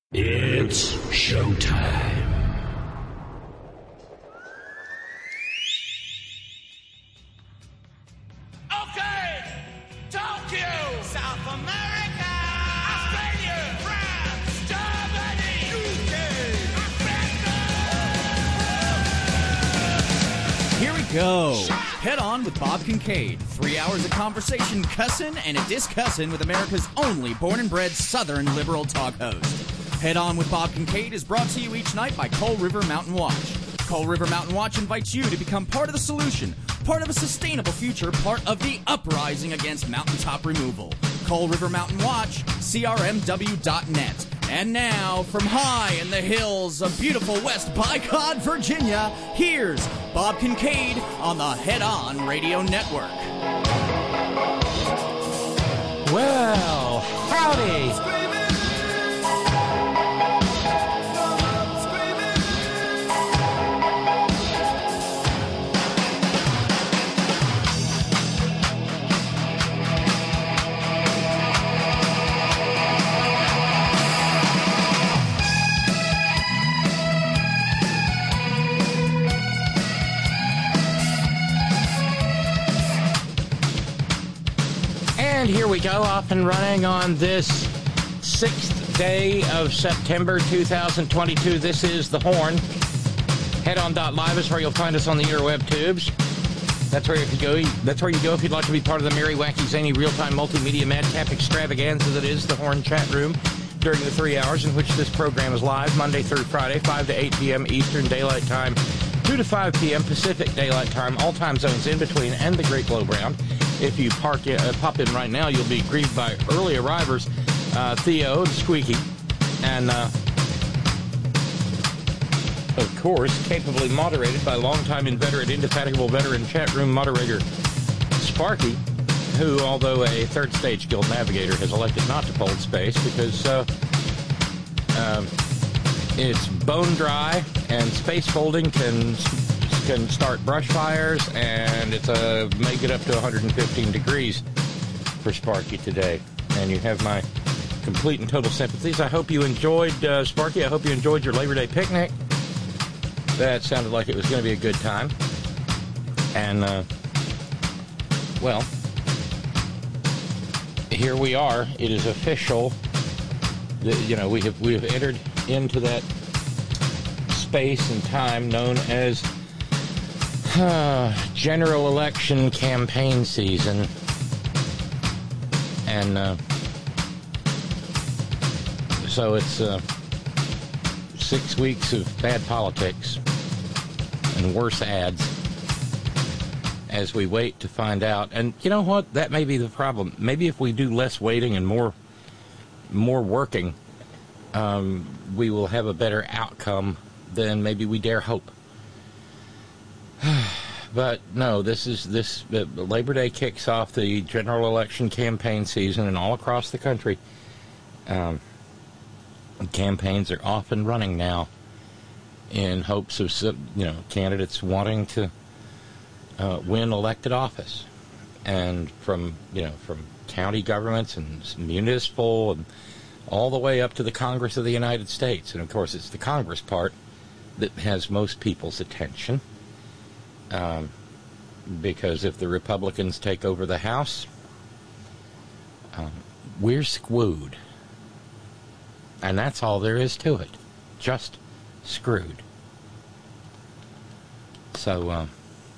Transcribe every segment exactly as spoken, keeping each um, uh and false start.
It's showtime. Okay, Tokyo, South America, Australia, France, Germany, U K, America. Here we go. Head On with Bob Kincaid. Three hours of conversation, cussin' and a discussin' with America's only born and bred Southern liberal talk host. Head On with Bob Kincaid is brought to you each night by Coal River Mountain Watch. Coal River Mountain Watch invites you to become part of the solution, part of a sustainable future, part of the uprising against mountaintop removal. Coal River Mountain Watch, C R M W dot net. And now, from high in the hills of beautiful West Bicod, Virginia, here's Bob Kincaid on the Head On Radio Network. Well, howdy. And here we go, off and running on this sixth day of September two thousand twenty-two. This is The Horn. Head On dot live is where you'll find us on the interweb tubes. That's where you can go. That's where you go if you'd like to be part of the merry, wacky, zany, real-time multimedia madcap extravaganza that is The Horn chat room during the three hours in which this program is live, Monday through Friday, five to eight p.m. Eastern Daylight Time, two to five p.m. Pacific Daylight Time, all time zones in between, and the Great Globe Round. If you park, uh, pop in right now, you'll be greeted by early arrivers, uh, Theo and Squeaky, and, uh, of course, capably moderated by longtime inveterate, indefatigable veteran chat room moderator Sparky, who, although a third stage guild navigator, has elected not to hold space because uh, um, it's bone dry and space folding can can start brush fires, and it's a may get up to one hundred fifteen degrees for Sparky today. And you have my complete and total sympathies. I hope you enjoyed, uh, Sparky, I hope you enjoyed your Labor Day picnic. That sounded like it was going to be a good time. And, uh, well, here we are. It is official. You know, we have we have entered into that space and time known as uh, general election campaign season. And uh, so it's uh, six weeks of bad politics and worse ads as we wait to find out. And you know what? That may be the problem. Maybe if we do less waiting and more more working, um, we will have a better outcome than maybe we dare hope. But no, this is this uh, Labor Day kicks off the general election campaign season, and all across the country, um, campaigns are off and running now in hopes of, you know, candidates wanting to uh, win elected office, and from you know from county governments and municipal and all the way up to the Congress of the United States. And of course, it's the Congress part that has most people's attention. Um, because if the Republicans take over the House, um, we're screwed. And that's all there is to it. Just screwed. So, uh,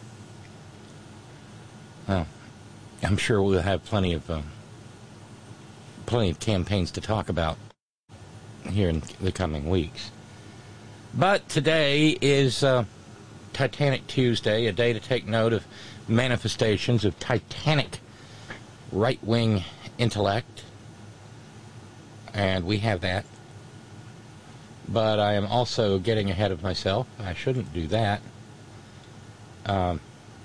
well, I'm sure we'll have plenty of uh, plenty of campaigns to talk about here in the coming weeks. But today is uh, Titanic Tuesday, a day to take note of manifestations of titanic right-wing intellect. And we have that. But I am also getting ahead of myself. I shouldn't do that. Um,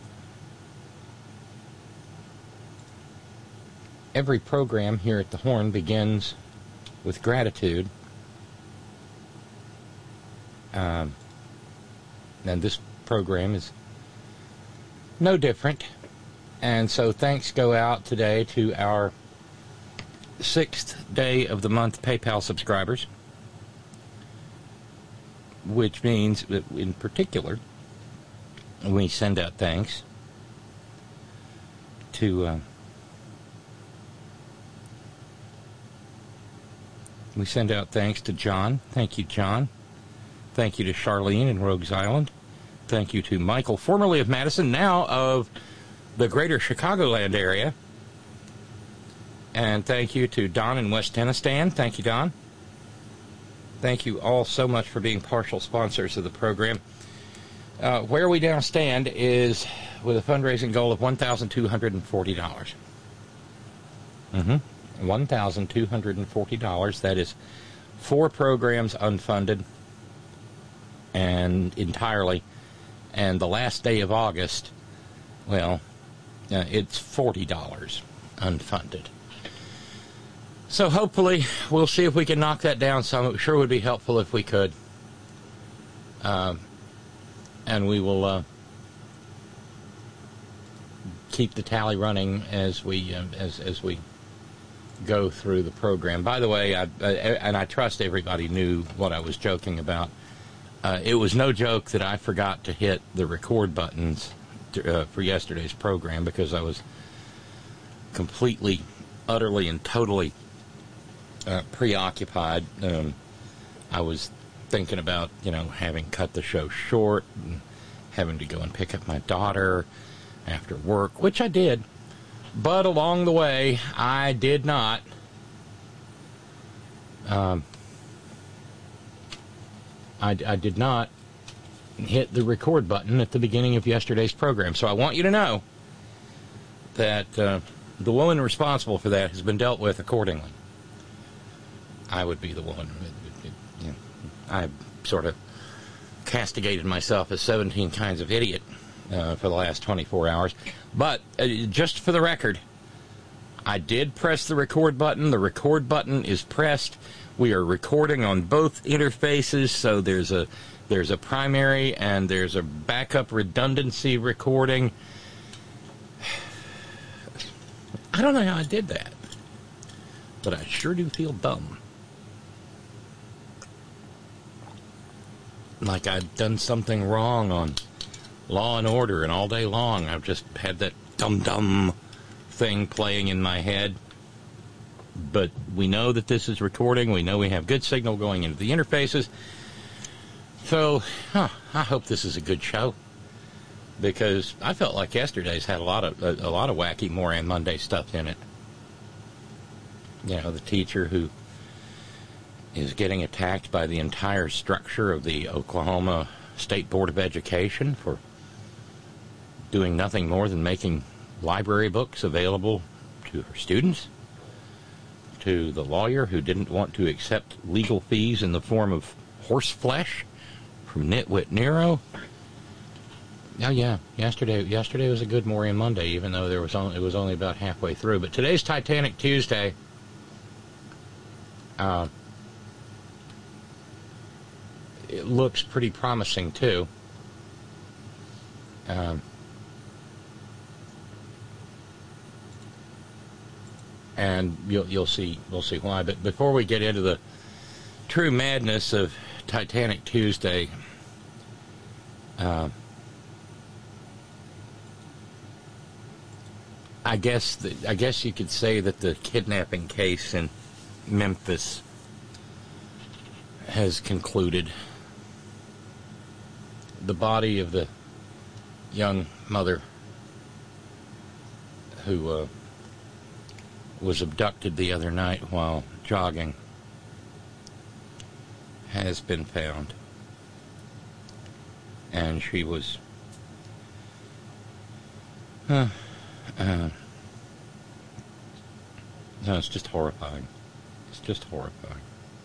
every program here at the Horn begins with gratitude. Um, and this program is no different. And so thanks go out today to our sixth day of the month PayPal subscribers. which means that in particular, we send out thanks to uh, we send out thanks to John. Thank you, John. Thank you to Charlene in Rogues Island. Thank you to Michael, formerly of Madison, now of the greater Chicagoland area. And thank you to Don in West Tennistan. Thank you, Don. Thank you all so much for being partial sponsors of the program. Uh, where we now stand is with a fundraising goal of one thousand two hundred forty dollars. Mm-hmm. one thousand two hundred forty dollars. That is four programs unfunded and entirely. And the last day of August, well, uh, it's forty dollars unfunded. So hopefully we'll see if we can knock that down some. It sure would be helpful if we could. Um, and we will uh, keep the tally running as we uh, as as we go through the program. By the way, I, I, and I trust everybody knew what I was joking about. Uh, it was no joke that I forgot to hit the record buttons to, uh, for yesterday's program because I was completely, utterly, and totally uh, preoccupied. Um, I was thinking about, you know, having cut the show short and having to go and pick up my daughter after work, which I did. But along the way, I did not um, I, I did not hit the record button at the beginning of yesterday's program. So I want you to know that uh, the woman responsible for that has been dealt with accordingly. I would be the one. You know, I sort of castigated myself as seventeen kinds of idiot uh, for the last twenty-four hours. But uh, just for the record, I did press the record button. The record button is pressed. We are recording on both interfaces, so there's a there's a primary and there's a backup redundancy recording. I don't know how I did that, but I sure do feel dumb. Like I've done something wrong on Law and Order, and all day long I've just had that dum-dum thing playing in my head. But we know that this is recording. We know we have good signal going into the interfaces. So, huh, I hope this is a good show. Because I felt like yesterday's had a lot of a, a lot of wacky Moran Monday stuff in it. You know, the teacher who is getting attacked by the entire structure of the Oklahoma State Board of Education for doing nothing more than making library books available to her students. To the lawyer who didn't want to accept legal fees in the form of horse flesh from Nitwit Nero. Oh yeah, yesterday yesterday was a good Moran Monday, even though there was only, it was only about halfway through. But today's Titanic Tuesday. Uh, it looks pretty promising too. Um, And you'll you'll see we'll see why. But before we get into the true madness of Titanic Tuesday, uh, I guess the, I guess you could say that the kidnapping case in Memphis has concluded. The body of the young mother who Uh, was abducted the other night while jogging has been found, and she was uh, uh, no, it's just horrifying. It's just horrifying.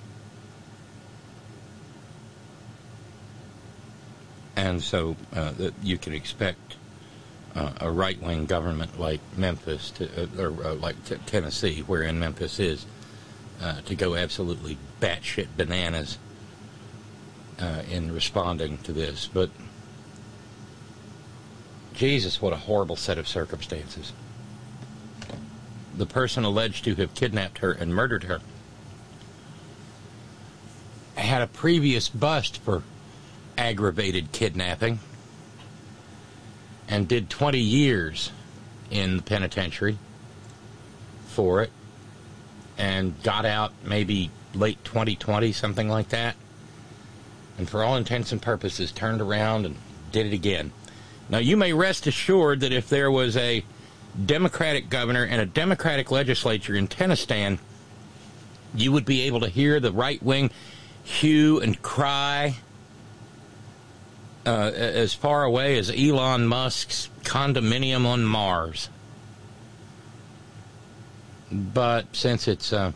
And so uh, that you can expect Uh, a right-wing government like Memphis, to, uh, or uh, like t- Tennessee, wherein Memphis is, uh, to go absolutely batshit bananas uh, in responding to this. But, Jesus, what a horrible set of circumstances. The person alleged to have kidnapped her and murdered her had a previous bust for aggravated kidnapping and did twenty years in the penitentiary for it and got out maybe late twenty twenty, something like that. And for all intents and purposes, turned around and did it again. Now, you may rest assured that if there was a Democratic governor and a Democratic legislature in Tennessee, you would be able to hear the right-wing hue and cry uh, as far away as Elon Musk's condominium on Mars. But since it's uh,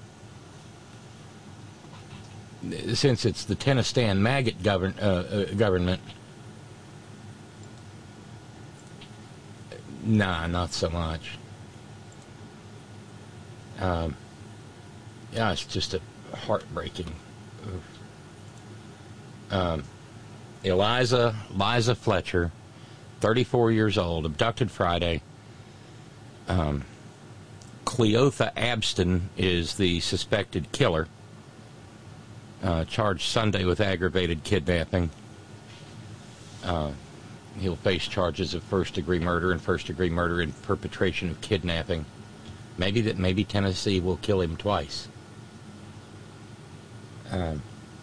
since it's the Tennessee maggot govern, uh, uh, government, nah, not so much. Um, yeah, it's just a heartbreaking. Um, Eliza, Liza Fletcher, thirty-four years old, abducted Friday. Um, Cleotha Abston is the suspected killer, uh, charged Sunday with aggravated kidnapping. Uh, he'll face charges of first-degree murder and first-degree murder in perpetration of kidnapping. Maybe that maybe Tennessee will kill him twice. Um,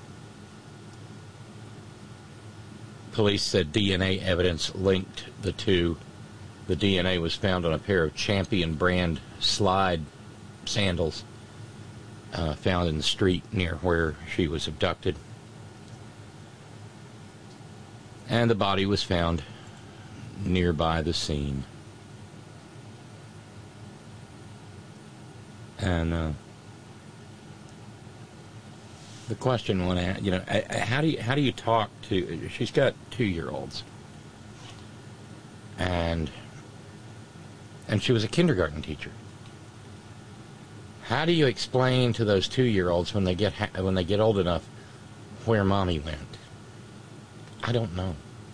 police said D N A evidence linked the two. The D N A was found on a pair of Champion brand slide sandals uh, found in the street near where she was abducted. And the body was found nearby the scene. And uh, the question one, you know, how do you how do you talk to? She's got two-year-olds, and and she was a kindergarten teacher. How do you explain to those two-year-olds when they get when they get old enough where mommy went? I don't know.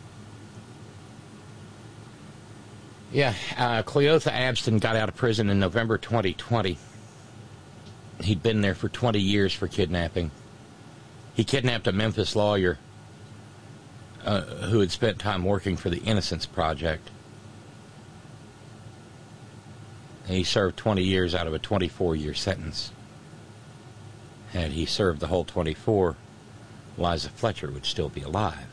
Yeah, uh, Cleotha Abston got out of prison in November twenty twenty. He'd been there for twenty years for kidnapping. He kidnapped a Memphis lawyer uh, who had spent time working for the Innocence Project. And he served twenty years out of a twenty-four year sentence. Had he served the whole twenty-four, Liza Fletcher would still be alive.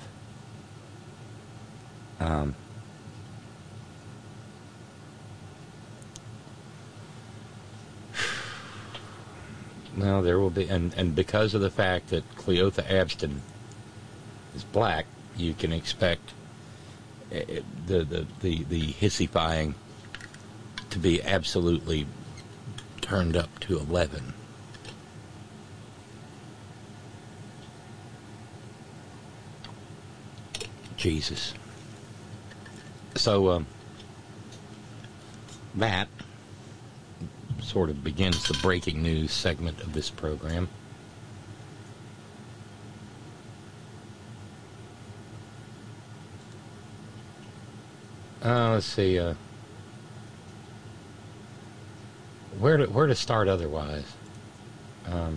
Um, well, there will be, and, and because of the fact that Cleotha Abston is black, you can expect the the the, the hissifying to be absolutely turned up to eleven. Jesus. So, um, that sort of begins the breaking news segment of this program. Uh, let's see, uh, where to, where to start otherwise? Um,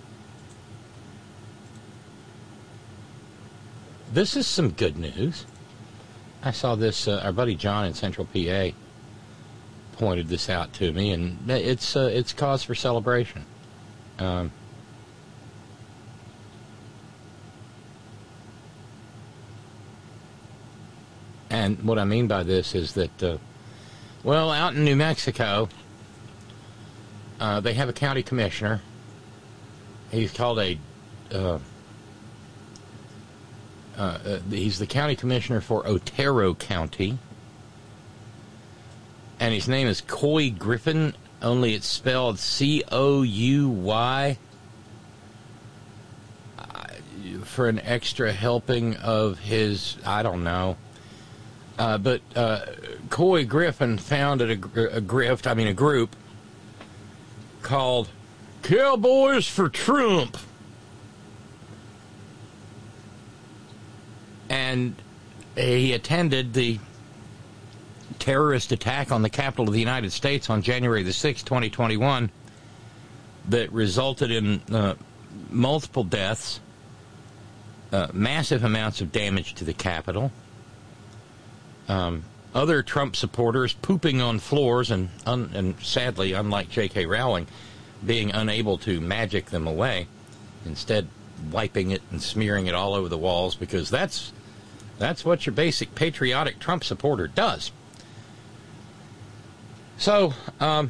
this is some good news. I saw this, uh, our buddy John in Central P A pointed this out to me, and it's uh, it's cause for celebration. Um, and what I mean by this is that, uh, well, out in New Mexico, uh, they have a county commissioner. He's called a, uh, uh, uh, he's the county commissioner for Otero County. And his name is Couy Griffin, only it's spelled C O U Y. Uh, for an extra helping of his, I don't know. Uh, but uh, Couy Griffin founded a, a grift, I mean a group, called Cowboys for Trump. And he attended the terrorist attack on the Capitol of the United States on January the sixth, twenty twenty-one, that resulted in uh, multiple deaths uh, massive amounts of damage to the Capitol. Um, other Trump supporters pooping on floors and, un- and sadly, unlike J K. Rowling, being unable to magic them away, instead wiping it and smearing it all over the walls, because that's that's what your basic patriotic Trump supporter does. So, um,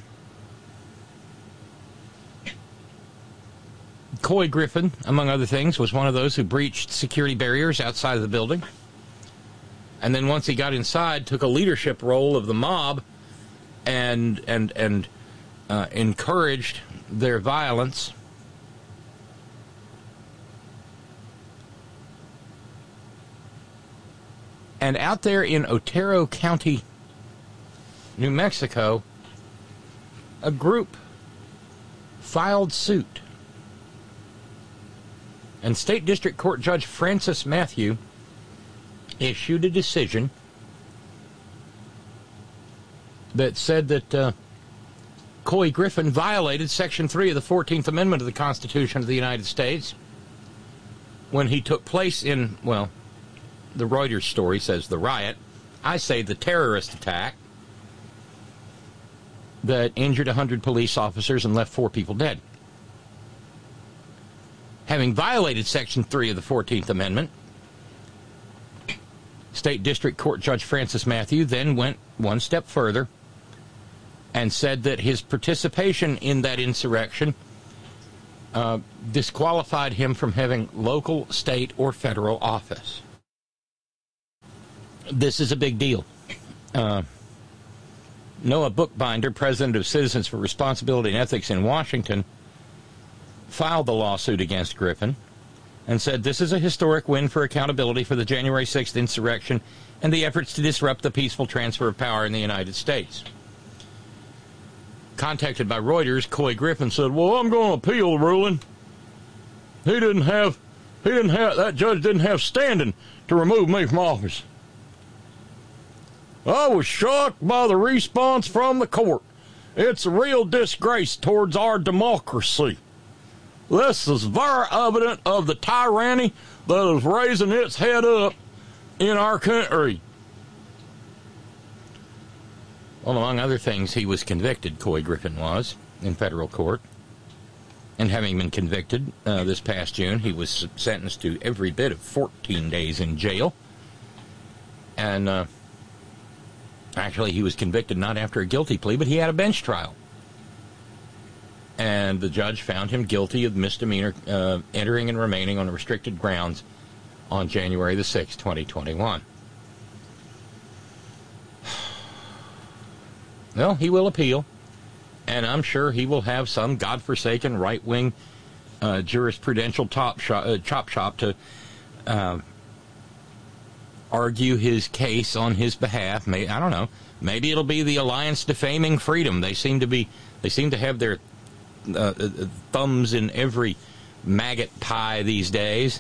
Couy Griffin, among other things, was one of those who breached security barriers outside of the building. And then once he got inside, took a leadership role of the mob and and and uh, encouraged their violence. And out there in Otero County, New Mexico, a group filed suit. And State District Court Judge Francis Matthew issued a decision that said that uh, Couy Griffin violated Section three of the fourteenth Amendment of the Constitution of the United States when he took place in, well, the Reuters story says the riot. I say the terrorist attack that injured one hundred police officers and left four people dead. Having violated Section three of the fourteenth Amendment, State District Court Judge Francis Matthew then went one step further and said that his participation in that insurrection uh, disqualified him from having local, state, or federal office. This is a big deal. Uh, Noah Bookbinder, president of Citizens for Responsibility and Ethics in Washington, filed the lawsuit against Griffin and said this is a historic win for accountability for the January sixth insurrection and the efforts to disrupt the peaceful transfer of power in the United States. Contacted by Reuters, Couy Griffin said, well, I'm going to appeal the ruling. He didn't have, he didn't have, that judge didn't have standing to remove me from office. I was shocked by the response from the court. It's a real disgrace towards our democracy. This is very evident of the tyranny that is raising its head up in our country. Well, among other things, he was convicted, Couy Griffin was, in federal court. And having been convicted uh, this past June, he was sentenced to every bit of fourteen days in jail. And uh, actually, he was convicted not after a guilty plea, but he had a bench trial. And the judge found him guilty of misdemeanor uh, entering and remaining on restricted grounds on January the sixth, twenty twenty-one. Well, he will appeal, and I'm sure he will have some godforsaken right-wing uh, jurisprudential top shop, uh, chop shop to uh, argue his case on his behalf. May, I don't know. Maybe it'll be the Alliance Defaming Freedom. They seem to be. They seem to have their Uh, thumbs in every maggot pie these days.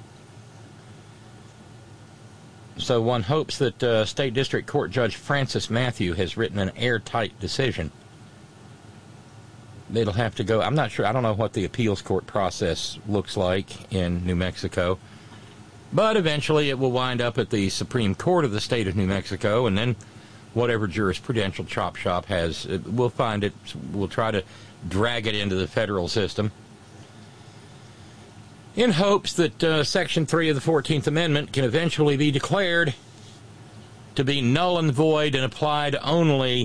So one hopes that uh, State District Court Judge Francis Matthew has written an airtight decision. It'll have to go. I'm not sure. I don't know what the appeals court process looks like in New Mexico. But eventually it will wind up at the Supreme Court of the state of New Mexico, and then whatever jurisprudential chop shop has, we'll find it. We'll try to drag it into the federal system in hopes that uh, Section three of the fourteenth Amendment can eventually be declared to be null and void and applied only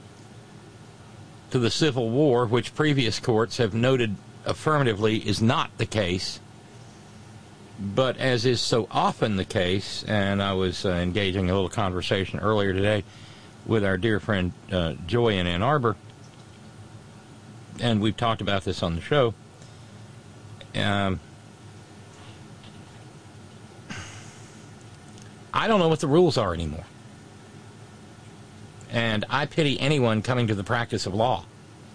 to the Civil War, which previous courts have noted affirmatively is not the case. But as is so often the case, and I was uh, engaging a little conversation earlier today with our dear friend uh, Joy in Ann Arbor, and we've talked about this on the show. Um, I don't know what the rules are anymore. And I pity anyone coming to the practice of law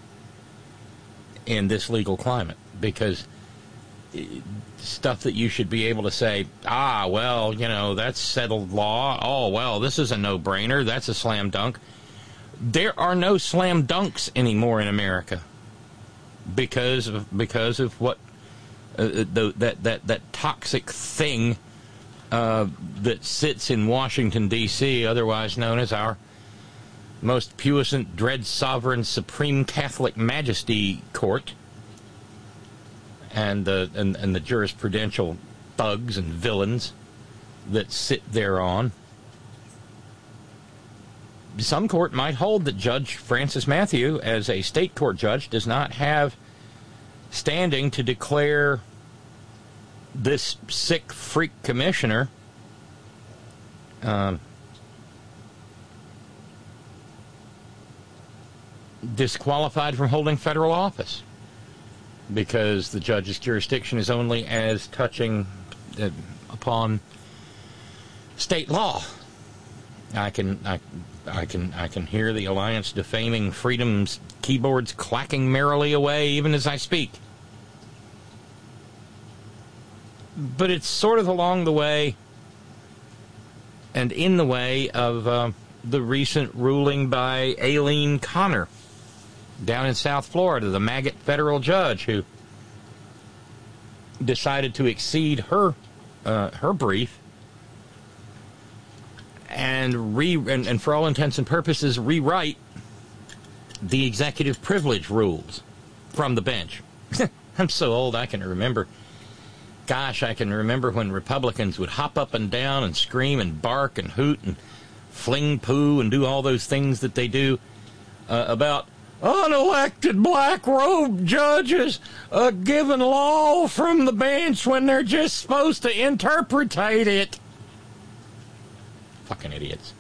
in this legal climate, because stuff that you should be able to say, ah, well, you know, that's settled law. Oh, well, this is a no-brainer. That's a slam dunk. There are no slam dunks anymore in America. Because of because of what uh, the, that that that toxic thing uh, that sits in Washington D C, otherwise known as our most puissant, dread, sovereign, supreme Catholic Majesty Court, and the and, and the jurisprudential thugs and villains that sit thereon. Some court might hold that Judge Francis Matthew, as a state court judge, does not have standing to declare this sick freak commissioner um, disqualified from holding federal office, because the judge's jurisdiction is only as touching uh, upon state law. I can I, I can I can hear the Alliance Defaming Freedom's keyboards clacking merrily away even as I speak. But it's sort of along the way and in the way of uh, the recent ruling by Aileen Connor down in South Florida, the maggot federal judge who decided to exceed her uh, her brief and re and, and for all intents and purposes rewrite the executive privilege rules from the bench. I'm so old I can remember. Gosh, I can remember when Republicans would hop up and down and scream and bark and hoot and fling poo and do all those things that they do uh, about unelected black-robed judges uh, giving law from the bench when they're just supposed to interpretate it. Fucking idiots.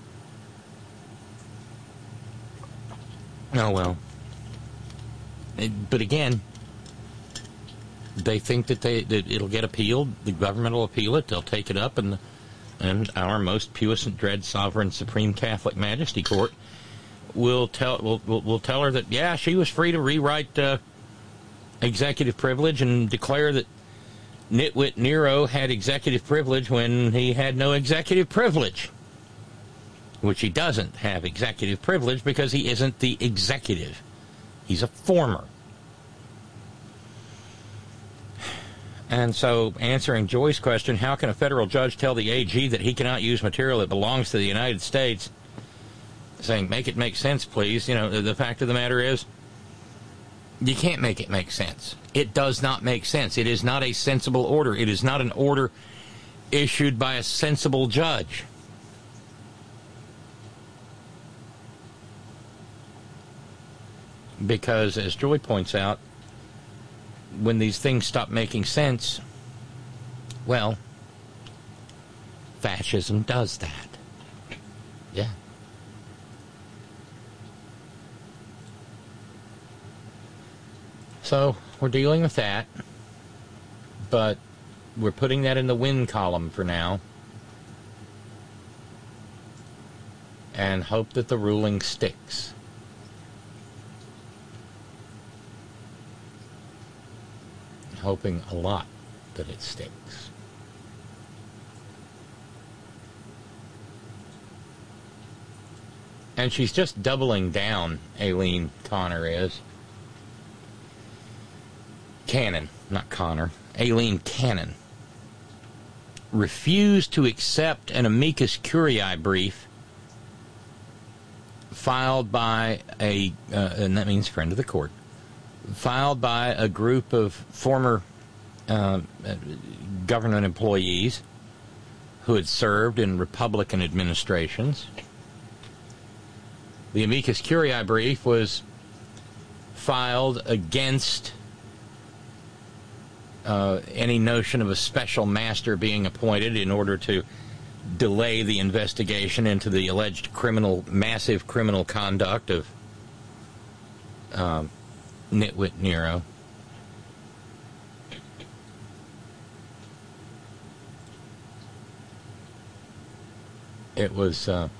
Oh, well. But again, they think that, they, that it'll get appealed. The government will appeal it. They'll take it up, and, and our most puissant, dread, sovereign, supreme Catholic Majesty Court will tell will will will tell her that, yeah, she was free to rewrite uh, executive privilege and declare that Nitwit Nero had executive privilege when he had no executive privilege. Which he doesn't have executive privilege because he isn't the executive. He's a former. And so, answering Joy's question, how can a federal judge tell the A G that he cannot use material that belongs to the United States? Saying, make it make sense, please. You know, the fact of the matter is, you can't make it make sense. It does not make sense. It is not a sensible order. It is not an order issued by a sensible judge. Because, as Joy points out, when these things stop making sense, well, fascism does that. Yeah. So, we're dealing with that, but we're putting that in the win column for now, and hope that the ruling sticks. Hoping a lot that it sticks. And she's just doubling down, Aileen Connor is. Cannon, not Connor. Aileen Cannon refused to accept an amicus curiae brief filed by a, uh, and that means friend of the court, filed by a group of former uh, government employees who had served in Republican administrations. The amicus curiae brief was filed against uh, any notion of a special master being appointed in order to delay the investigation into the alleged criminal, massive criminal conduct of um, Nitwit Nero. It was uh,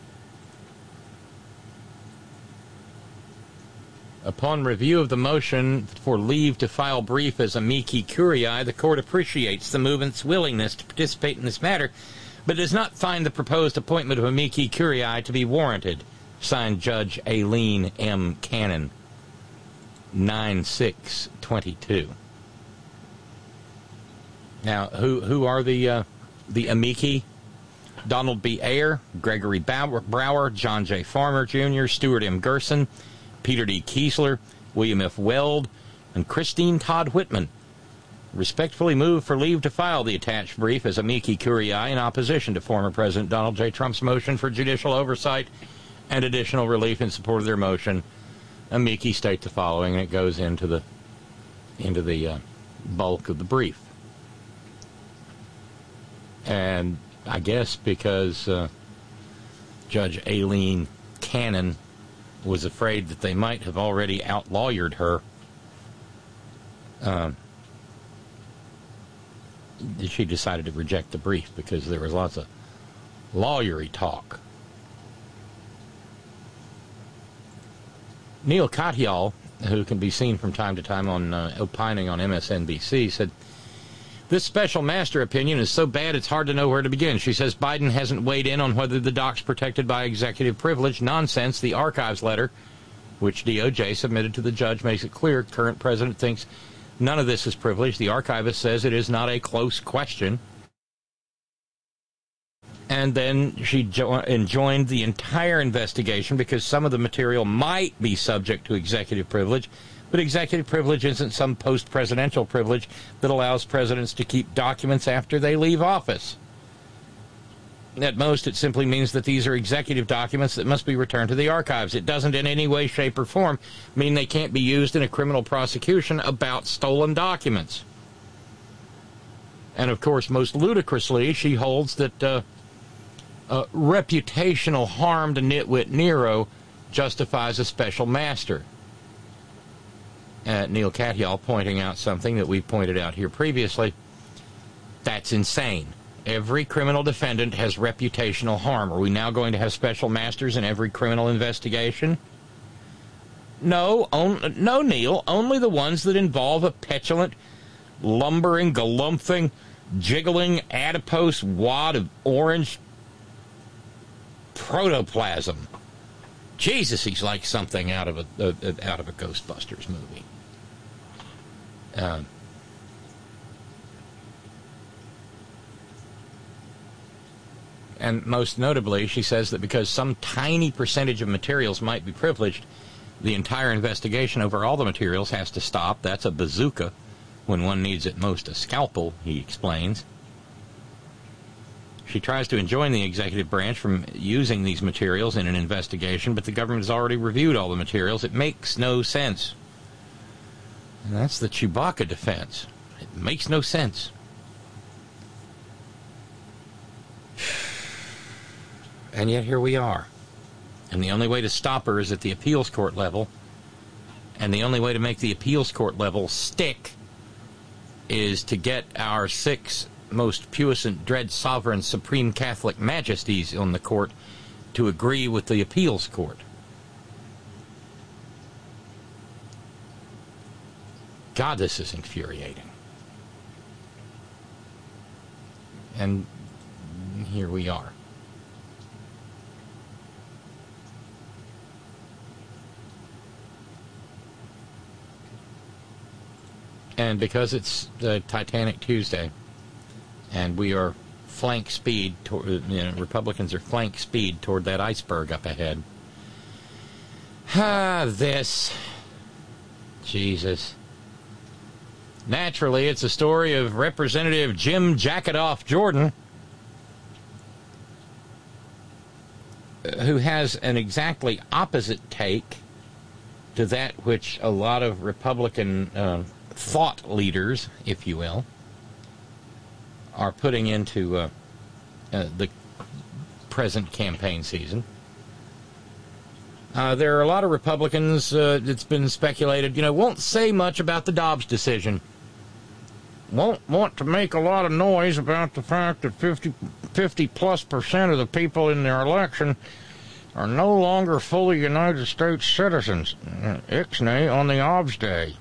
upon review of the motion for leave to file brief as amici curiae, the court appreciates the movement's willingness to participate in this matter, but does not find the proposed appointment of amici curiae to be warranted. Signed, Judge Aileen M. Cannon. nine six twenty-two. Now, who who are the uh, the amici? Donald B. Ayer, Gregory Brower, John J. Farmer Junior, Stuart M. Gerson, Peter D. Kiesler, William F. Weld, and Christine Todd Whitman respectfully move for leave to file the attached brief as amici curiae in opposition to former President Donald J. Trump's motion for judicial oversight and additional relief in support of their motion. Amici state the following, and it goes into the into the uh, bulk of the brief. And I guess because uh, Judge Aileen Cannon was afraid that they might have already outlawyered her, um, she decided to reject the brief because there was lots of lawyery talk. Neil Katyal, who can be seen from time to time on uh, opining on M S N B C, said, "This special master opinion is so bad it's hard to know where to begin." She says Biden hasn't weighed in on whether the doc's protected by executive privilege. Nonsense. The archives letter, which D O J submitted to the judge, makes it clear current president thinks none of this is privileged. The archivist says it is not a close question. And then she jo- enjoined the entire investigation because some of the material might be subject to executive privilege. But executive privilege isn't some post-presidential privilege that allows presidents to keep documents after they leave office. At most, it simply means that these are executive documents that must be returned to the archives. It doesn't in any way, shape, or form mean they can't be used in a criminal prosecution about stolen documents. And, of course, most ludicrously, she holds that uh, uh, reputational harm to Nitwit Nero justifies a special master. Uh, Neil Katyal pointing out something that we pointed out here previously. That's insane. Every criminal defendant has reputational harm. Are we now going to have special masters in every criminal investigation? No, on, no, Neil. Only the ones that involve a petulant, lumbering, galumphing, jiggling, adipose wad of orange protoplasm. Jesus, he's like something out of a, a out of a Ghostbusters movie. Um, and most notably, she says that because some tiny percentage of materials might be privileged, the entire investigation over all the materials has to stop. That's a bazooka when one needs at most a scalpel, he explains. She tries to enjoin the executive branch from using these materials in an investigation, but the government has already reviewed all the materials. It makes no sense. And that's the Chewbacca defense. It makes no sense. And yet here we are. And the only way to stop her is at the appeals court level. And the only way to make the appeals court level stick is to get our six most puissant, dread, sovereign, supreme Catholic majesties on the court to agree with the appeals court. God, this is infuriating. And here we are. And because it's the Titanic Tuesday, and we are flank speed, toward, you know, Republicans are flank speed toward that iceberg up ahead. Ah, this. Jesus. Naturally, it's a story of Representative Jim Jacketoff Jordan, who has an exactly opposite take to that which a lot of Republican uh, thought leaders, if you will, are putting into uh, uh, the present campaign season. Uh, there are a lot of Republicans, uh, it's been speculated, you know, won't say much about the Dobbs decision. Won't want to make a lot of noise about the fact that fifty, fifty plus percent of the people in their election are no longer fully United States citizens. Ixnay on the Obs Day.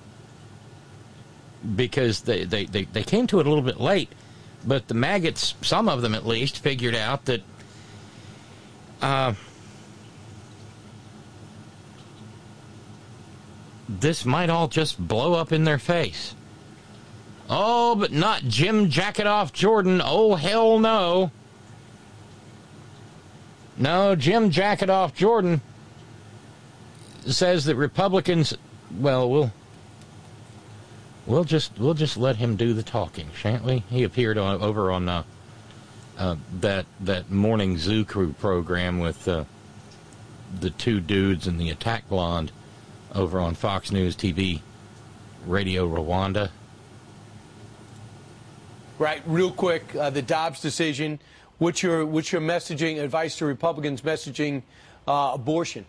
Because they, they, they, they came to it a little bit late, but the maggots, some of them at least, figured out that uh, this might all just blow up in their face. Oh, but not Jim Jacketoff Jordan. Oh, hell no. No, Jim Jacketoff Jordan says that Republicans, well, we'll we'll just we'll just let him do the talking, shan't we? He appeared on, over on uh, uh, that that morning Zoo Crew program with uh, the two dudes and the attack blonde over on Fox News T V, Radio Rwanda. Right, real quick, uh, the Dobbs decision. What's your what's your messaging advice to Republicans messaging uh, abortion?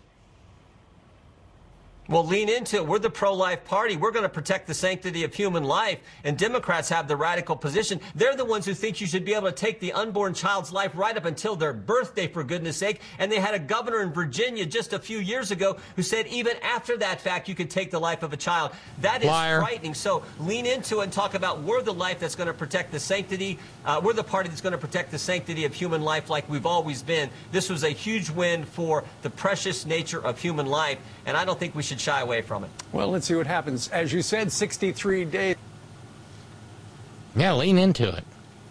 Well, lean into it. We're the pro-life party. We're going to protect the sanctity of human life. And Democrats have the radical position. They're the ones who think you should be able to take the unborn child's life right up until their birthday, for goodness sake. And they had a governor in Virginia just a few years ago who said even after that fact, you could take the life of a child. That is Liar. frightening. So lean into it and talk about we're the life that's going to protect the sanctity. Uh, we're the party that's going to protect the sanctity of human life like we've always been. This was a huge win for the precious nature of human life. And I don't think we should shy away from it. Well, let's see what happens. As you said, sixty-three days. Yeah, lean into it.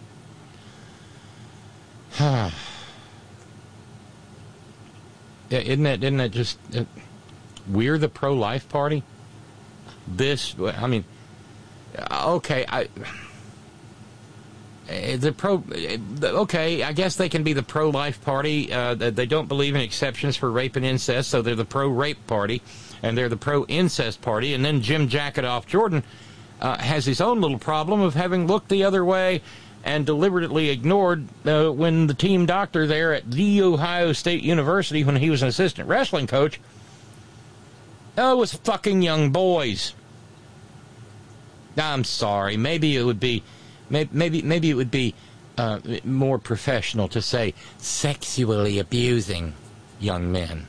yeah, isn't that, isn't that just... Uh, we're the pro-life party? This, I mean... Okay, I... The pro... Okay, I guess they can be the pro-life party. Uh, they don't believe in exceptions for rape and incest, so they're the pro-rape party. And they're the pro-incest party. And then Jim Jacketoff Jordan uh, has his own little problem of having looked the other way and deliberately ignored uh, when the team doctor there at The Ohio State University, when he was an assistant wrestling coach, uh, was fucking young boys. I'm sorry. Maybe it would be, maybe maybe, maybe it would be uh, more professional to say sexually abusing young men.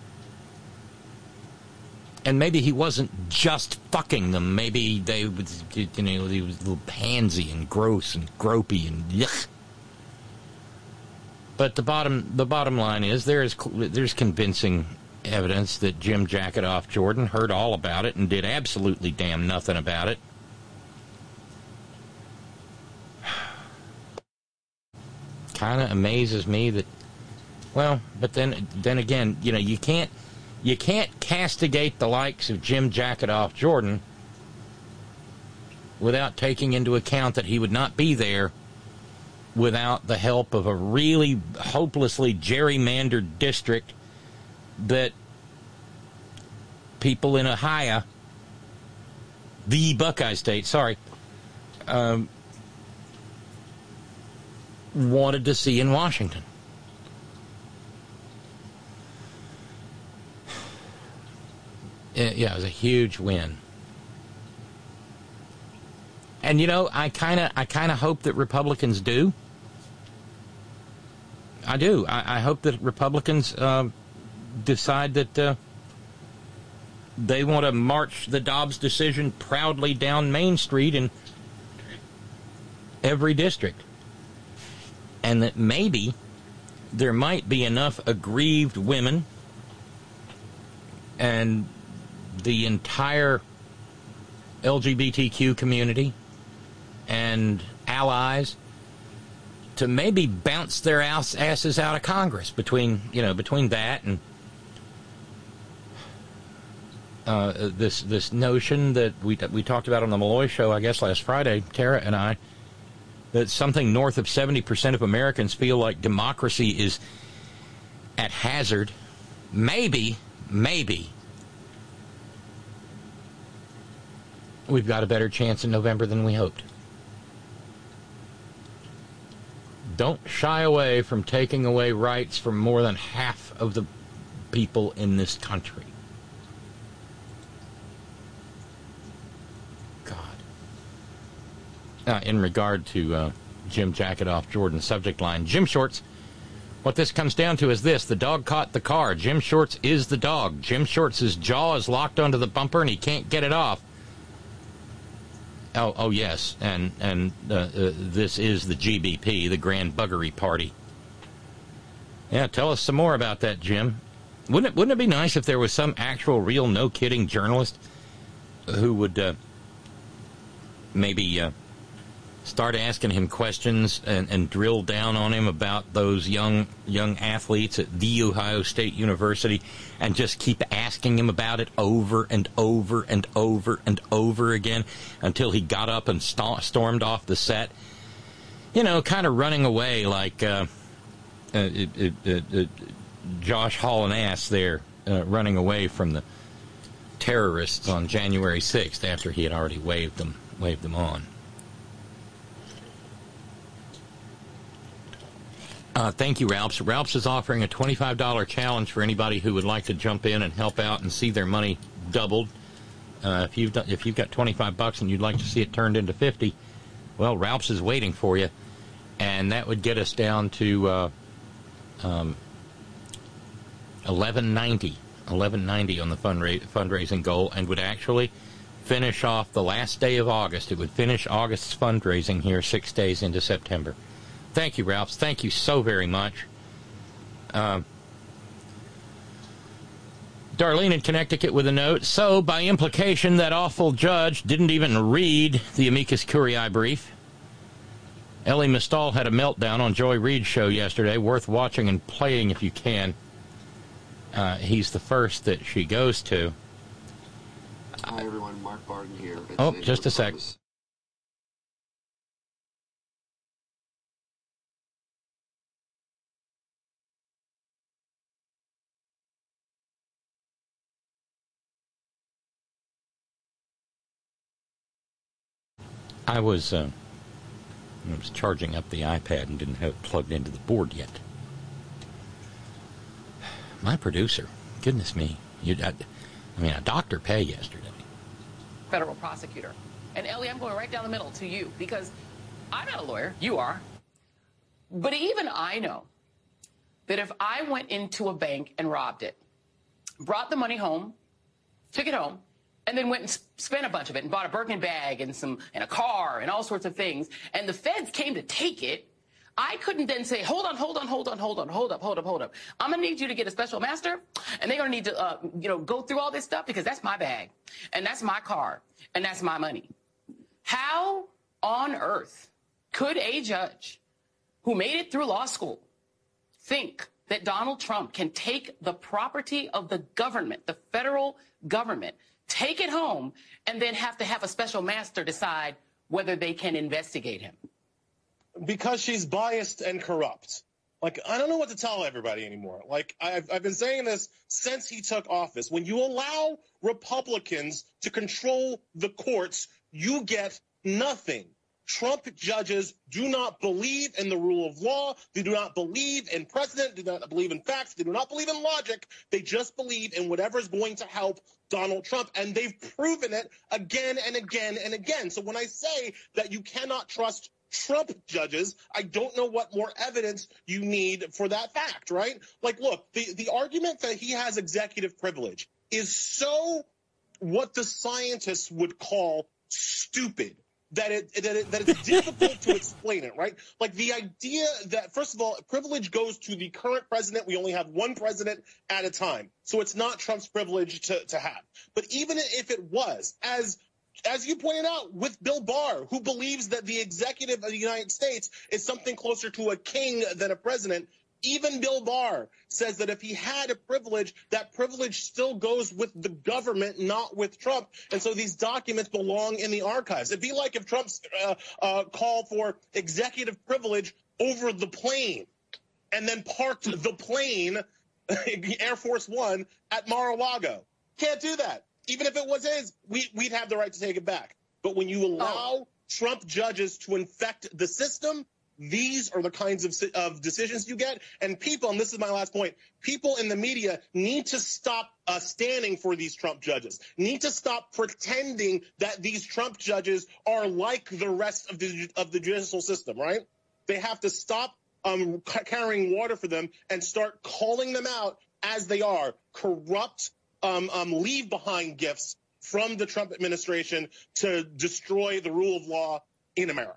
And maybe he wasn't just fucking them. Maybe they was, you know, he was a little pansy and gross and gropey and yuck. But the bottom, the bottom line is there is there's convincing evidence that Jim Jacketoff Jordan heard all about it and did absolutely damn nothing about it. Kind of amazes me that. Well, but then then again, you know, you can't. You can't castigate the likes of Jim Jacketoff Jordan without taking into account that he would not be there without the help of a really hopelessly gerrymandered district that people in Ohio, the Buckeye State, sorry, um, wanted to see in Washington. Yeah, it was a huge win. And, you know, I kind of I kind of hope that Republicans do. I do. I, I hope that Republicans uh, decide that uh, they want to march the Dobbs decision proudly down Main Street in every district. And that maybe there might be enough aggrieved women and the entire L G B T Q community and allies to maybe bounce their ass, asses out of Congress between, you know, between that and uh, this this notion that we we talked about on the Malloy show, I guess, last Friday, Tara and I, that something north of seventy percent of Americans feel like democracy is at hazard. Maybe, maybe we've got a better chance in November than we hoped. Don't shy away from taking away rights from more than half of the people in this country. God. Uh, in regard to uh, Jim Jacketoff Jordan's subject line, Jim Shorts, what this comes down to is this: the dog caught the car. Jim Shorts is the dog. Jim Shorts' jaw is locked onto the bumper and he can't get it off. Oh, oh yes, and and uh, uh, this is the G B P, the Grand Buggery Party. Yeah, tell us some more about that, Jim. Wouldn't it wouldn't it be nice if there was some actual, real, no kidding journalist who would uh, maybe uh, start asking him questions and, and drill down on him about those young young athletes at The Ohio State University and just keep asking him about it over and over and over and over again until he got up and st- stormed off the set. You know, kind of running away like uh, uh, uh, uh, uh, Josh Hall-and-Ass there, uh, running away from the terrorists on January sixth after he had already waved them, waved them on. Uh, thank you, Ralphs. Ralphs is offering a twenty-five dollars challenge for anybody who would like to jump in and help out and see their money doubled. Uh, if you've done, if you've got twenty-five bucks and you'd like to see it turned into fifty, well, Ralphs is waiting for you, and that would get us down to uh, um, eleven ninety, eleven ninety on the fundra- fundraising goal, and would actually finish off the last day of August. It would finish August's fundraising here six days into September. Thank you, Ralphs. Thank you so very much. Uh, Darlene in Connecticut with a note. So, by implication, that awful judge didn't even read the amicus curiae brief. Ellie Mistal had a meltdown on Joy Reid's show yesterday. Worth watching and playing if you can. Uh, he's the first that she goes to. Hi, everyone. Mark Barton here. It's oh, just a sec. Purpose. I was uh, I was charging up the iPad and didn't have it plugged into the board yet. My producer, goodness me, you, I, I mean, a doctor pay yesterday. Federal prosecutor. And Ellie, I'm going right down the middle to you because I'm not a lawyer. You are. But even I know that if I went into a bank and robbed it, brought the money home, took it home, and then went and spent a bunch of it and bought a Birkin bag and some and a car and all sorts of things, and the feds came to take it, I couldn't then say, hold on, hold on, hold on, hold on, hold up, hold up, hold up. I'm going to need you to get a special master, and they're going to need to, uh, you know, go through all this stuff because that's my bag, and that's my car, and that's my money. How on earth could a judge who made it through law school think that Donald Trump can take the property of the government, the federal government, take it home, and then have to have a special master decide whether they can investigate him? Because she's biased and corrupt. Like, I don't know what to tell everybody anymore. Like, I've, I've been saying this since he took office. When you allow Republicans to control the courts, you get nothing. Trump judges do not believe in the rule of law. They do not believe in precedent. They do not believe in facts. They do not believe in logic. They just believe in whatever is going to help Donald Trump. And they've proven it again and again and again. So when I say that you cannot trust Trump judges, I don't know what more evidence you need for that fact, right? Like, look, the, the argument that he has executive privilege is so what the scientists would call stupid. That it, that it that it's difficult to explain it, right? Like the idea that, first of all, privilege goes to the current president. We only have one president at a time. So it's not Trump's privilege to, to have. But even if it was, as as you pointed out with Bill Barr, who believes that the executive of the United States is something closer to a king than a president, even Bill Barr says that if he had a privilege, that privilege still goes with the government, not with Trump. And so these documents belong in the archives. It'd be like if Trump's uh, uh, call for executive privilege over the plane and then parked the plane, Air Force One, at Mar-a-Lago. Can't do that. Even if it was his, we, we'd have the right to take it back. But when you allow oh. Trump judges to infect the system, these are the kinds of, of decisions you get. And people, and this is my last point, people in the media need to stop uh, standing for these Trump judges, need to stop pretending that these Trump judges are like the rest of the, of the judicial system, right? They have to stop um, carrying water for them and start calling them out as they are, corrupt, um, um, leave-behind gifts from the Trump administration to destroy the rule of law in America.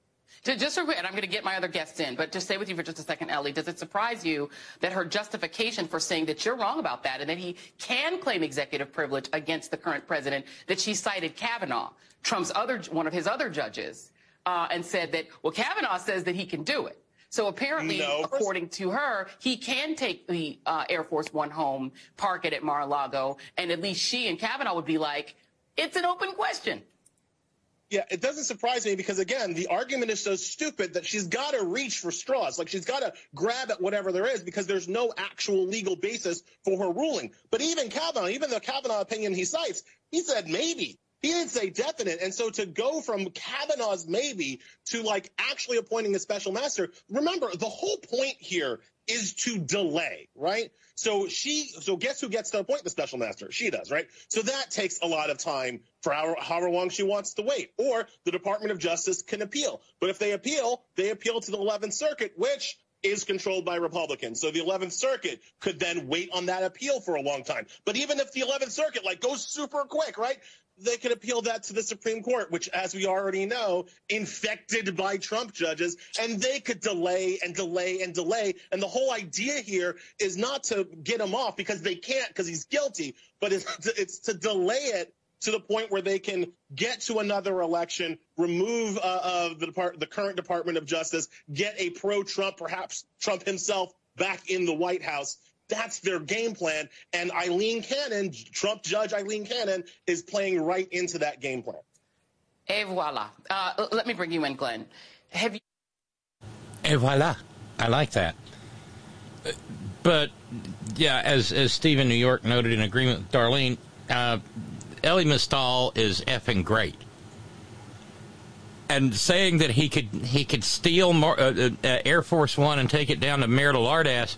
To just real quick, and I'm going to get my other guests in, but just stay with you for just a second, Ellie. Does it surprise you that her justification for saying that you're wrong about that and that he can claim executive privilege against the current president, that she cited Kavanaugh, Trump's other, one of his other judges, uh, and said that, well, Kavanaugh says that he can do it. So apparently, No. according to her, he can take the uh, Air Force One home, park it at Mar-a-Lago, and at least she and Kavanaugh would be like, it's an open question. Yeah, it doesn't surprise me because, again, the argument is so stupid that she's got to reach for straws. Like, she's got to grab at whatever there is because there's no actual legal basis for her ruling. But even Kavanaugh, even the Kavanaugh opinion he cites, he said maybe. He didn't say definite. And so to go from Kavanaugh's maybe to, like, actually appointing a special master, remember, the whole point here is to delay, right? So she, so guess who gets to appoint the special master? She does, right? So that takes a lot of time for however, however long she wants to wait. Or the Department of Justice can appeal. But if they appeal, they appeal to the eleventh Circuit, which is controlled by Republicans. So the eleventh Circuit could then wait on that appeal for a long time. But even if the eleventh Circuit, like, goes super quick, right? They could appeal that to the Supreme Court, which, as we already know, infected by Trump judges, and they could delay and delay and delay. And the whole idea here is not to get him off because they can't because he's guilty, but it's to, it's to delay it to the point where they can get to another election, remove uh, uh, the, depart- the current Department of Justice, get a pro-Trump, perhaps Trump himself, back in the White House. That's their game plan. And Eileen Cannon, Trump judge Eileen Cannon, is playing right into that game plan. Et voila. Uh, let me bring you in, Glenn. Have you? Et voila. I like that. But, yeah, as, as Steve in New York noted in agreement with Darlene, uh, Elie Mystal is effing great. And saying that he could he could steal more, uh, uh, Air Force One and take it down to Mer de Lardas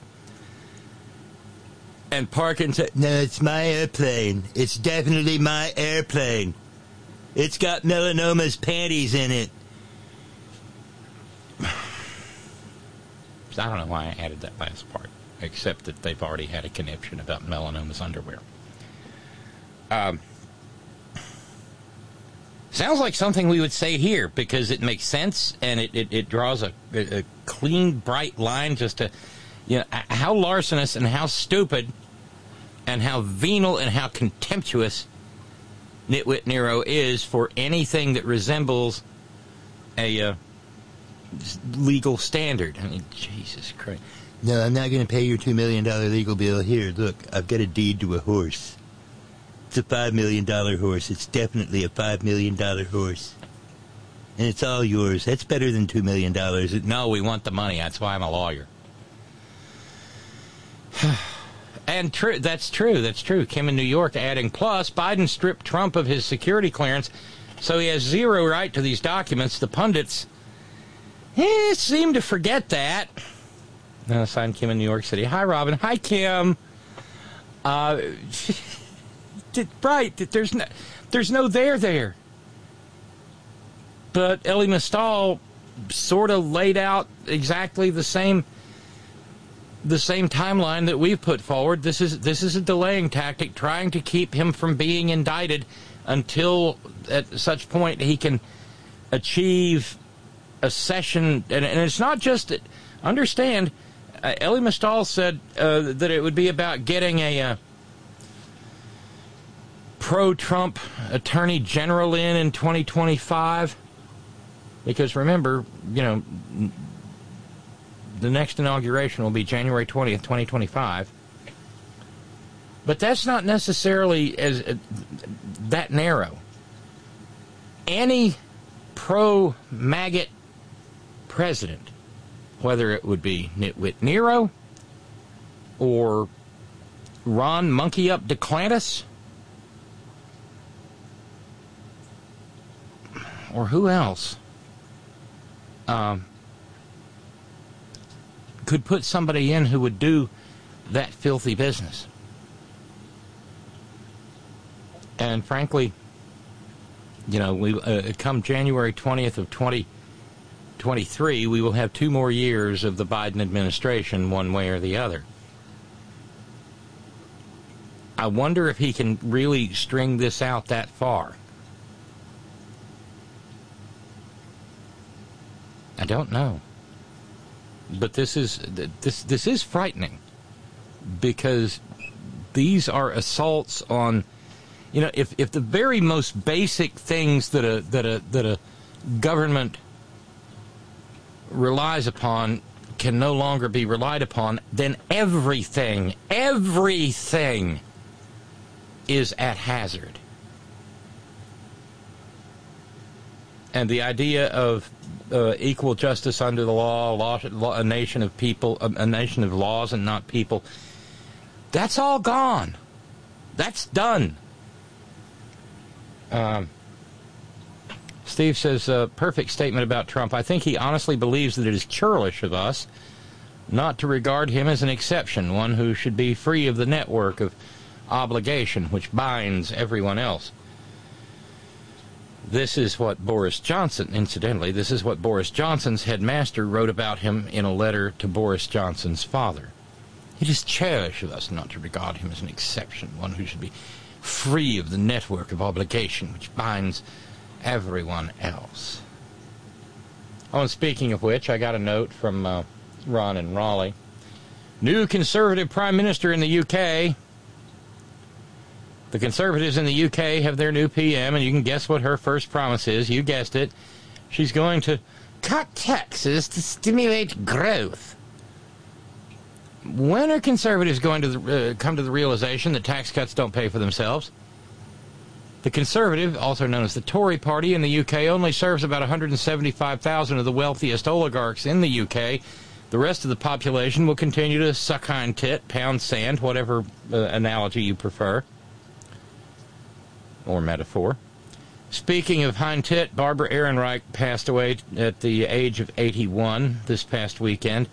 and park and say, no, it's my airplane. It's definitely my airplane. It's got Melanoma's panties in it. I don't know why I added that last part, except that they've already had a conniption about Melanoma's underwear. Um, sounds like something we would say here because it makes sense and it, it, it draws a, a clean, bright line just to, you know, how larcenous and how stupid and how venal and how contemptuous Nitwit Nero is for anything that resembles a uh, legal standard. I mean, Jesus Christ. No, I'm not going to pay your two million dollars legal bill. Here, look, I've got a deed to a horse. It's a five million dollars horse. It's definitely a five million dollars horse. And it's all yours. That's better than two million dollars. No, we want the money. That's why I'm a lawyer. And true, that's true. That's true. Kim in New York adding, plus, Biden stripped Trump of his security clearance, so he has zero right to these documents. The pundits eh, seem to forget that. Uh, signed Kim in New York City. Hi, Robin. Hi, Kim. Uh, right. There's no, there's no there there. But Elie Mystal sort of laid out exactly the same the same timeline that we've put forward. This is this is a delaying tactic, trying to keep him from being indicted until at such point he can achieve a session. And, and it's not just that. Understand, uh, Elie Mystal said uh, that it would be about getting a uh, pro-Trump attorney general in in twenty twenty-five. Because remember, you know, the next inauguration will be January twentieth, twenty twenty-five. But that's not necessarily as uh, that narrow. Any pro-maggot president, whether it would be Nitwit Nero or Ron Monkey Up DeClantis or who else, um, could put somebody in who would do that filthy business. And frankly, you know, we uh, come January twentieth of twenty twenty-three, we will have two more years of the Biden administration, one way or the other. I wonder if he can really string this out that far. I don't know. But this is this this is frightening, because these are assaults on, you know, if if the very most basic things that a that a that a government relies upon can no longer be relied upon, then everything, everything is at hazard. And the idea of uh, equal justice under the law, law, law, a nation of people, a, a nation of laws and not people, that's all gone. That's done. Um, Steve says, uh, perfect statement about Trump. I think he honestly believes that it is churlish of us not to regard him as an exception, one who should be free of the network of obligation which binds everyone else. This is what Boris Johnson, incidentally, this is what Boris Johnson's headmaster wrote about him in a letter to Boris Johnson's father. It is churlish of us not to regard him as an exception, one who should be free of the network of obligation which binds everyone else. Oh, and speaking of which, I got a note from uh, Ron in Raleigh. New Conservative Prime Minister in the U K. The Conservatives in the U K have their new P M, and you can guess what her first promise is. You guessed it. She's going to cut taxes to stimulate growth. When are Conservatives going to uh, come to the realization that tax cuts don't pay for themselves? The Conservative, also known as the Tory party in the U K, only serves about one hundred seventy-five thousand of the wealthiest oligarchs in the U K. The rest of the population will continue to suck hind tit, pound sand, whatever uh, analogy you prefer. Or metaphor. Speaking of hind tit, Barbara Ehrenreich passed away at the age of eighty-one this past weekend.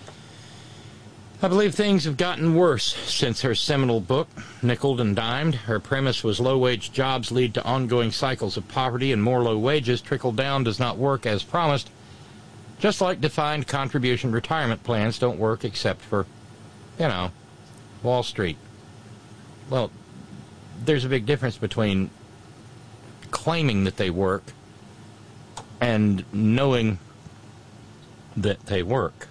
I believe things have gotten worse since her seminal book, Nickeled and Dimed. Her premise was low-wage jobs lead to ongoing cycles of poverty, and more low wages trickle down does not work as promised, just like defined contribution retirement plans don't work except for, you know, Wall Street. Well, there's a big difference between claiming that they work and knowing that they work.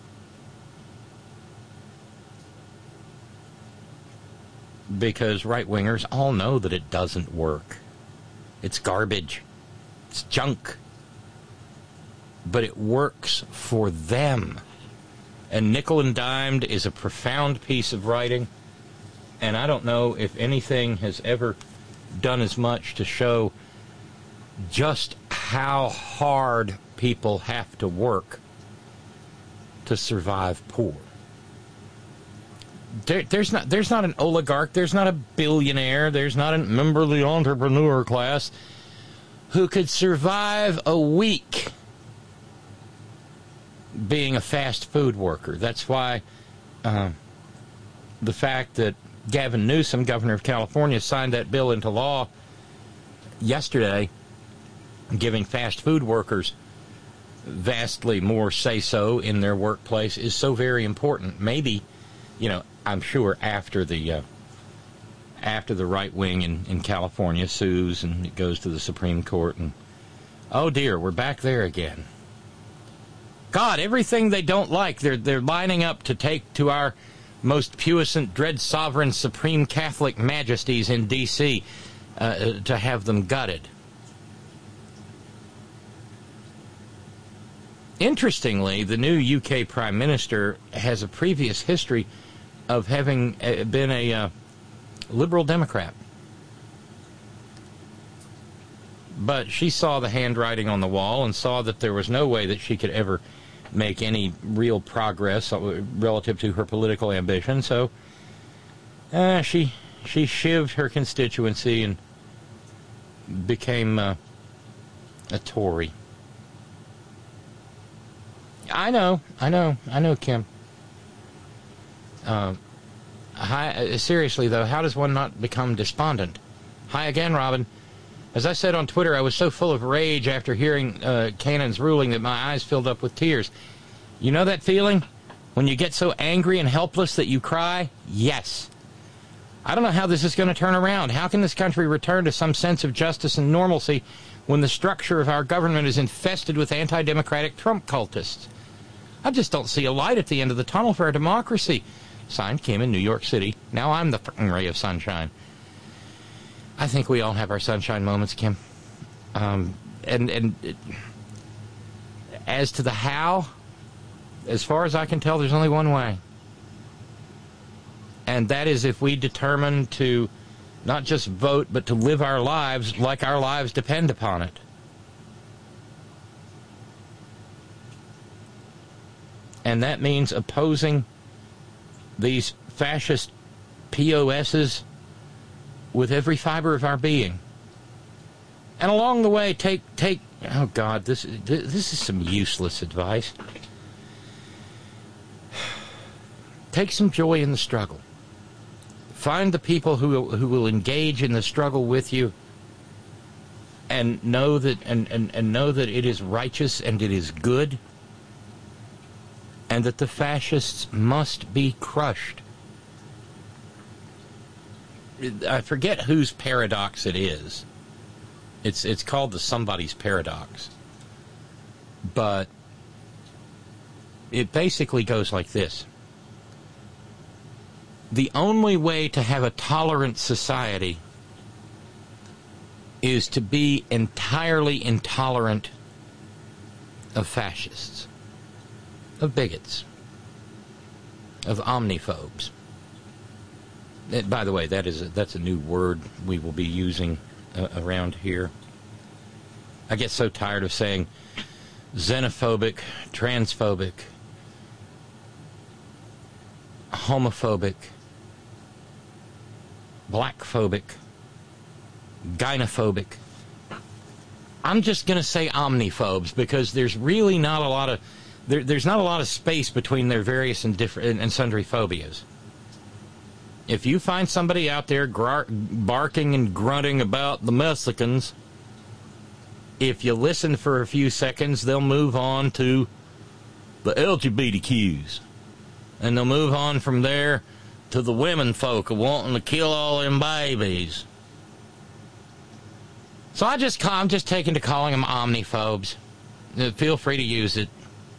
Because right-wingers all know that it doesn't work. It's garbage. It's junk. But it works for them. And Nickel and Dimed is a profound piece of writing. And I don't know if anything has ever done as much to show just how hard people have to work to survive poor. There, there's not there's not an oligarch, there's not a billionaire, there's not a member of the entrepreneur class who could survive a week being a fast food worker. That's why uh, the fact that Gavin Newsom, governor of California, signed that bill into law yesterday, giving fast food workers vastly more say-so in their workplace, is so very important. Maybe, you know, I'm sure after the uh, after the right wing in, in California sues and it goes to the Supreme Court, and oh dear, we're back there again. God, everything they don't like, they're they're lining up to take to our most puissant, dread sovereign, supreme Catholic majesties in D C uh, to have them gutted. Interestingly, the new U K Prime Minister has a previous history of having been a uh, liberal Democrat. But she saw the handwriting on the wall and saw that there was no way that she could ever make any real progress relative to her political ambition. So uh, she she shivved her constituency and became uh, a Tory. I know, I know, I know, Kim. Uh, hi, seriously, though, how does one not become despondent? Hi again, Robin. As I said on Twitter, I was so full of rage after hearing uh, Cannon's ruling that my eyes filled up with tears. You know that feeling? When you get so angry and helpless that you cry? Yes. I don't know how this is going to turn around. How can this country return to some sense of justice and normalcy when the structure of our government is infested with anti-democratic Trump cultists? I just don't see a light at the end of the tunnel for our democracy. Signed, Kim in New York City. Now I'm the frickin' ray of sunshine. I think we all have our sunshine moments, Kim. Um, and and it, As to the how, as far as I can tell, there's only one way. And that is if we determine to not just vote, but to live our lives like our lives depend upon it. And that means opposing these fascist P O S's with every fiber of our being. And along the way, take, take, oh God, this, this is some useless advice. Take some joy in the struggle. Find the people who, who will engage in the struggle with you, and know that, and, and, and know that it is righteous and it is good, and that the fascists must be crushed. I forget whose paradox it is. It's it's called the somebody's paradox. But it basically goes like this. The only way to have a tolerant society is to be entirely intolerant of fascists, of bigots, of omniphobes. And by the way, that is a, that's a new word we will be using uh, around here. I get so tired of saying xenophobic, transphobic, homophobic, blackphobic, gynophobic. I'm just going to say omniphobes because there's really not a lot of there, there's not a lot of space between their various and different and sundry phobias. If you find somebody out there grar- barking and grunting about the Mexicans, if you listen for a few seconds, they'll move on to the L G B T Qs. And they'll move on from there to the women folk wanting to kill all them babies. So I just, I'm just taking to calling them omniphobes. Feel free to use it.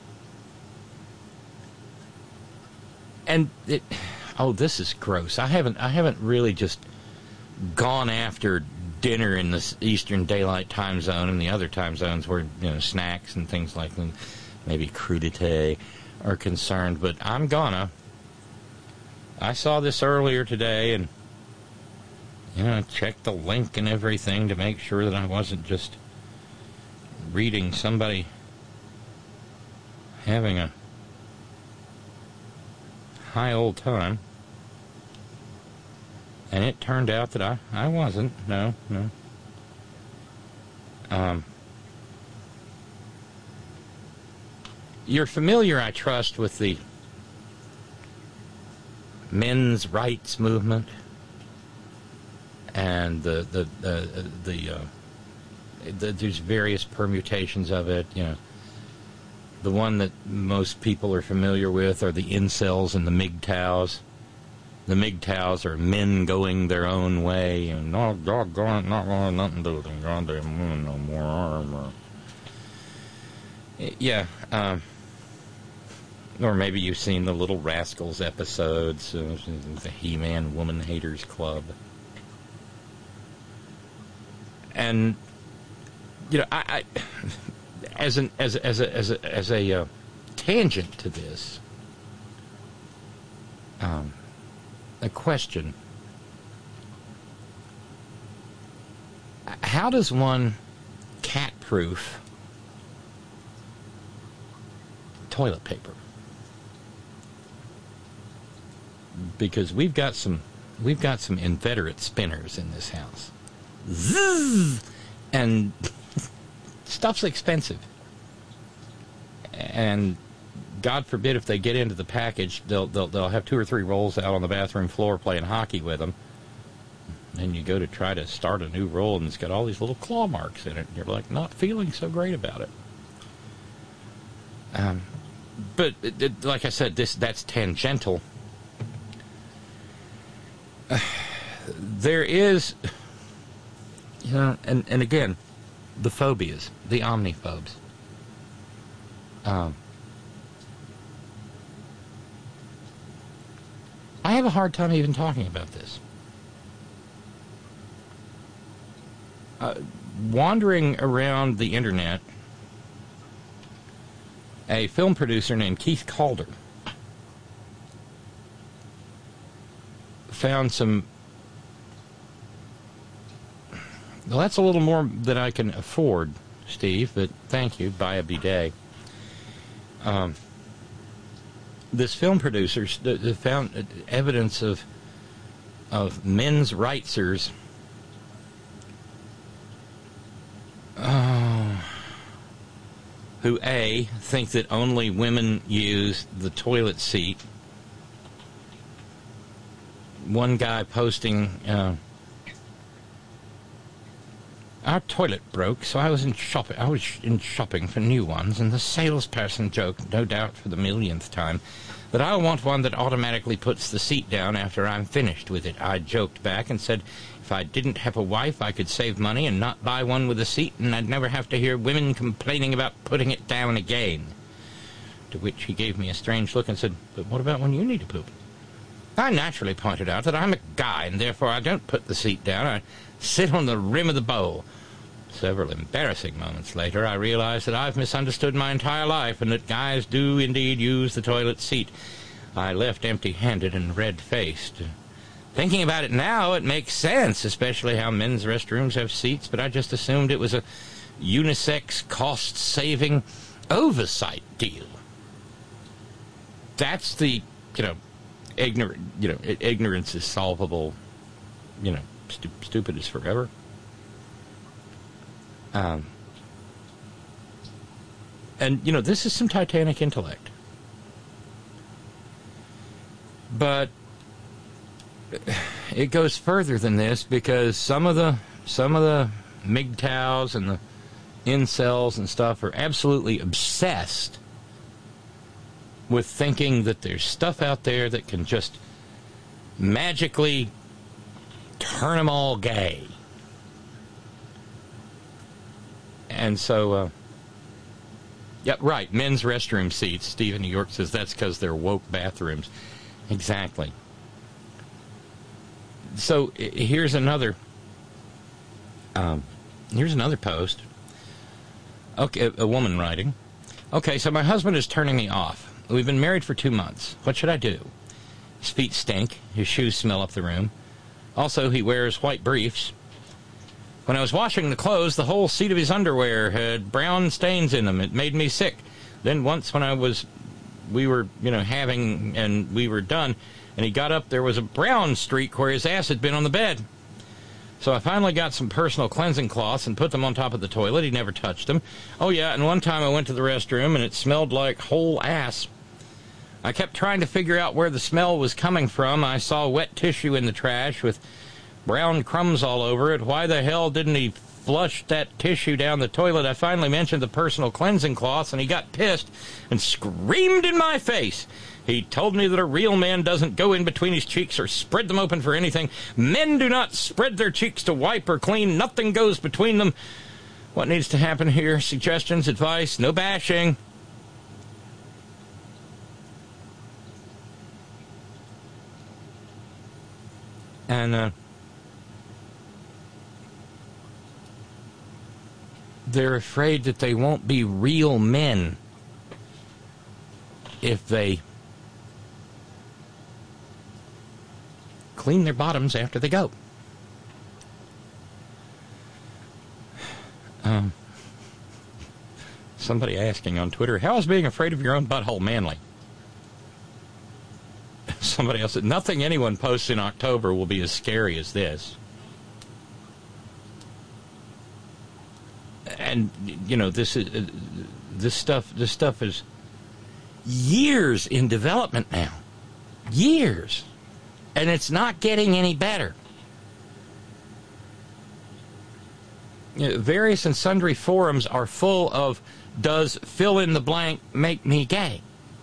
And it... Oh, this is gross. I haven't I haven't really just gone after dinner in the Eastern Daylight Time Zone and the other time zones where, you know, snacks and things like maybe crudité are concerned, but I'm gonna. I saw this earlier today and, you know, checked the link and everything to make sure that I wasn't just reading somebody having a high old time. And it turned out that I, I wasn't. No, no. Um, you're familiar, I trust, with the men's rights movement and the the the, the, uh, the there's various permutations of it. You know, the one that most people are familiar with are the incels and the M G T O Ws. The M G T O Ws are men going their own way, and no, doggone, not want nothing to do with them goddamn women no more. Armor. Yeah, um, or maybe you've seen the Little Rascals episodes, uh, the He-Man Woman Haters Club, and you know, I, I as an as as a as a as a uh, tangent to this. Um. A question. How does one cat-proof toilet paper? Because we've got some we've got some inveterate spinners in this house. Zzz! And stuff's expensive. And God forbid if they get into the package, they'll, they'll they'll have two or three rolls out on the bathroom floor playing hockey with them. And you go to try to start a new roll, and it's got all these little claw marks in it. And you're like, not feeling so great about it. Um, but it, it, like I said, this that's tangential. Uh, there is, you know, and, and again, the phobias, the omniphobes. Um. I have a hard time even talking about this. Uh, wandering around the internet, a film producer named Keith Calder found some. Well, that's a little more than I can afford, Steve, but thank you. Buy a bidet. Um, this film producer found evidence of of men's rightsers. Oh, who A, think that only women use the toilet seat. One guy posting, uh, our toilet broke, so I was in shopping. I was in shopping for new ones, and the salesperson joked, no doubt for the millionth time, that I'll want one that automatically puts the seat down after I'm finished with it. I joked back and said, if I didn't have a wife, I could save money and not buy one with a seat, and I'd never have to hear women complaining about putting it down again. To which he gave me a strange look and said, but what about when you need to poop? I naturally pointed out that I'm a guy, and therefore I don't put the seat down. I sit on the rim of the bowl. Several embarrassing moments later, I realized that I've misunderstood my entire life, and that guys do indeed use the toilet seat. I left empty-handed and red-faced. Thinking about it now, it makes sense, especially how men's restrooms have seats, but I just assumed it was a unisex, cost-saving oversight deal. That's the, you know, ignorant, you know, ignorance is solvable, you know, stu- stupid is forever. Um, and, you know, this is some Titanic intellect. But it goes further than this, because some of the some of the M G T O Ws and the incels and stuff are absolutely obsessed with thinking that there's stuff out there that can just magically turn them all gay. And so, uh, yeah, right, men's restroom seats. Stephen New York says that's because they're woke bathrooms. Exactly. So here's another. Um, here's another post. Okay, a, a woman writing. Okay, so my husband is turning me off. We've been married for two months. What should I do? His feet stink. His shoes smell up the room. Also, he wears white briefs. When I was washing the clothes, the whole seat of his underwear had brown stains in them. It made me sick. Then once when I was, we were, you know, having, and we were done, and he got up, there was a brown streak where his ass had been on the bed. So I finally got some personal cleansing cloths and put them on top of the toilet. He never touched them. Oh, yeah, and one time I went to the restroom, and it smelled like whole ass. I kept trying to figure out where the smell was coming from. I saw wet tissue in the trash with brown crumbs all over it. Why the hell didn't he flush that tissue down the toilet? I finally mentioned the personal cleansing cloths, and he got pissed and screamed in my face. He told me that a real man doesn't go in between his cheeks or spread them open for anything. Men do not spread their cheeks to wipe or clean. Nothing goes between them. What needs to happen here? Suggestions, advice, no bashing. And, uh, they're afraid that they won't be real men if they clean their bottoms after they go. Um, somebody asking on Twitter, how is being afraid of your own butthole manly? Somebody else said, nothing anyone posts in October will be as scary as this. And, you know, this is uh, this stuff this stuff is years in development now. Years. And it's not getting any better. You know, various and sundry forums are full of, does fill in the blank make me gay?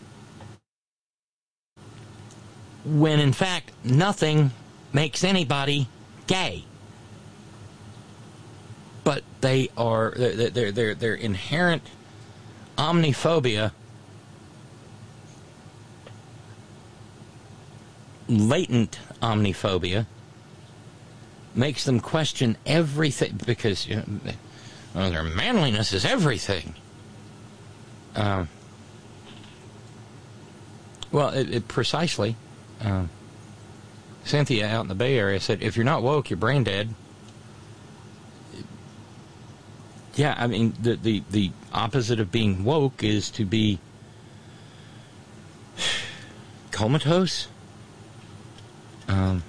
When in fact nothing makes anybody gay. But they are their their their their inherent omniphobia, latent omniphobia, makes them question everything, because, you know, well, their manliness is everything. Um, Well, it, it precisely. Uh, Cynthia out in the Bay Area said, if you're not woke, you're brain dead. Yeah, I mean, the, the, the opposite of being woke is to be comatose. Um,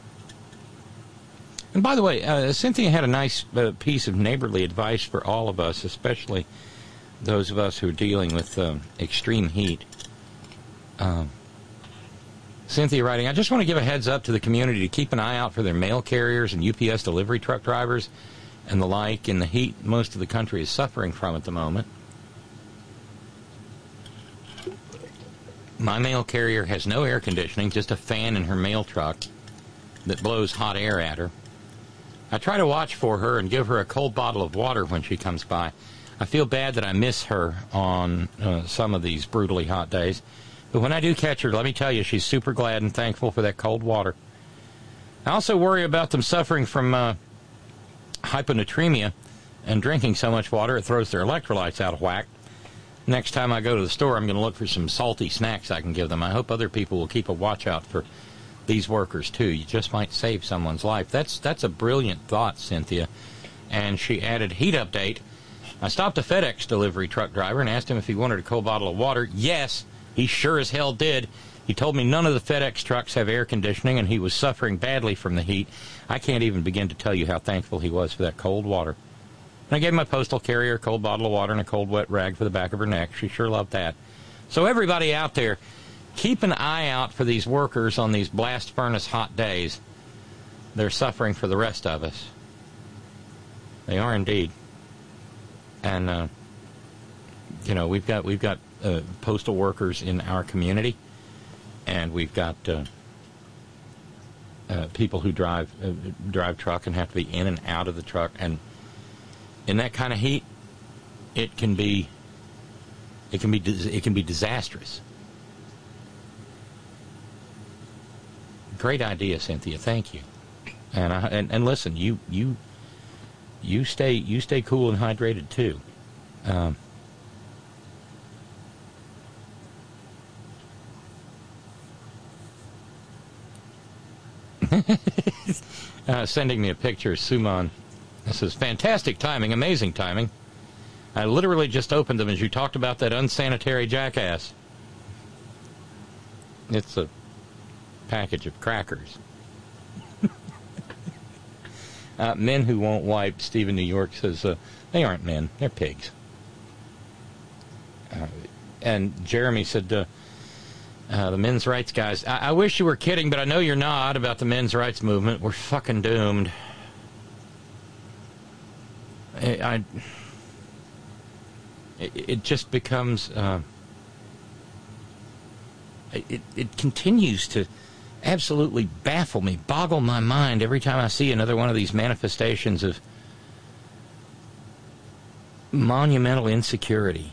and by the way, uh, Cynthia had a nice uh, piece of neighborly advice for all of us, especially those of us who are dealing with um, extreme heat. Um, Cynthia writing, I just want to give a heads up to the community to keep an eye out for their mail carriers and U P S delivery truck drivers and the like in the heat most of the country is suffering from at the moment. My mail carrier has no air conditioning, just a fan in her mail truck that blows hot air at her. I try to watch for her and give her a cold bottle of water when she comes by. I feel bad that I miss her on uh, some of these brutally hot days. But when I do catch her, let me tell you, she's super glad and thankful for that cold water. I also worry about them suffering from uh, hyponatremia and drinking so much water it throws their electrolytes out of whack. Next time I go to the store, I'm going to look for some salty snacks I can give them. I hope other people will keep a watch out for these workers, too. You just might save someone's life. That's, that's a brilliant thought, Cynthia. And she added, heat update. I stopped a FedEx delivery truck driver and asked him if he wanted a cold bottle of water. Yes. He sure as hell did. He told me none of the FedEx trucks have air conditioning, and he was suffering badly from the heat. I can't even begin to tell you how thankful he was for that cold water. And I gave my postal carrier a cold bottle of water and a cold wet rag for the back of her neck. She sure loved that. So everybody out there, keep an eye out for these workers on these blast furnace hot days. They're suffering for the rest of us. They are indeed. And, uh, you know, we've got, we've got, Uh, postal workers in our community, and we've got uh, uh, people who drive uh, drive truck and have to be in and out of the truck, and in that kind of heat, it can be it can be it can be disastrous. Great idea, Cynthia. Thank you. And I, and, and listen, you you you stay you stay cool and hydrated too. Um, uh, sending me a picture, Suman. This is fantastic timing, amazing timing. I literally just opened them as you talked about that unsanitary jackass. It's a package of crackers. uh, men who won't wipe, Steve in New York says, uh, they aren't men, they're pigs. Uh, and Jeremy said, uh, Uh, the men's rights guys. I, I wish you were kidding, but I know you're not about the men's rights movement. We're fucking doomed. I, I it, it just becomes. Uh, it it continues to absolutely baffle me, boggle my mind every time I see another one of these manifestations of monumental insecurity.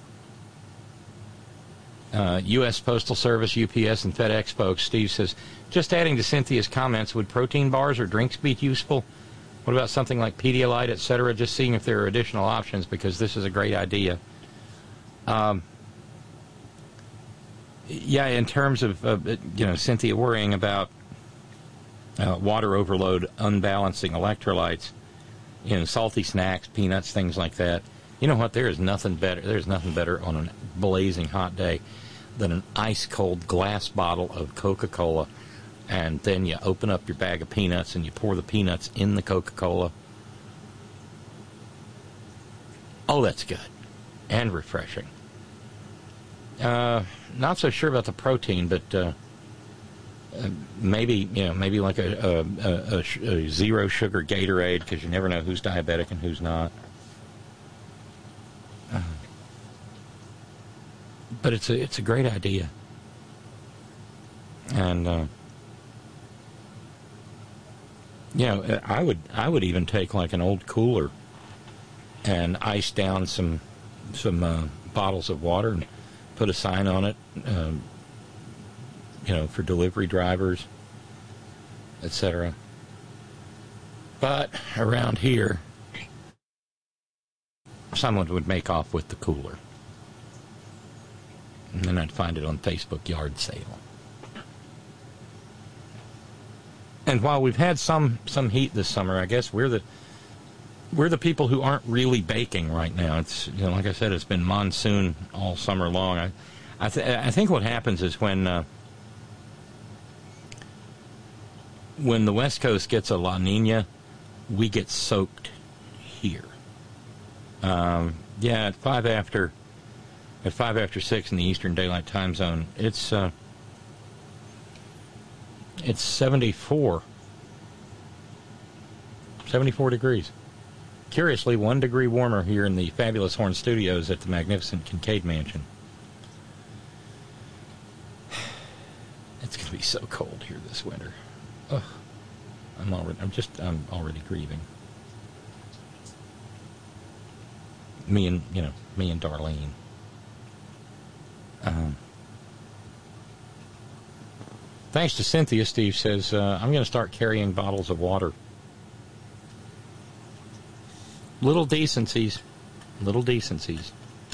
Uh, U S Postal Service, U P S, and FedEx folks, Steve says, just adding to Cynthia's comments, would protein bars or drinks be useful? What about something like Pedialyte, et cetera? Just seeing if there are additional options, because this is a great idea. Um, yeah, in terms of, uh, you know, Cynthia worrying about uh, water overload, unbalancing electrolytes, you know, salty snacks, peanuts, things like that. You know what? There is nothing better. There's nothing better on a blazing hot day than an ice-cold glass bottle of Coca-Cola, and then you open up your bag of peanuts and you pour the peanuts in the Coca-Cola. Oh, that's good and refreshing. Uh, not so sure about the protein, but uh, uh, maybe you know, maybe like a, a, a, a, a zero sugar Gatorade, because you never know who's diabetic and who's not. Uh, but it's a it's a great idea, and uh, you know, I would I would even take like an old cooler and ice down some some uh, bottles of water and put a sign on it, um, you know, for delivery drivers, et cetera. But around here, someone would make off with the cooler. And then I'd find it on Facebook yard sale. And while we've had some some heat this summer, I guess we're the we're the people who aren't really baking right now. It's, you know, like I said, it's been monsoon all summer long. I I, th- I think what happens is when uh, when the West Coast gets a La Nina, we get soaked here. Um, yeah, at five after at five after six in the Eastern Daylight Time Zone, it's. Uh, It's seventy-four. seventy-four degrees. Curiously, one degree warmer here in the fabulous Horn Studios at the magnificent Kincaid Mansion. It's going to be so cold here this winter. Ugh. I'm already, I'm just, I'm already grieving. Me and, you know, me and Darlene. Um... Thanks to Cynthia, Steve says, uh, I'm going to start carrying bottles of water. Little decencies. Little decencies.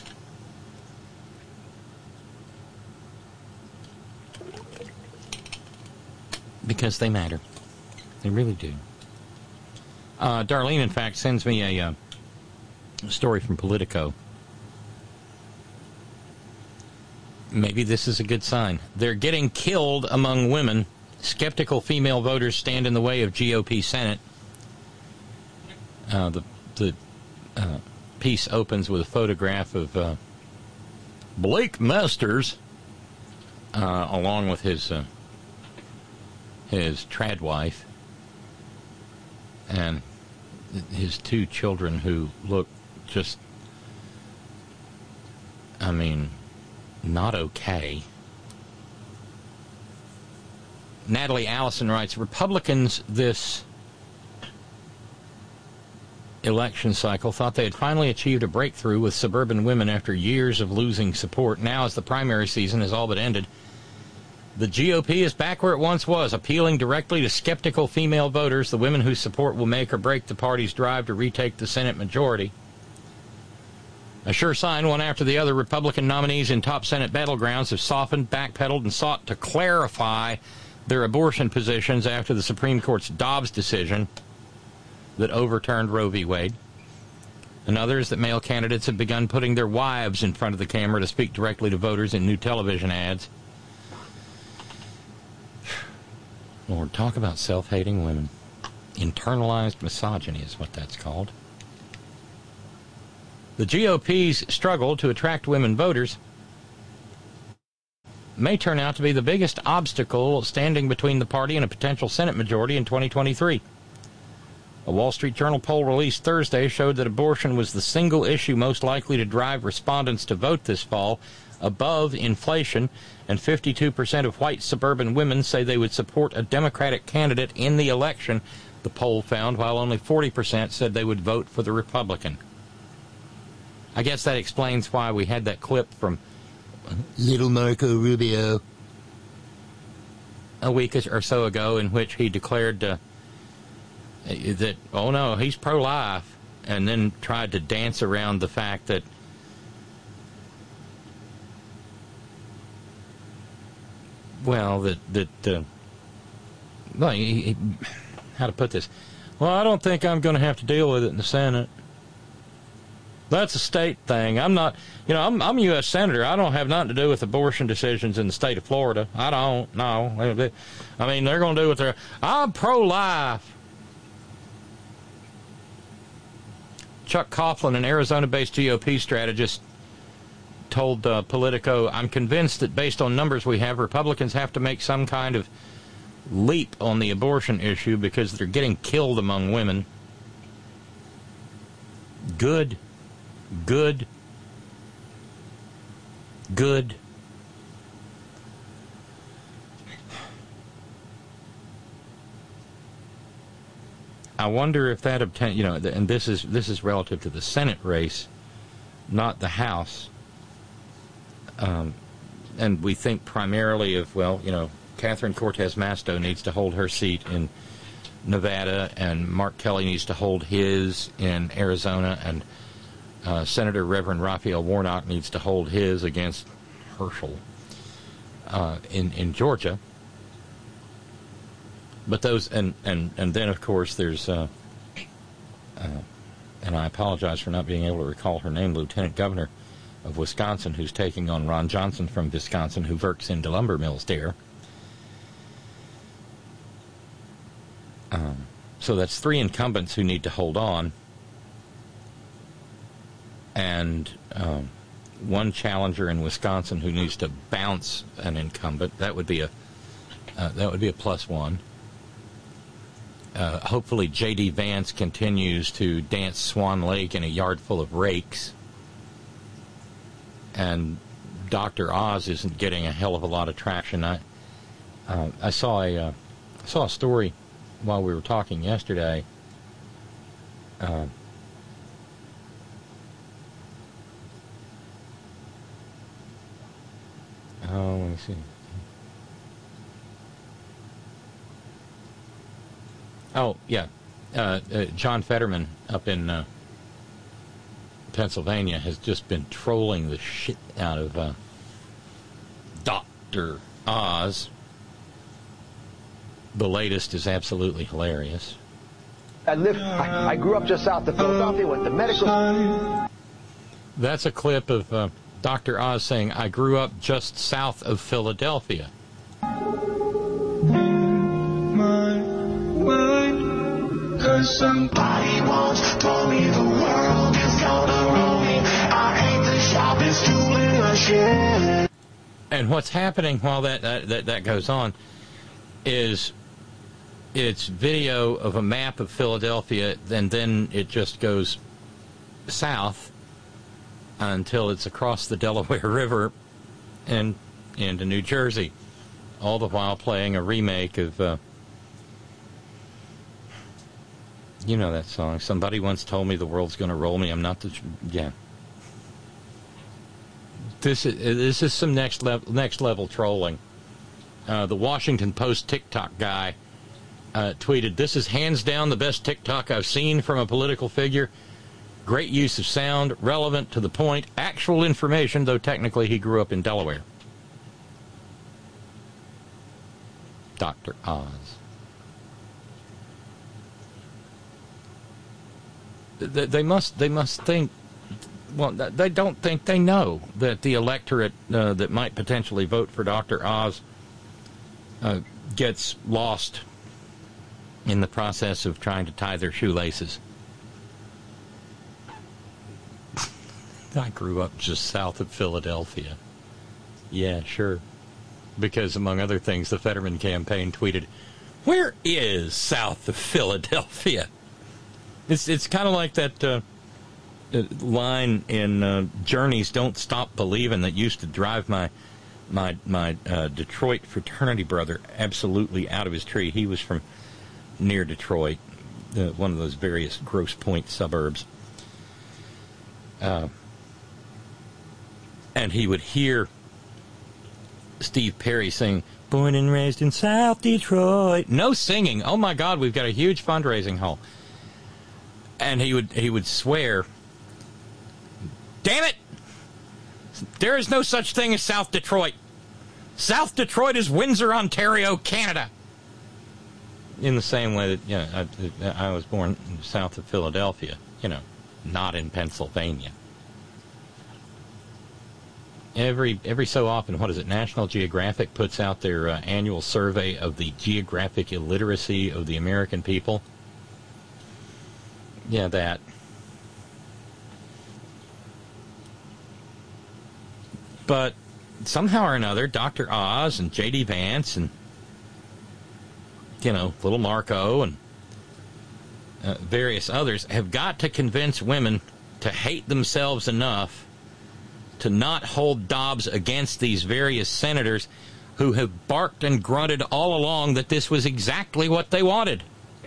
Because they matter. They really do. Uh, Darlene, in fact, sends me a, uh, a story from Politico. Maybe this is a good sign. They're getting killed among women. Skeptical female voters stand in the way of G O P Senate. Uh, the the uh, piece opens with a photograph of uh, Blake Masters, uh, along with his uh, his trad wife and his two children, who look just, I mean, not okay. Natalie Allison writes, Republicans this election cycle thought they had finally achieved a breakthrough with suburban women after years of losing support. Now, as the primary season has all but ended, the G O P is back where it once was, appealing directly to skeptical female voters, the women whose support will make or break the party's drive to retake the Senate majority. A sure sign, one after the other, Republican nominees in top Senate battlegrounds have softened, backpedaled, and sought to clarify their abortion positions after the Supreme Court's Dobbs decision that overturned Roe v. Wade. And others that male candidates have begun putting their wives in front of the camera to speak directly to voters in new television ads. Lord, talk about self-hating women. Internalized misogyny is what that's called. The G O P's struggle to attract women voters may turn out to be the biggest obstacle standing between the party and a potential Senate majority in twenty twenty-three. A Wall Street Journal poll released Thursday showed that abortion was the single issue most likely to drive respondents to vote this fall, above inflation, and fifty-two percent of white suburban women say they would support a Democratic candidate in the election, the poll found, while only forty percent said they would vote for the Republican. I guess that explains why we had that clip from Little Marco Rubio a week or so ago in which he declared uh, that, oh no, he's pro-life, and then tried to dance around the fact that well, that, that uh, well, he, he, how to put this? Well, I don't think I'm going to have to deal with it in the Senate. That's a state thing. I'm not, you know, I'm, I'm a U S Senator. I don't have nothing to do with abortion decisions in the state of Florida. I don't, no. I mean, they're going to do what they're, I'm pro-life. Chuck Coughlin, an Arizona-based G O P strategist, told uh, Politico, I'm convinced that based on numbers we have, Republicans have to make some kind of leap on the abortion issue because they're getting killed among women. Good. Good. Good. I wonder if that obtain, you know, and this is this is relative to the Senate race, not the House. Um, and we think primarily of, well, you know, Catherine Cortez Masto needs to hold her seat in Nevada, and Mark Kelly needs to hold his in Arizona, and uh, Senator Reverend Raphael Warnock needs to hold his against Herschel uh, in in Georgia. But those and and and then of course there's uh, uh, and I apologize for not being able to recall her name, Lieutenant Governor of Wisconsin, who's taking on Ron Johnson from Wisconsin, who works in the lumber mills there. Um, so that's three incumbents who need to hold on, and um, one challenger in Wisconsin who needs to bounce an incumbent. That would be a uh, that would be a plus one. Uh, hopefully, J D Vance continues to dance Swan Lake in a yard full of rakes, and Doctor Oz isn't getting a hell of a lot of traction. I uh, I saw a uh, saw a story while we were talking yesterday. Uh, oh, let me see. Oh, yeah. Uh, uh, John Fetterman up in uh, Pennsylvania has just been trolling the shit out of uh, Doctor Oz. The latest is absolutely hilarious. I live. I, I grew up just south of Philadelphia. Went to medical. That's a clip of uh, Doctor Oz saying, "I grew up just south of Philadelphia." Cause somebody once told me the world is gonna roll me. I ain't the sharpest tool in the shed. And what's happening while that, that that that goes on is it's video of a map of Philadelphia, and then it just goes south until it's across the Delaware River and into New Jersey, all the while playing a remake of uh, you know that song. Somebody once told me the world's going to roll me. I'm not the... Yeah. This is, this is some next level, next level trolling. Uh, the Washington Post TikTok guy uh, tweeted, "This is hands down the best TikTok I've seen from a political figure. Great use of sound, relevant, to the point, actual information, though technically he grew up in Delaware." Doctor Oz. They must. They must think. Well, they don't think they know that the electorate uh, that might potentially vote for Doctor Oz uh, gets lost in the process of trying to tie their shoelaces. I grew up just south of Philadelphia. Yeah, sure. Because, among other things, the Fetterman campaign tweeted, "Where is south of Philadelphia?" It's it's kind of like that uh, line in uh, Journey's "Don't Stop Believin'" that used to drive my my my uh, Detroit fraternity brother absolutely out of his tree. He was from near Detroit, uh, one of those various Grosse Pointe suburbs, uh, and he would hear Steve Perry sing "Born and Raised in South Detroit." No singing. Oh my God, we've got a huge fundraising hall. And he would he would swear, "Damn it! There is no such thing as South Detroit. South Detroit is Windsor, Ontario, Canada." In the same way that, you know, I, I was born south of Philadelphia, you know, not in Pennsylvania. Every every so often, what is it? National Geographic puts out their uh, annual survey of the geographic illiteracy of the American people. Yeah, that. But somehow or another, Doctor Oz and J D Vance and, you know, Little Marco and uh, various others have got to convince women to hate themselves enough to not hold Dobbs against these various senators who have barked and grunted all along that this was exactly what they wanted.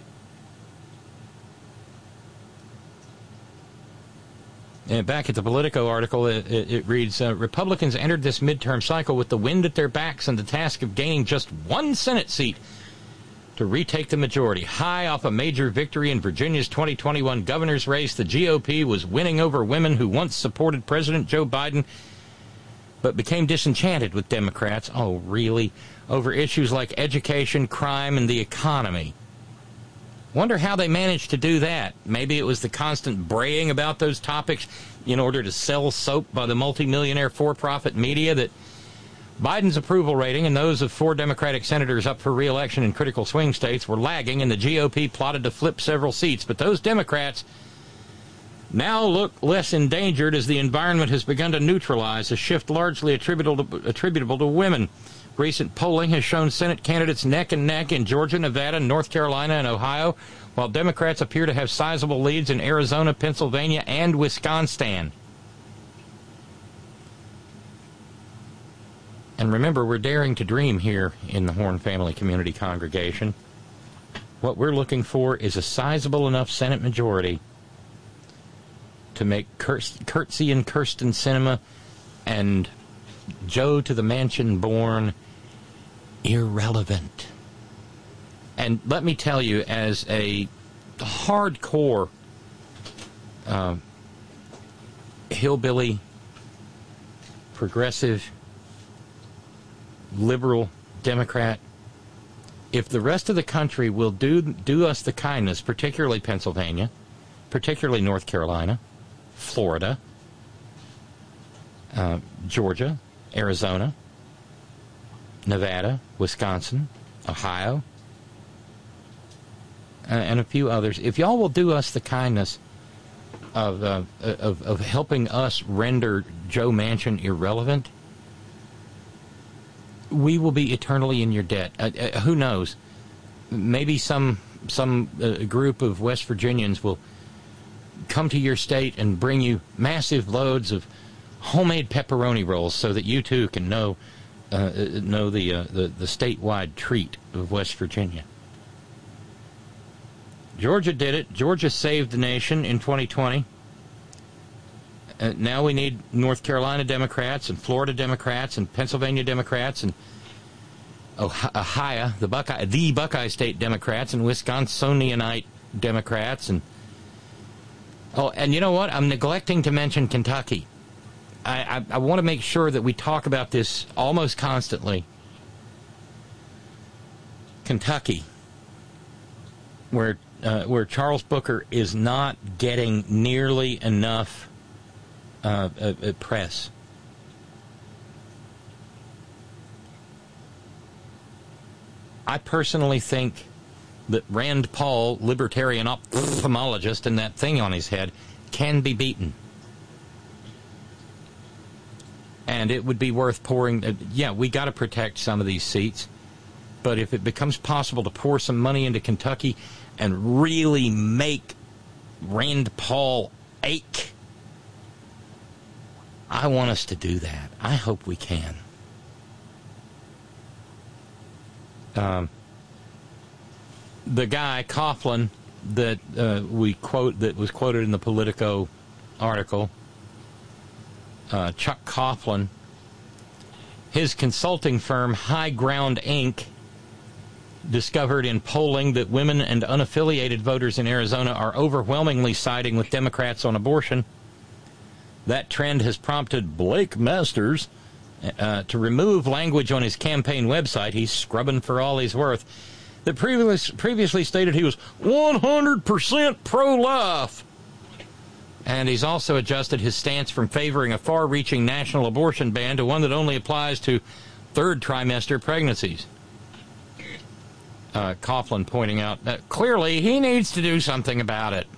And back at the Politico article, it, it, it reads, uh, Republicans entered this midterm cycle with the wind at their backs and the task of gaining just one Senate seat to retake the majority. High off a major victory in Virginia's twenty twenty-one governor's race, the G O P was winning over women who once supported President Joe Biden but became disenchanted with Democrats. Oh, really? Over issues like education, crime, and the economy. Wonder how they managed to do that. Maybe it was the constant braying about those topics in order to sell soap by the multimillionaire for-profit media that Biden's approval rating and those of four Democratic senators up for re-election in critical swing states were lagging, and the G O P plotted to flip several seats. But those Democrats now look less endangered as the environment has begun to neutralize, a shift largely attributable to, attributable to women. Recent polling has shown Senate candidates neck and neck in Georgia, Nevada, North Carolina, and Ohio, while Democrats appear to have sizable leads in Arizona, Pennsylvania, and Wisconsin. And remember, we're daring to dream here in the Horn Family Community Congregation. What we're looking for is a sizable enough Senate majority to make Curtsy and Kirsten Sinema and Joe to the Mansion born irrelevant. And let me tell you, as a hardcore uh, hillbilly, progressive, liberal Democrat, if the rest of the country will do do us the kindness, particularly Pennsylvania, particularly North Carolina, Florida, uh, Georgia, Arizona, Nevada, Wisconsin, Ohio, uh, and a few others, if y'all will do us the kindness of, uh, of, of helping us render Joe Manchin irrelevant, we will be eternally in your debt. Uh, uh, who knows? Maybe some some uh, group of West Virginians will come to your state and bring you massive loads of homemade pepperoni rolls so that you too can know uh, know the, uh, the the statewide treat of West Virginia. Georgia did it. Georgia saved the nation in twenty twenty. Uh, now we need North Carolina Democrats and Florida Democrats and Pennsylvania Democrats and Ohio, the Buckeye, the Buckeye State Democrats and Wisconsinianite Democrats and oh, and you know what? I'm neglecting to mention Kentucky. I, I, I want to make sure that we talk about this almost constantly. Kentucky, where uh, where Charles Booker is not getting nearly enough Uh, uh, uh, press. I personally think that Rand Paul, libertarian ophthalmologist, and that thing on his head can be beaten. And it would be worth pouring. Uh, yeah, we got to protect some of these seats. But if it becomes possible to pour some money into Kentucky and really make Rand Paul ache, I want us to do that. I hope we can. Um, the guy Coughlin that uh, we quote that was quoted in the Politico article, uh, Chuck Coughlin, his consulting firm High Ground Incorporated discovered in polling that women and unaffiliated voters in Arizona are overwhelmingly siding with Democrats on abortion. That trend has prompted Blake Masters uh, to remove language on his campaign website. He's scrubbing for all he's worth. That previous, previously stated he was one hundred percent pro-life. And he's also adjusted his stance from favoring a far-reaching national abortion ban to one that only applies to third trimester pregnancies. Uh, Coughlin pointing out that clearly he needs to do something about it.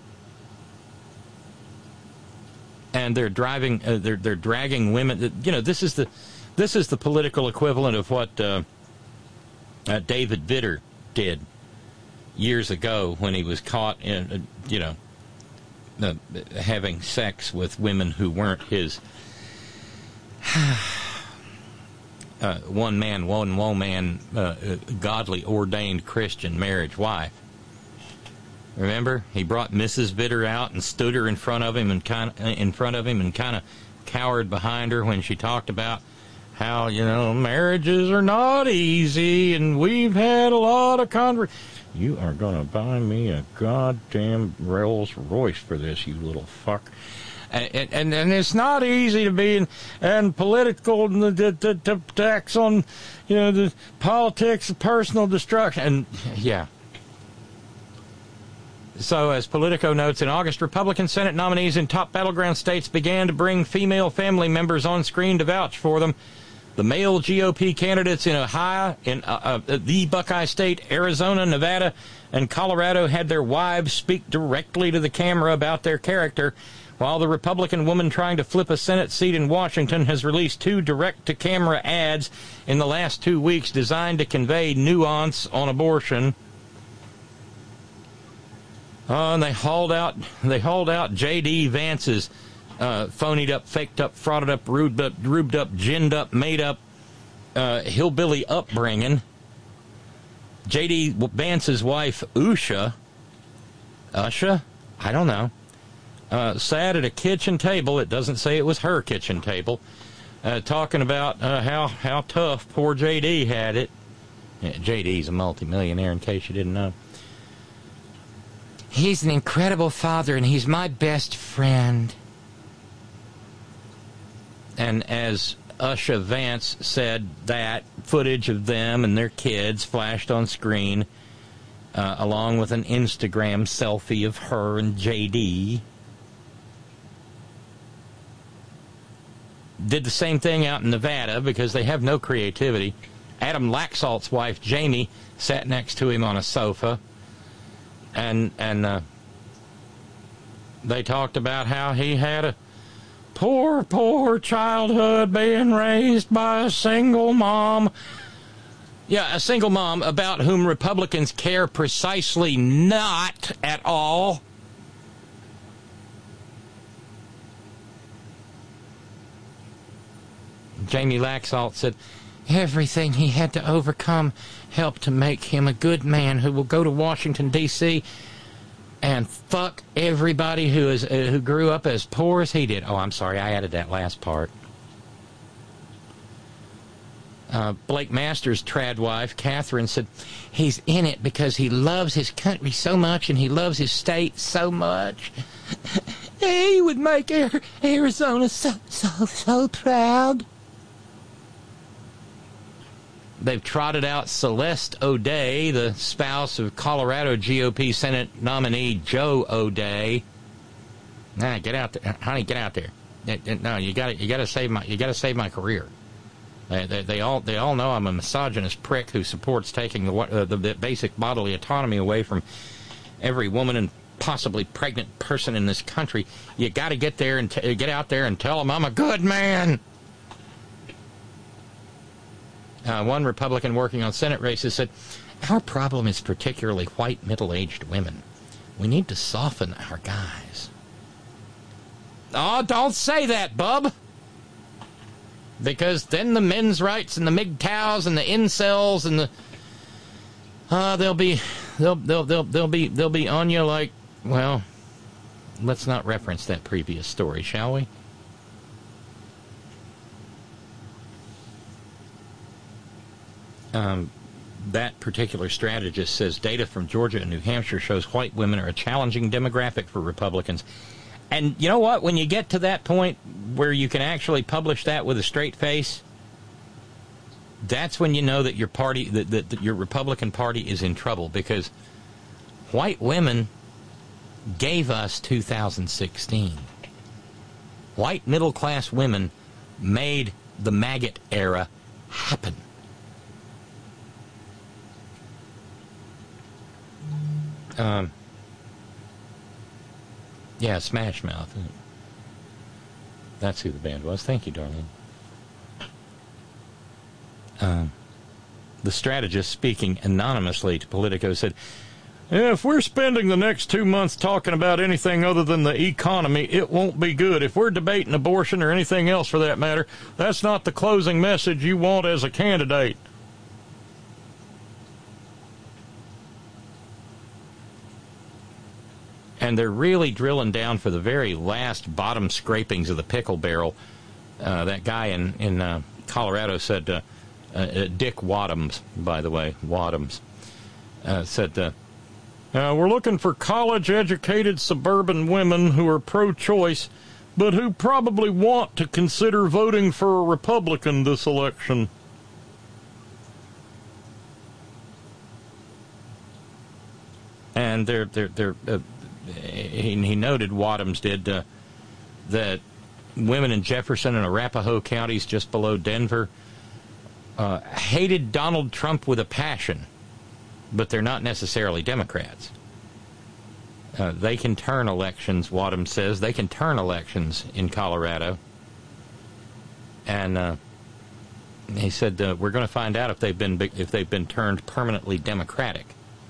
And they're driving, uh, they're they're dragging women. You know, this is the this is the political equivalent of what uh, uh, David Vitter did years ago when he was caught in, uh, you know, uh, having sex with women who weren't his uh, one man, one woman, uh, godly ordained Christian marriage wife. Remember, he brought Missus Vitter out and stood her in front of him and kind of, in front of him and kind of cowered behind her when she talked about how, you know, marriages are not easy and we've had a lot of conver. You are going to buy me a goddamn Rolls Royce for this, you little fuck. And, and and it's not easy to be in and political the, the, the attacks on, you know, the politics of personal destruction. And yeah. So, as Politico notes, in August, Republican Senate nominees in top battleground states began to bring female family members on screen to vouch for them. The male G O P candidates in Ohio, in uh, uh, the Buckeye State, Arizona, Nevada, and Colorado had their wives speak directly to the camera about their character, while the Republican woman trying to flip a Senate seat in Washington has released two direct-to-camera ads in the last two weeks designed to convey nuance on abortion. Oh, and they hauled out, they hauled out J D. Vance's uh, phonied up, faked up, frauded up, rubed up, rubed up, ginned up, made up, uh, hillbilly upbringing. J D. Vance's wife, Usha, Usha, I don't know, uh, sat at a kitchen table. It doesn't say it was her kitchen table, uh, talking about uh, how how tough poor J D had it. Yeah, J D's a multimillionaire, in case you didn't know. He's an incredible father, and he's my best friend. And as Usha Vance said, that footage of them and their kids flashed on screen, uh, along with an Instagram selfie of her and J D. Did the same thing out in Nevada because they have no creativity. Adam Laxalt's wife, Jamie, sat next to him on a sofa. And and uh, they talked about how he had a poor, poor childhood being raised by a single mom. Yeah, a single mom about whom Republicans care precisely not at all. Jamie Laxalt said, everything he had to overcome helped to make him a good man who will go to Washington, D C and fuck everybody who is uh, who grew up as poor as he did. Oh, I'm sorry, I added that last part. Uh, Blake Masters' trad wife, Catherine, said, he's in it because he loves his country so much and he loves his state so much. He would make Arizona so, so, so proud. They've trotted out Celeste O'Day, the spouse of Colorado G O P Senate nominee Joe O'Day. Nah, get out there, honey. Get out there. No, you got you got to save my you got to save my career. They, they, they all they all know I'm a misogynist prick who supports taking the, uh, the the basic bodily autonomy away from every woman and possibly pregnant person in this country. You got to get there and t- get out there and tell them I'm a good man. Uh, one Republican working on Senate races said, our problem is particularly white middle-aged women. We need to soften our guys. Oh, don't say that, bub. Because then the men's rights and the M G T O Ws and the incels and the uh, they'll be they'll they'll they'll they'll be they'll be on you like, well, let's not reference that previous story, shall we? Um, that particular strategist says data from Georgia and New Hampshire shows white women are a challenging demographic for Republicans. And you know what? When you get to that point where you can actually publish that with a straight face, that's when you know that your party, that, that, that your Republican Party is in trouble, because white women gave us two thousand sixteen. White middle-class women made the maggot era happen. Um, yeah, Smash Mouth. That's who the band was. Thank you, darling. Um, the strategist, speaking anonymously to Politico, said, if we're spending the next two months talking about anything other than the economy, it won't be good. If we're debating abortion or anything else for that matter, that's not the closing message you want as a candidate. And they're really drilling down for the very last bottom scrapings of the pickle barrel. Uh, that guy in, in uh, Colorado said, uh, uh, Dick Wadhams, by the way, Wadhams, uh, said, uh, uh, we're looking for college-educated suburban women who are pro-choice but who probably want to consider voting for a Republican this election. And they're, they're, they're, uh, he, he noted, Wadhams did, uh, that women in Jefferson and Arapahoe counties just below Denver uh, hated Donald Trump with a passion, but they're not necessarily Democrats. Uh, they can turn elections, Wadhams says. They can turn elections in Colorado. And uh, he said, uh, we're going to find out if they've been if they've been turned permanently Democratic.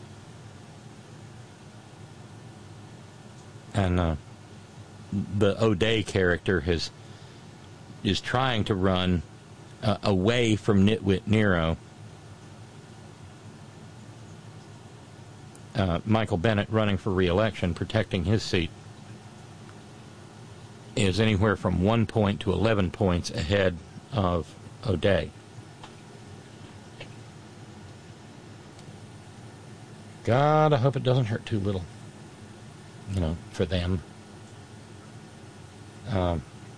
And uh, the O'Day character has is trying to run uh, away from Nitwit Nero. Uh, Michael Bennett, running for re-election, protecting his seat, is anywhere from one point to eleven points ahead of O'Day. God, I hope it doesn't hurt too little, you know, for them. Um,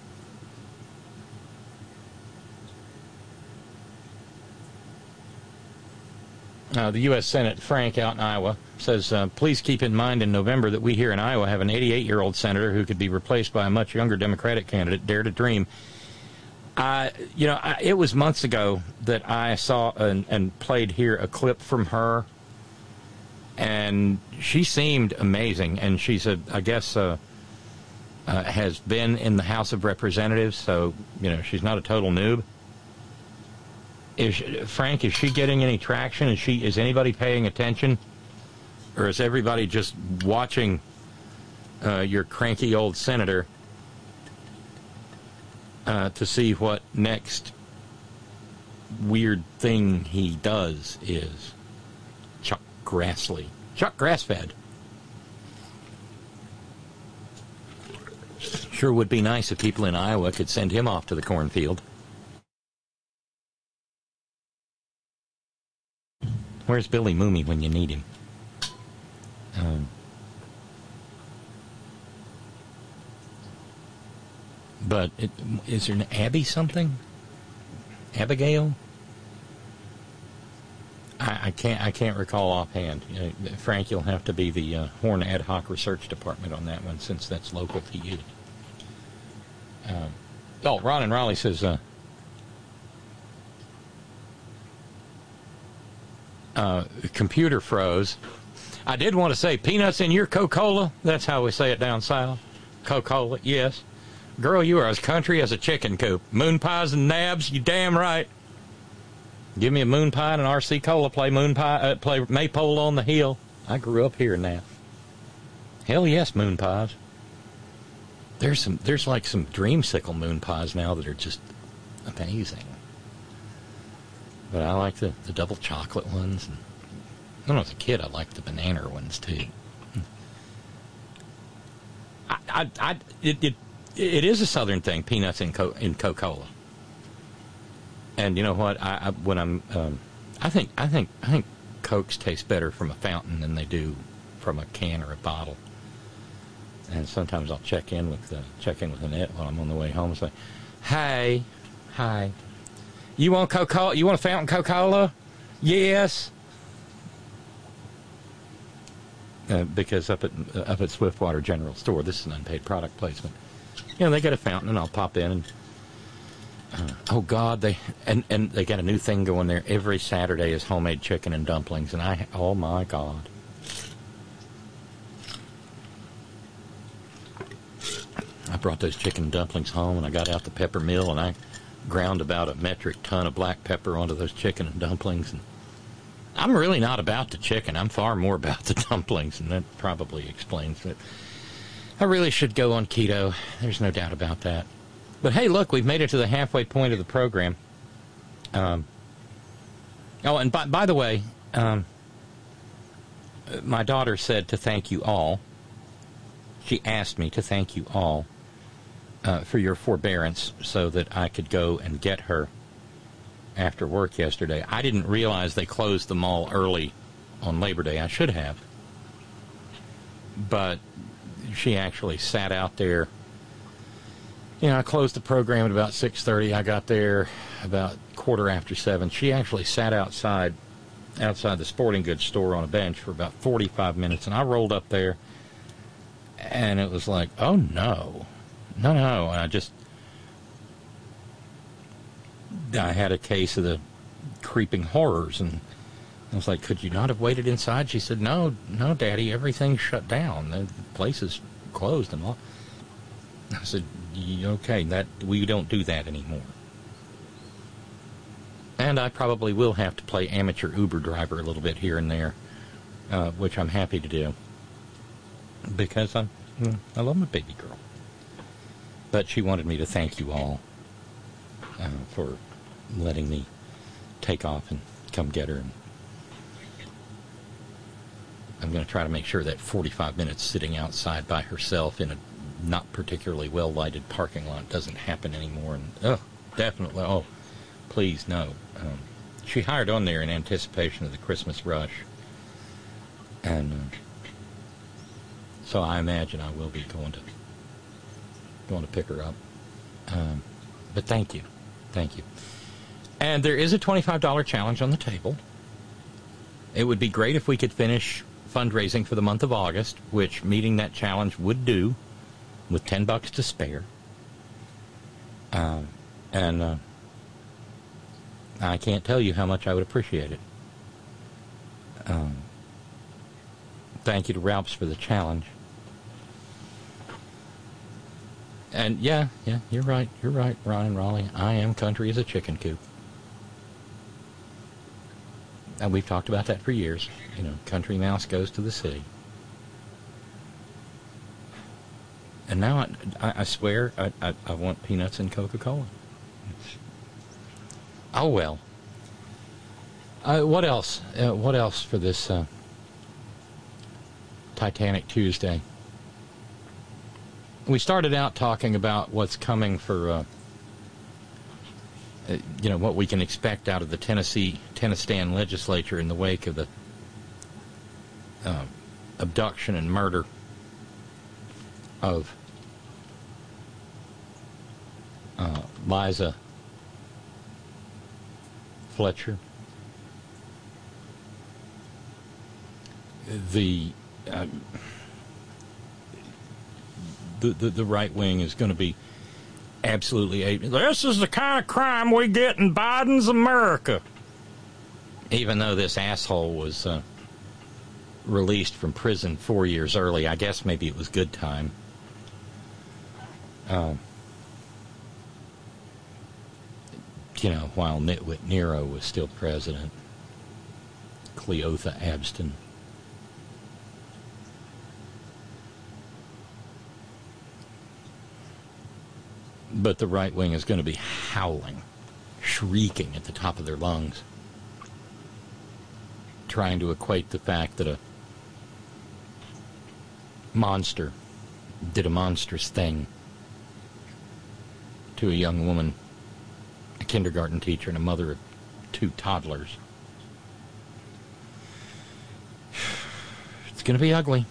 uh, the U S Senate, Frank, out in Iowa, says, uh, please keep in mind in November that we here in Iowa have an eighty-eight-year-old senator who could be replaced by a much younger Democratic candidate. Dare to dream. Uh, you know, I, it was months ago that I saw and, and played here a clip from her, and she seemed amazing. And she's, a, I guess, uh, uh, has been in the House of Representatives, so, you know, she's not a total noob. Is Frank, is she getting any traction? Is she? Is anybody paying attention? Or is everybody just watching uh, your cranky old senator uh, to see what next weird thing he does is? Chuck Grassley. Chuck Grassfed. Sure would be nice if people in Iowa could send him off to the cornfield. Where's Billy Mooney when you need him? Um, but it, is there an Abby something? Abigail? I, I can't. I can't recall offhand. You know, Frank, you'll have to be the uh, Horn Ad Hoc Research Department on that one, since that's local to you. Um, oh, Ron and Raleigh says. Uh, Uh, computer froze. I did want to say peanuts in your Coca-Cola. That's how we say it down south. Coca-Cola, yes. Girl, you are as country as a chicken coop. Moon pies and nabs, you damn right. Give me a moon pie and an R C Cola. Play moon pie. Uh, play Maypole on the Hill. I grew up here now. Hell yes, moon pies. There's some. There's like some dreamsicle moon pies now that are just amazing. But I like the, the double chocolate ones. And I don't know, as a kid, I liked the banana ones, too. I, I, I, it, it, it is a Southern thing, peanuts in, Co- in Coca-Cola. And you know what? I, I when I'm, um, I think, I think, I think Cokes taste better from a fountain than they do from a can or a bottle. And sometimes I'll check in with the, check in with Annette while I'm on the way home and say, "Hey, hi. You want Coca-Cola? You want a fountain Coca-Cola?" "Yes." Uh, because up at uh, up at Swiftwater General Store, this is an unpaid product placement. You know, they got a fountain, and I'll pop in and uh, oh God, they and and they got a new thing going there. Every Saturday is homemade chicken and dumplings, and I oh my God. I brought those chicken dumplings home, and I got out the pepper mill, and I ground about a metric ton of black pepper onto those chicken and dumplings. And I'm really not about the chicken. I'm far more about the dumplings, and that probably explains it. I really should go on keto. There's no doubt about that. But hey, look, we've made it to the halfway point of the program. Um, oh, and by, by the way, um, my daughter said to thank you all. She asked me to thank you all Uh, for your forbearance so that I could go and get her after work yesterday. I didn't realize they closed the mall early on Labor Day. I should have. But she actually sat out there you know, I closed the program at about six thirty. I got there about quarter after seven. She actually sat outside, outside the sporting goods store on a bench for about forty-five minutes, and I rolled up there, and it was like, oh, no. No, no. And I just, I had a case of the creeping horrors, and I was like, could you not have waited inside? She said, no, no, Daddy, everything's shut down. The place is closed and all. I said, okay, that we don't do that anymore. And I probably will have to play amateur Uber driver a little bit here and there, uh, which I'm happy to do, because I'm, I love my baby girl. But she wanted me to thank you all uh, for letting me take off and come get her. And I'm going to try to make sure that forty-five minutes sitting outside by herself in a not particularly well-lighted parking lot doesn't happen anymore. And, oh, definitely, oh, please, no. Um, she hired on there in anticipation of the Christmas rush. And uh, so I imagine I will be going to going to pick her up. Um, but thank you. Thank you. And there is a twenty-five dollars challenge on the table. It would be great if we could finish fundraising for the month of August, which meeting that challenge would do, with ten bucks to spare. Uh, and uh, I can't tell you how much I would appreciate it. Um, thank you to Ralphs for the challenge. And yeah, yeah, you're right, you're right, Ron and Raleigh. I am country as a chicken coop. And we've talked about that for years. You know, country mouse goes to the city. And now, I, I, I swear, I, I, I want peanuts and Coca-Cola. Oh, well. Uh, what else? Uh, what else for this uh, Titanic Tuesday? We started out talking about what's coming for, uh, uh, you know, what we can expect out of the Tennessee, Tennistan legislature in the wake of the uh, abduction and murder of uh, Liza Fletcher. The, uh, the the the right wing is going to be absolutely. This is the kind of crime we get in Biden's America. Even though this asshole was uh, released from prison four years early, I guess maybe it was good time. Uh, you know, while Nitwit Nero was still president, Cleotha Abston. But the right wing is going to be howling, shrieking at the top of their lungs, trying to equate the fact that a monster did a monstrous thing to a young woman, a kindergarten teacher, and a mother of two toddlers. It's going to be ugly.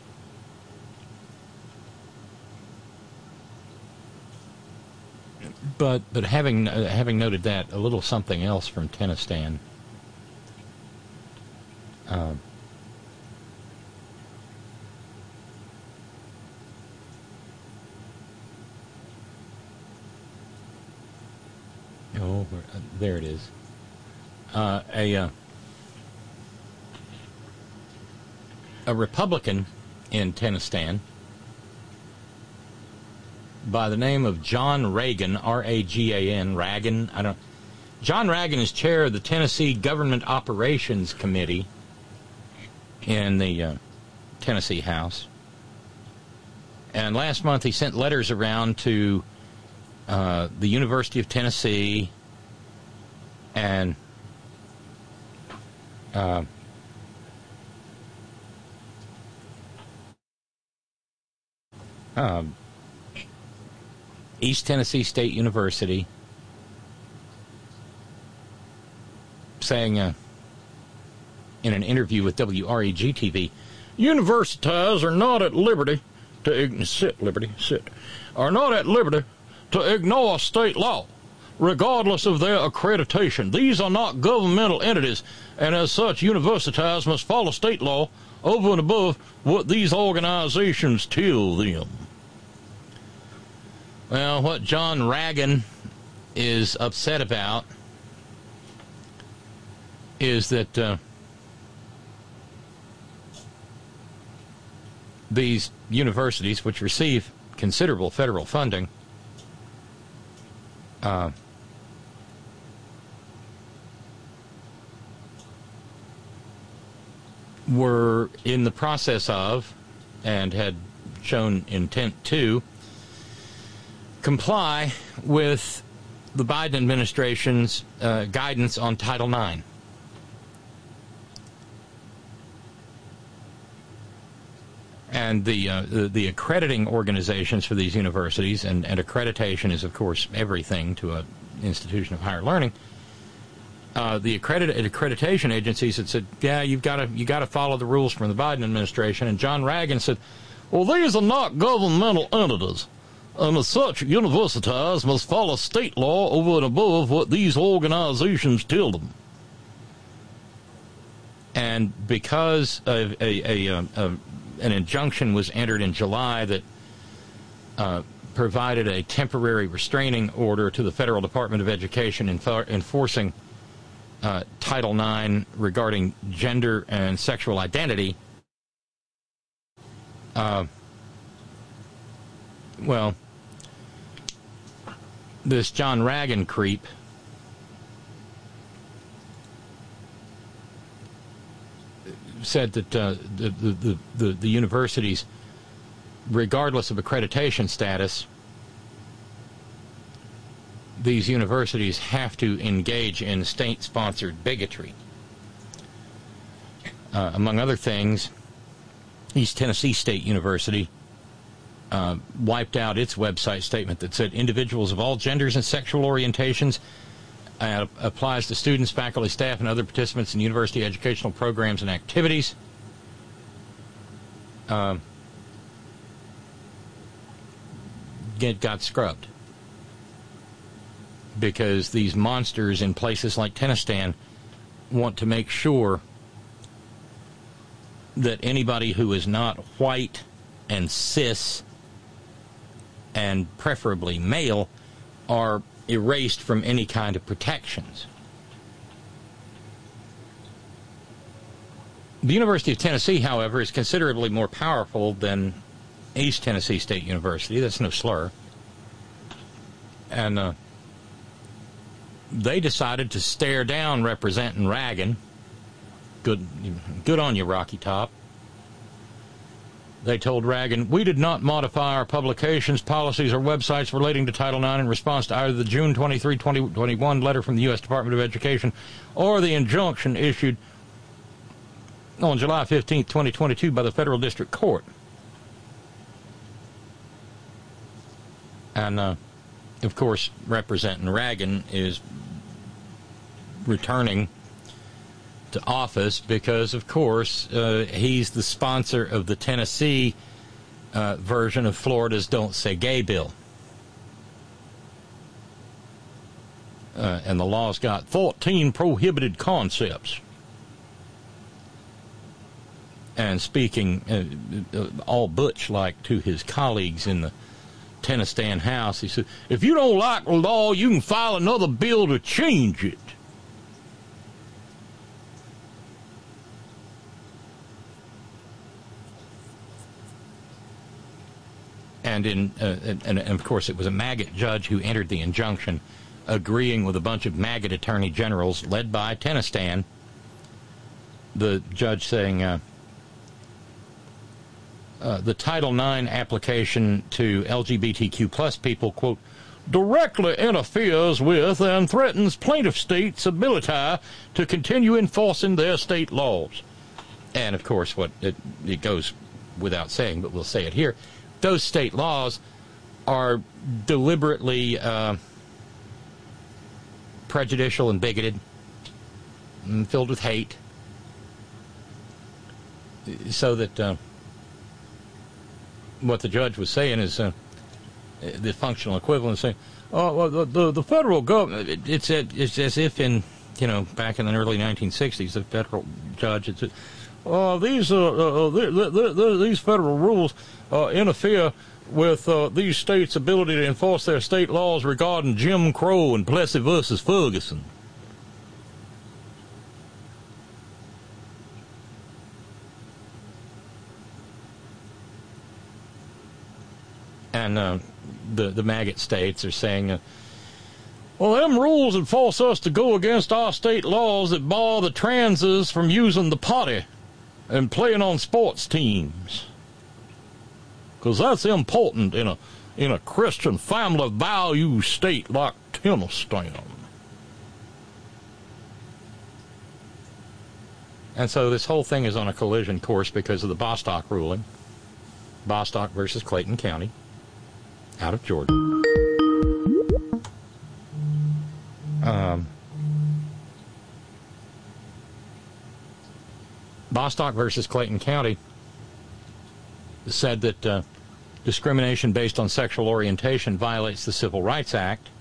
But but having uh, having noted that, a little something else from Tennistan. Uh, oh, where, uh, there it is. Uh, a uh, a Republican in Tennistan by the name of John Reagan, R A G A N, Ragan, I don't. John Ragan is chair of the Tennessee Government Operations Committee in the uh, Tennessee House. And last month he sent letters around to uh, the University of Tennessee and uh, um, East Tennessee State University, saying uh, in an interview with W R E G T V, universities are not at liberty to sit liberty sit are not at liberty to ignore state law, regardless of their accreditation. These are not governmental entities, and as such, universities must follow state law over and above what these organizations tell them. Well, what John Ragan is upset about is that uh, these universities, which receive considerable federal funding, uh, were in the process of, and had shown intent to, comply with the Biden administration's uh, guidance on Title nine. And the, uh, the the accrediting organizations for these universities, and, and accreditation is, of course, everything to an institution of higher learning. Uh, the accredit- accreditation agencies had said, "Yeah, you've got to you got to follow the rules from the Biden administration." And John Ragan said, "Well, these are not governmental entities, and as such, universities must follow state law over and above what these organizations tell them." And because of a, a, a, a an injunction was entered in July that uh, provided a temporary restraining order to the Federal Department of Education enfor- enforcing uh, Title nine regarding gender and sexual identity. Uh, well, this John Ragan creep said that uh, the, the, the, the universities, regardless of accreditation status, these universities have to engage in state-sponsored bigotry. Uh, among other things, East Tennessee State University uh, wiped out its website statement that said individuals of all genders and sexual orientations Uh, applies to students, faculty, staff, and other participants in university educational programs and activities. Uh, get got scrubbed because these monsters in places like Tennistan want to make sure that anybody who is not white and cis and preferably male are erased from any kind of protections. The University of Tennessee, however, is considerably more powerful than East Tennessee State University. That's no slur. And uh, they decided to stare down representing Ragan. Good, good on you, Rocky Top. They told Ragan, "We did not modify our publications, policies, or websites relating to Title nine in response to either the June twenty-third, twenty twenty-one letter from the U S Department of Education or the injunction issued on July fifteenth, twenty twenty-two by the Federal District Court." And, uh, of course, representing Ragan is returning to office because, of course, uh, he's the sponsor of the Tennessee uh, version of Florida's Don't Say Gay bill. Uh, and the law's got fourteen prohibited concepts. And speaking uh, all butch-like to his colleagues in the Tennistan House, he said, "If you don't like the law, you can file another bill to change it." And, in, uh, and, and, of course, it was a maggot judge who entered the injunction, agreeing with a bunch of maggot attorney generals led by Tennistan. The judge saying, uh, uh, the Title nine application to L G B T Q plus people, quote, directly interferes with and threatens plaintiff states' ability to continue enforcing their state laws. And, of course, what it, it goes without saying, but we'll say it here. Those state laws are deliberately uh, prejudicial and bigoted and filled with hate, so that uh, what the judge was saying is uh, the functional equivalent, saying, "Oh, well, the, the the federal government." It's it's as if in you know back in the early nineteen sixties, the federal judge had said, "Oh, these uh, uh the, the, the, these federal rules uh, interfere with uh, these states' ability to enforce their state laws regarding Jim Crow and Plessy versus Ferguson." And uh, the the maggot states are saying, uh, well, them rules would force us to go against our state laws that bar the transes from using the potty and playing on sports teams. Because that's important in a in a Christian family value state like Tennessee. And so this whole thing is on a collision course because of the Bostock ruling. Bostock versus Clayton County. Out of Georgia. Um, Bostock versus Clayton County said that uh, discrimination based on sexual orientation violates the Civil Rights Act.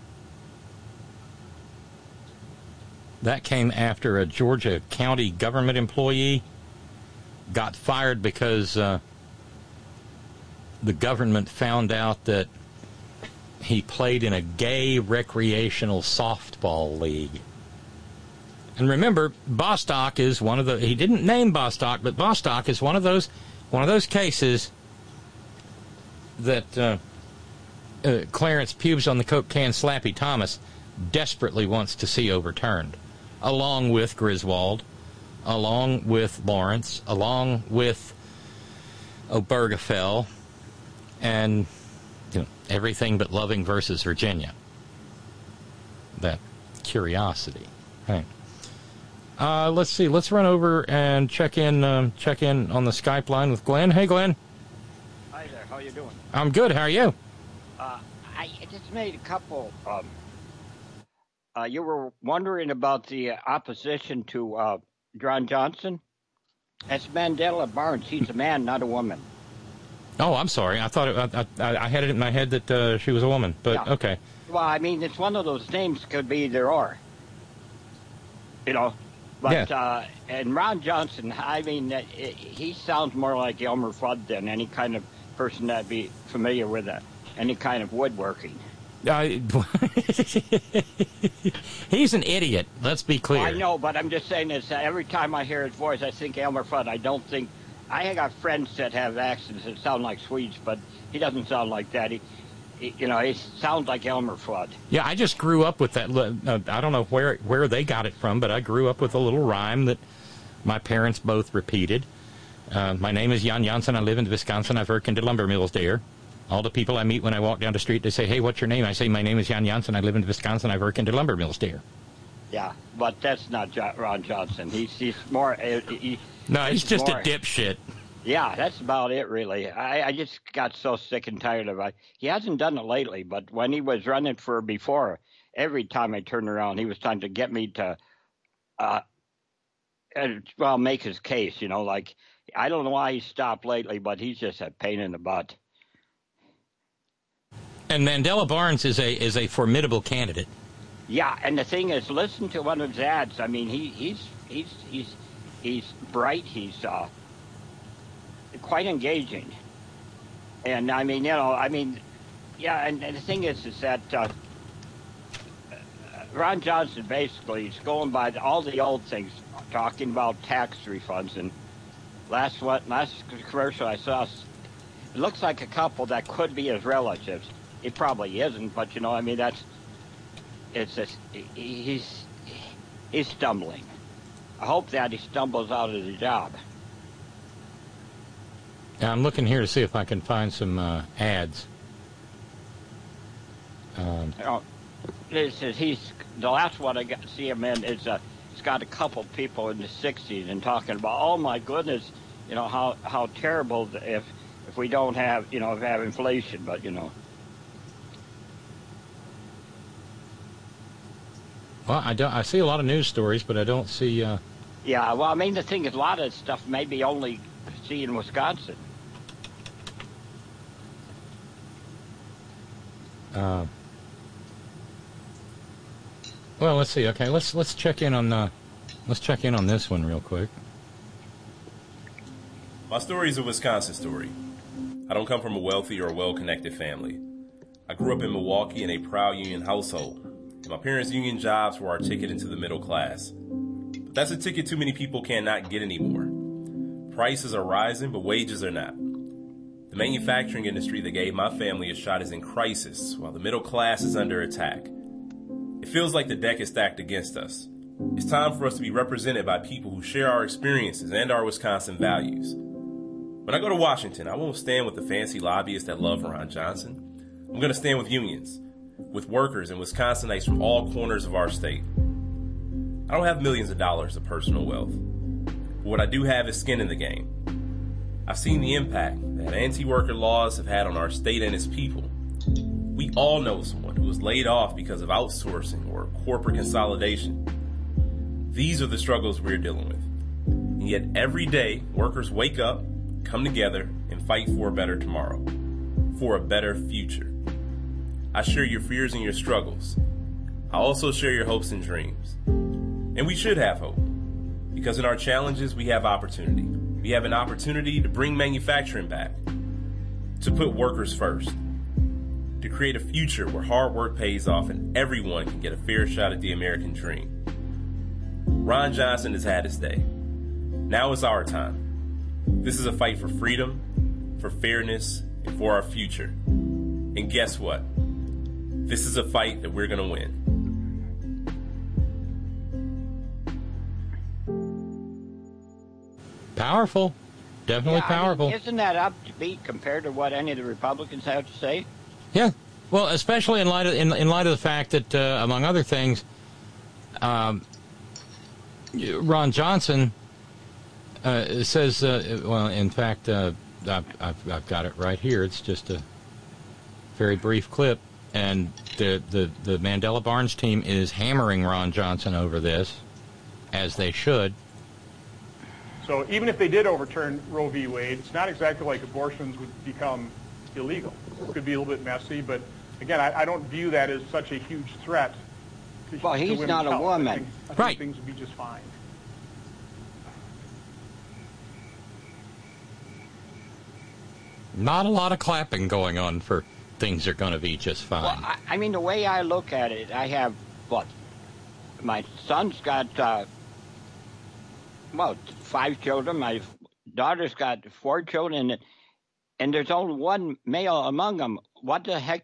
That came after a Georgia county government employee got fired because uh, the government found out that he played in a gay recreational softball league. And remember, Bostock is one of the, he didn't name Bostock, but Bostock is one of those, one of those cases that uh, uh, Clarence Pubes on the Coke can Slappy Thomas desperately wants to see overturned, along with Griswold, along with Lawrence, along with Obergefell, and you know, everything but Loving versus Virginia. That curiosity. Right. Uh, let's see. Let's run over and check in. Um, check in on the Skype line with Glenn. Hey, Glenn. Hi there. How you doing? I'm good. How are you? Uh, I just made a couple. Um, uh, you were wondering about the opposition to uh, Ron Johnson. That's Mandela Barnes. He's a man, not a woman. Oh, I'm sorry. I thought it, I, I, I had it in my head that uh, she was a woman, but yeah. Okay. Well, I mean, it's one of those names could be either or. You know, but yeah. uh, and Ron Johnson, I mean, it, it, he sounds more like Elmer Fudd than any kind of person that'd be familiar with uh, any kind of woodworking. Uh, he's an idiot. Let's be clear. I know, but I'm just saying this. Uh, every time I hear his voice, I think Elmer Fudd. I don't think. I got friends that have accents that sound like Swedes, but he doesn't sound like that. He, he you know, he sounds like Elmer Fudd. Yeah, I just grew up with that. Uh, I don't know where where they got it from, but I grew up with a little rhyme that my parents both repeated. Uh, my name is Jan Janssen. I live in Wisconsin. I work in the lumber mills there. All the people I meet when I walk down the street, they say, "Hey, what's your name?" I say, "My name is Jan Janssen. I live in Wisconsin. I work in the lumber mills there." Yeah, but that's not jo- Ron Johnson. He's he's more. Uh, he, no, he's, he's just more, a dipshit. Yeah, that's about it, really. I, I just got so sick and tired of it. He hasn't done it lately, but when he was running for before, every time I turned around, he was trying to get me to, uh, well, make his case. You know, like I don't know why he stopped lately, but he's just a pain in the butt. And Mandela Barnes is a is a formidable candidate. Yeah, and the thing is, listen to one of his ads. I mean, he he's he's he's he's bright. He's uh, quite engaging. And I mean, you know, I mean, yeah. And, and the thing is, is that uh, Ron Johnson basically is going by all the old things, talking about tax refunds. And last what last commercial I saw, it looks like a couple that could be his relatives. It probably isn't, but you know, I mean, that's it's just he's he's stumbling. I hope that he stumbles out of the job. Now, I'm looking here to see if I can find some uh, ads. Um, you know, this is he's the last one I got to see him in is uh, he's got a couple people in the sixties and talking about, oh my goodness, you know how how terrible if if we don't have you know if we have inflation, but you know. Well, I don't. I see a lot of news stories, but I don't see. Uh... Yeah, well, I mean, the thing is, a lot of stuff maybe only see in Wisconsin. Uh, well, let's see. Okay, let's let's check in on uh, let's check in on this one real quick. My story is a Wisconsin story. I don't come from a wealthy or well-connected family. I grew up in Milwaukee in a proud union household, and my parents' union jobs were our ticket into the middle class. But that's a ticket too many people cannot get anymore. Prices are rising, but wages are not. The manufacturing industry that gave my family a shot is in crisis, while the middle class is under attack. It feels like the deck is stacked against us. It's time for us to be represented by people who share our experiences and our Wisconsin values. When I go to Washington, I won't stand with the fancy lobbyists that love Ron Johnson. I'm going to stand with unions, with workers and Wisconsinites from all corners of our state. I don't have millions of dollars of personal wealth, but what I do have is skin in the game. I've seen the impact that anti-worker laws have had on our state and its people. We all know someone who was laid off because of outsourcing or corporate consolidation. These are the struggles we're dealing with. And yet every day, workers wake up, come together, and fight for a better tomorrow, for a better future. I share your fears and your struggles. I also share your hopes and dreams. And we should have hope, because in our challenges, we have opportunity. We have an opportunity to bring manufacturing back, to put workers first, to create a future where hard work pays off and everyone can get a fair shot at the American dream. Ron Johnson has had his day. Now is our time. This is a fight for freedom, for fairness, and for our future. And guess what? This is a fight that we're going to win. Powerful. Definitely yeah, powerful. I mean, isn't that up to beat compared to what any of the Republicans have to say? Yeah. Well, especially in light of, in, in light of the fact that, uh, among other things, um, Ron Johnson uh, says, uh, well, in fact, uh, I've, I've, I've got it right here. It's just a very brief clip. And the, the, the Mandela Barnes team is hammering Ron Johnson over this, as they should. So even if they did overturn Roe v. Wade, it's not exactly like abortions would become illegal. It could be a little bit messy, but again, I, I don't view that as such a huge threat to, well, to he's women's not a health. woman. I think, I think right. things would be just fine. Not a lot of clapping going on for things are going to be just fine. Well, I, I mean, the way I look at it, I have, what, my son's got, uh, well, five children. My daughter's got four children, and, and there's only one male among them. What the heck,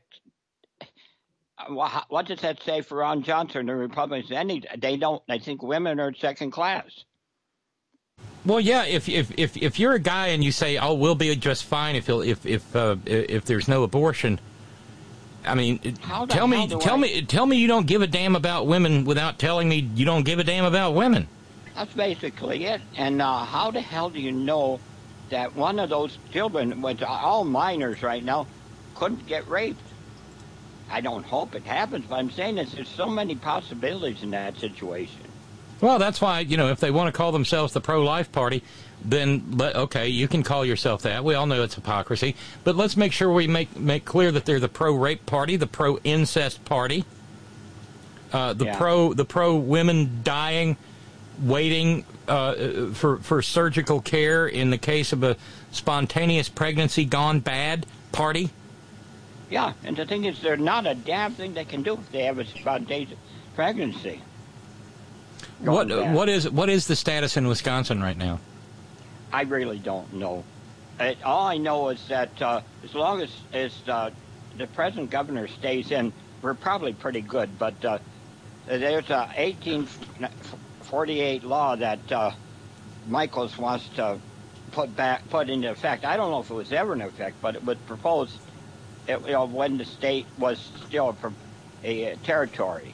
what does that say for Ron Johnson and the Republicans? Any, they don't, I think women are second class. Well, yeah. If if if if you're a guy and you say, "Oh, we'll be just fine if if if uh, if there's no abortion," I mean, tell me, tell I... me, tell me you don't give a damn about women without telling me you don't give a damn about women. That's basically it. And uh, how the hell do you know that one of those children, which are all minors right now, couldn't get raped? I don't hope it happens, but I'm saying that there's so many possibilities in that situation. Well, that's why, you know, if they want to call themselves the pro-life party, then, okay, you can call yourself that. We all know it's hypocrisy. But let's make sure we make make clear that they're the pro-rape party, the pro-incest party, uh, the Yeah. pro the pro-women dying, waiting uh, for, for surgical care in the case of a spontaneous pregnancy gone bad party. Yeah, and the thing is, there's not a damn thing they can do if they have a spontaneous pregnancy. What Going bad. what is what is the status in Wisconsin right now? I really don't know. It, all I know is that uh, as long as, as uh, the present governor stays in, we're probably pretty good. But uh, there's a eighteen forty-eight law that uh, Michaels wants to put back, put into effect. I don't know if it was ever in effect, but it was proposed it, you know, when the state was still a, a territory.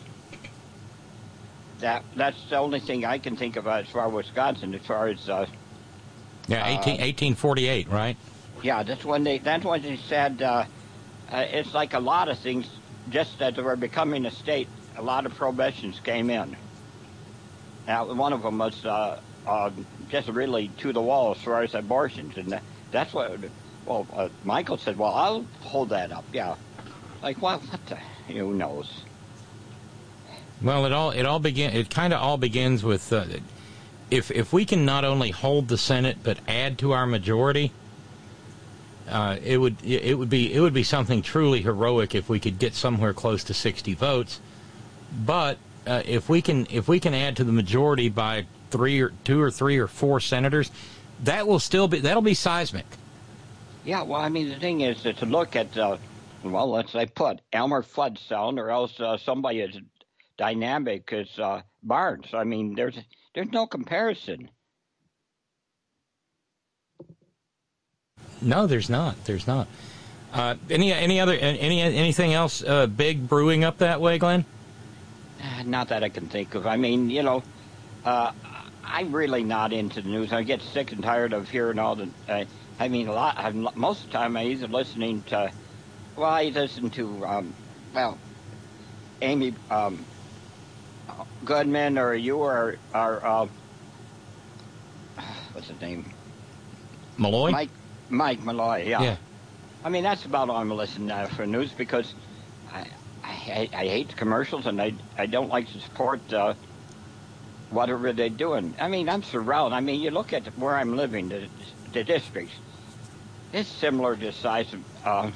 That that's the only thing I can think of as far as Wisconsin, as far as uh, yeah, eighteen, uh, eighteen forty-eight, right? Yeah, that's when they that's when they said uh, uh, it's like a lot of things. Just as they were becoming a state, a lot of prohibitions came in. Now, one of them was uh, uh, just really to the wall as far as abortions, and that, that's what. Well, uh, Michael said, "Well, I'll hold that up." Yeah. Like, well, what the, who knows? Well, it all it all begin it kind of all begins with uh, if if we can not only hold the Senate but add to our majority, uh, it would it would be it would be something truly heroic if we could get somewhere close to sixty votes. But uh, if we can if we can add to the majority by three or two or three or four senators, that will still be that'll be seismic. Yeah, well, I mean, the thing is that to look at, uh, well, let's say put Elmer Floodstone or else uh, somebody as dynamic as uh, Barnes. I mean, there's there's no comparison. No, there's not. There's not. Uh, any any other any anything else uh, big brewing up that way, Glenn? Not that I can think of. I mean, you know, uh, I'm really not into the news. I get sick and tired of hearing all the. Uh, I mean, a lot. I'm, most of the time, I either listening to. Well, I listen to. Um, well, Amy um, Goodman, or you, or or uh, what's his name? Malloy. Mike Mike Malloy. Yeah. Yeah. I mean, that's about all I'm listening to for news because I, I, I hate the commercials and I, I don't like to support uh, whatever they're doing. I mean, I'm surrounded. I mean, you look at where I'm living, the, the districts. It's similar to the size of, uh,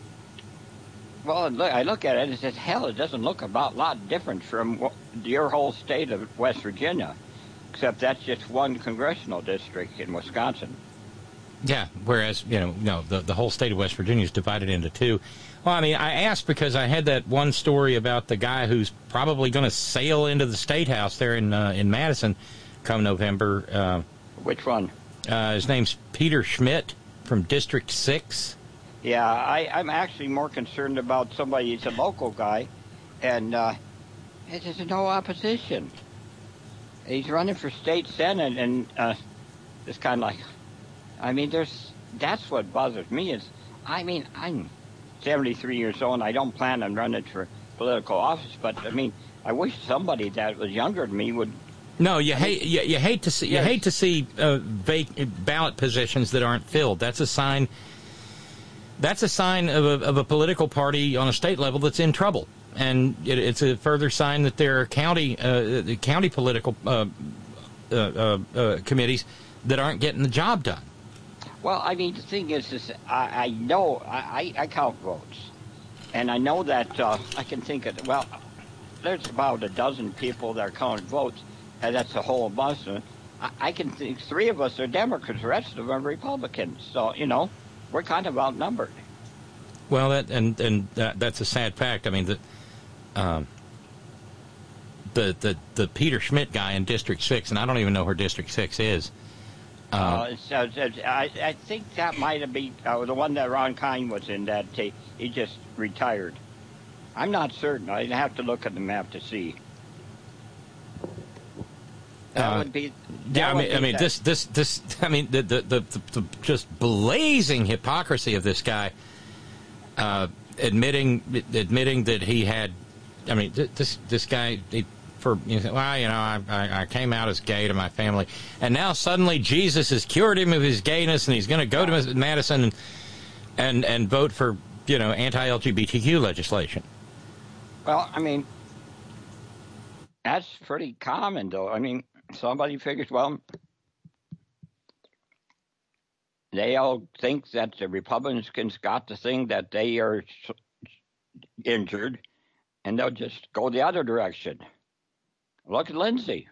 well, look, I look at it and says, hell, it doesn't look about a lot different from your whole state of West Virginia, except that's just one congressional district in Wisconsin. Yeah, whereas, you know, no, the, the whole state of West Virginia is divided into two. Well, I mean, I asked because I had that one story about the guy who's probably going to sail into the State House there in uh, in Madison come November. Uh, Which one? Uh, his name's Peter Schmidt from District six. Yeah, I, I'm actually more concerned about somebody, he's a local guy, and uh, there's no opposition. He's running for state senate, and uh, it's kind of like... I mean, there's that's what bothers me is, I mean, I'm seventy-three years old and I don't plan on running for political office, but I mean, I wish somebody that was younger than me would. No, you I hate mean, you, you hate to see yes. you hate to see uh, vac- ballot positions that aren't filled. That's a sign. That's a sign of a, of a political party on a state level that's in trouble, and it, it's a further sign that there are county uh, county political uh, uh, uh, uh, committees that aren't getting the job done. Well, I mean, the thing is, is I, I know, I, I count votes. And I know that uh, I can think of, well, there's about a dozen people that are counting votes, and that's a whole bunch. I, I can think three of us are Democrats, the rest of them are Republicans. So, you know, we're kind of outnumbered. Well, that and, and that, that's a sad fact. I mean, the, um, the, the, the Peter Schmidt guy in District six, and I don't even know where District six is, Uh, uh, so, so, I, I think that might have been uh, the one that Ron Kine was in. That he, he just retired. I'm not certain. I'd have to look at the map to see. That uh, would be. That yeah, I mean, I mean, that. this, this, this. I mean, the, the, the, the, the just blazing hypocrisy of this guy, uh, admitting, admitting that he had. I mean, this, this guy. He, For, you know, well, you know, I, I, I came out as gay to my family, and now suddenly Jesus has cured him of his gayness, and he's going to go to Madison and, and and vote for, you know, anti-L G B T Q legislation. Well, I mean, that's pretty common, though. I mean, somebody figures, well, they all think that the Republicans got the thing that they are injured, and they'll just go the other direction. Look at Lindsay.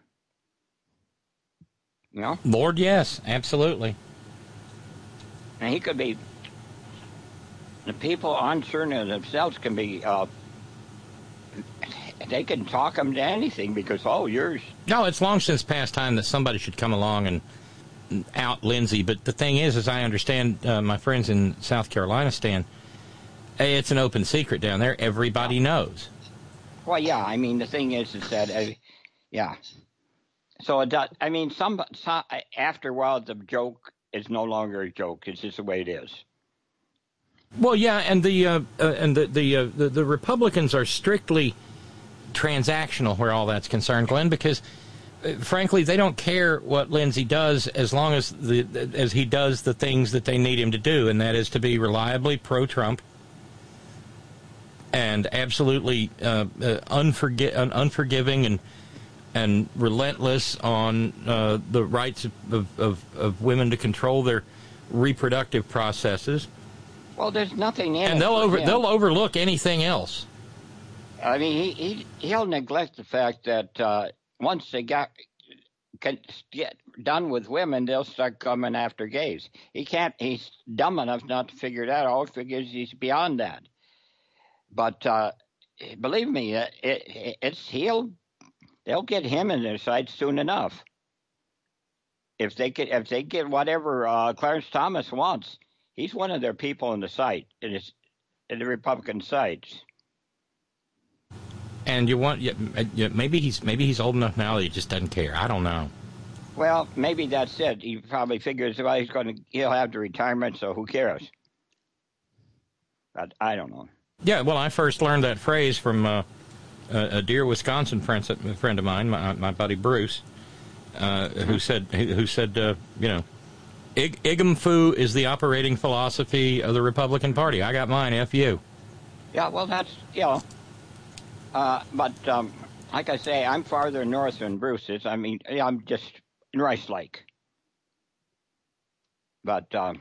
You know? Lord, yes, absolutely. And he could be, the people uncertain of themselves can be, uh, they can talk them to anything because, oh, yours. No, it's long since past time that somebody should come along and out Lindsay. But the thing is, as I understand, uh, my friends in South Carolina, Stan, it's an open secret down there. Everybody knows. Well, yeah, I mean, the thing is, is that, uh, yeah. So, it does, I mean, some, some after a while, the joke is no longer a joke. It's just the way it is. Well, yeah, and the uh, uh, and the the, uh, the the Republicans are strictly transactional where all that's concerned, Glenn, because uh, frankly, they don't care what Lindsey does as long as the as he does the things that they need him to do, and that is to be reliably pro-Trump and absolutely uh, uh, unforgi- un- unforgiving and and relentless on uh, the rights of, of, of women to control their reproductive processes. Well, there's nothing in and it they'll for over him. they'll overlook anything else. I mean, he, he he'll neglect the fact that uh, once they got can get done with women, they'll start coming after gays. He can't. He's dumb enough not to figure that out. Figures he's beyond that. But uh, believe me, it, it, it's he'll they'll get him in their sights soon enough. If they get if they get whatever uh, Clarence Thomas wants, he's one of their people in the sight. It is in the Republican sites. And you want, yeah, maybe he's maybe he's old enough now that he just doesn't care. I don't know. Well, maybe that's it. He probably figures, well, he's going to he'll have the retirement, so who cares? But I don't know. Yeah, well, I first learned that phrase from uh, a, a dear Wisconsin friend, a friend of mine, my, my buddy Bruce, uh, who said who said uh, you know, Ig- Igum Fu is the operating philosophy of the Republican Party. I got mine. F you. Yeah, well, that's you know. Uh, but, um, like I say, I'm farther north than Bruce is. I mean, I'm just in Rice Lake. But, um,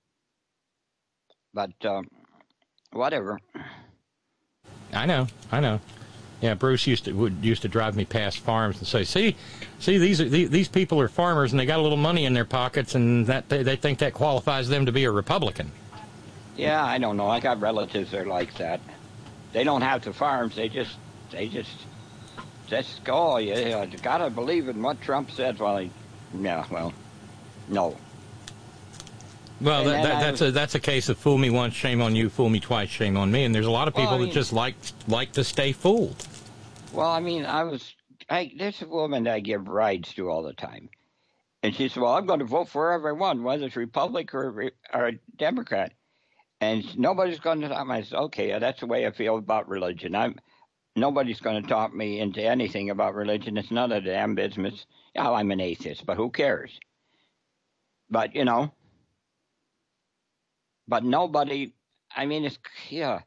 but, um, whatever. I know, I know. Yeah, Bruce used to would used to drive me past farms and say, "See, see, these are these, these people are farmers and they got a little money in their pockets, and that they, they think that qualifies them to be a Republican." Yeah, I don't know. I got relatives that are like that. They don't have the farms. They just, they just, just go. You, you gotta believe in what Trump said. Well, he, yeah, well, no. Well, And that, then that, I that's was- a that's a case of fool me once, shame on you. Fool me twice, shame on me. And there's a lot of people Well, I that mean- just like like to stay fooled. Well, I mean, I was, I, there's a woman that I give rides to all the time. And she said, well, I'm going to vote for everyone, whether it's Republican or, Re- or Democrat. And nobody's going to talk me. I said, okay, yeah, that's the way I feel about religion. I'm, nobody's going to talk me into anything about religion. It's none of the damn business. Yeah, I'm an atheist, but who cares? But, you know, but nobody, I mean, it's, yeah,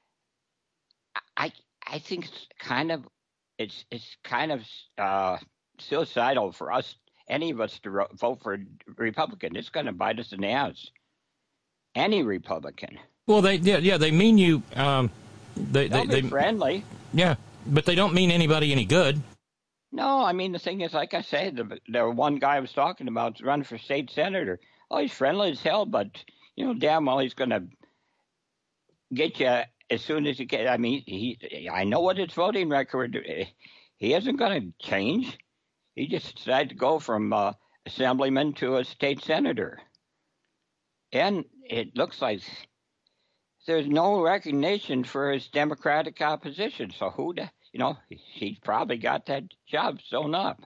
I, I think it's kind of, it's, it's kind of uh, suicidal for us, any of us, to ro- vote for a Republican. It's going to bite us in the ass. Any Republican. Well, they yeah yeah they mean you. Um, they They'll they, be they friendly. yeah, but they don't mean anybody any good. No, I mean, the thing is, like I say, the, the one guy I was talking about is running for state senator. Oh, he's friendly as hell, but, you know, damn well he's going to get you as soon as he get. I mean, he. I know what his voting record. He isn't going to change. He just decided to go from uh, assemblyman to a state senator. And it looks like there's no recognition for his Democratic opposition. So who, the, you know, he's probably got that job sewn up.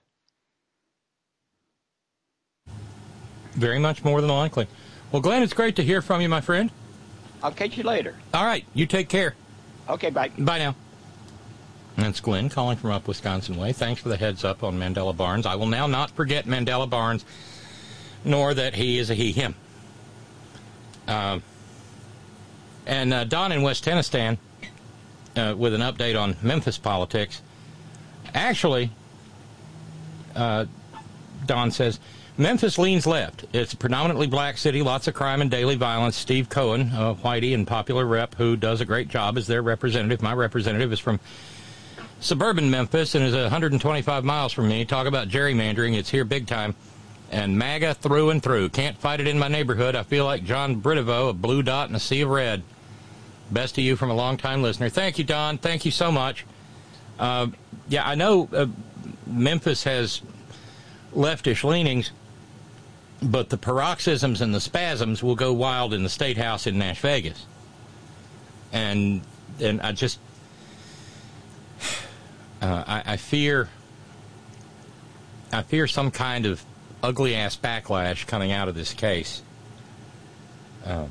Very much more than likely. Well, Glenn, it's great to hear from you, my friend. I'll catch you later. All right, you take care. Okay, bye. Bye now. That's Glenn calling from up Wisconsin way. Thanks for the heads up on Mandela Barnes. I will now not forget Mandela Barnes, nor that he is a he, him. Uh, and uh, Don in West Tennessee uh, with an update on Memphis politics. Actually, uh, Don says, Memphis leans left. It's a predominantly black city, lots of crime and daily violence. Steve Cohen, a whitey and popular rep who does a great job as their representative. My representative is from suburban Memphis and is one hundred twenty-five miles from me. Talk about gerrymandering. It's here big time. And MAGA through and through. Can't fight it in my neighborhood. I feel like John Britivo, a blue dot in a sea of red. Best to you from a long-time listener. Thank you, Don. Thank you so much. Uh, yeah, I know uh, Memphis has leftish leanings, but the paroxysms and the spasms will go wild in the State House in Nash Vegas. And, and I just, uh, I, I fear, I fear some kind of ugly-ass backlash coming out of this case uh,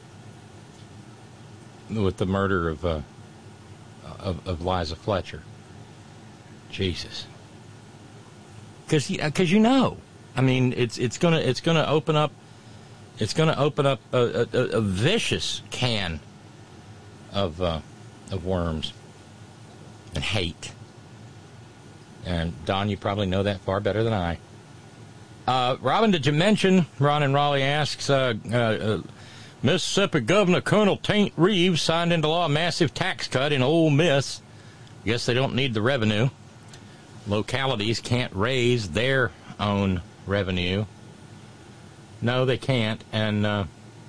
with the murder of, uh, of of Liza Fletcher. Jesus, because because you know, I mean, it's it's gonna it's gonna open up it's gonna open up a, a, a vicious can of uh, of worms and hate. And, Don, you probably know that far better than I. Uh, Robin, did you mention, Ron and Raleigh asks, uh, uh, uh, Mississippi Governor Colonel Taint Reeves signed into law a massive tax cut in Ole Miss. Guess they don't need the revenue. Localities can't raise their own revenue. No, they can't, and uh,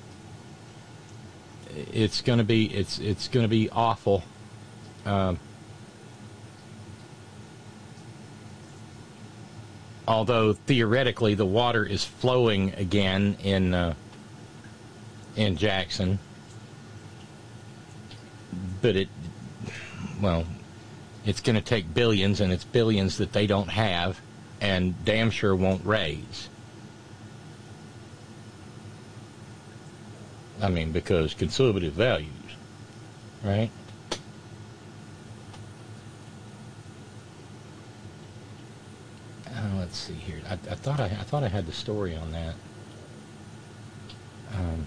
it's going to be it's it's going to be awful. Uh, although theoretically, the water is flowing again in uh, in Jackson, but it well, it's going to take billions, and it's billions that they don't have, and damn sure won't raise. I mean, because conservative values, right? Uh, let's see here. I, I thought I, I thought I had the story on that. Um,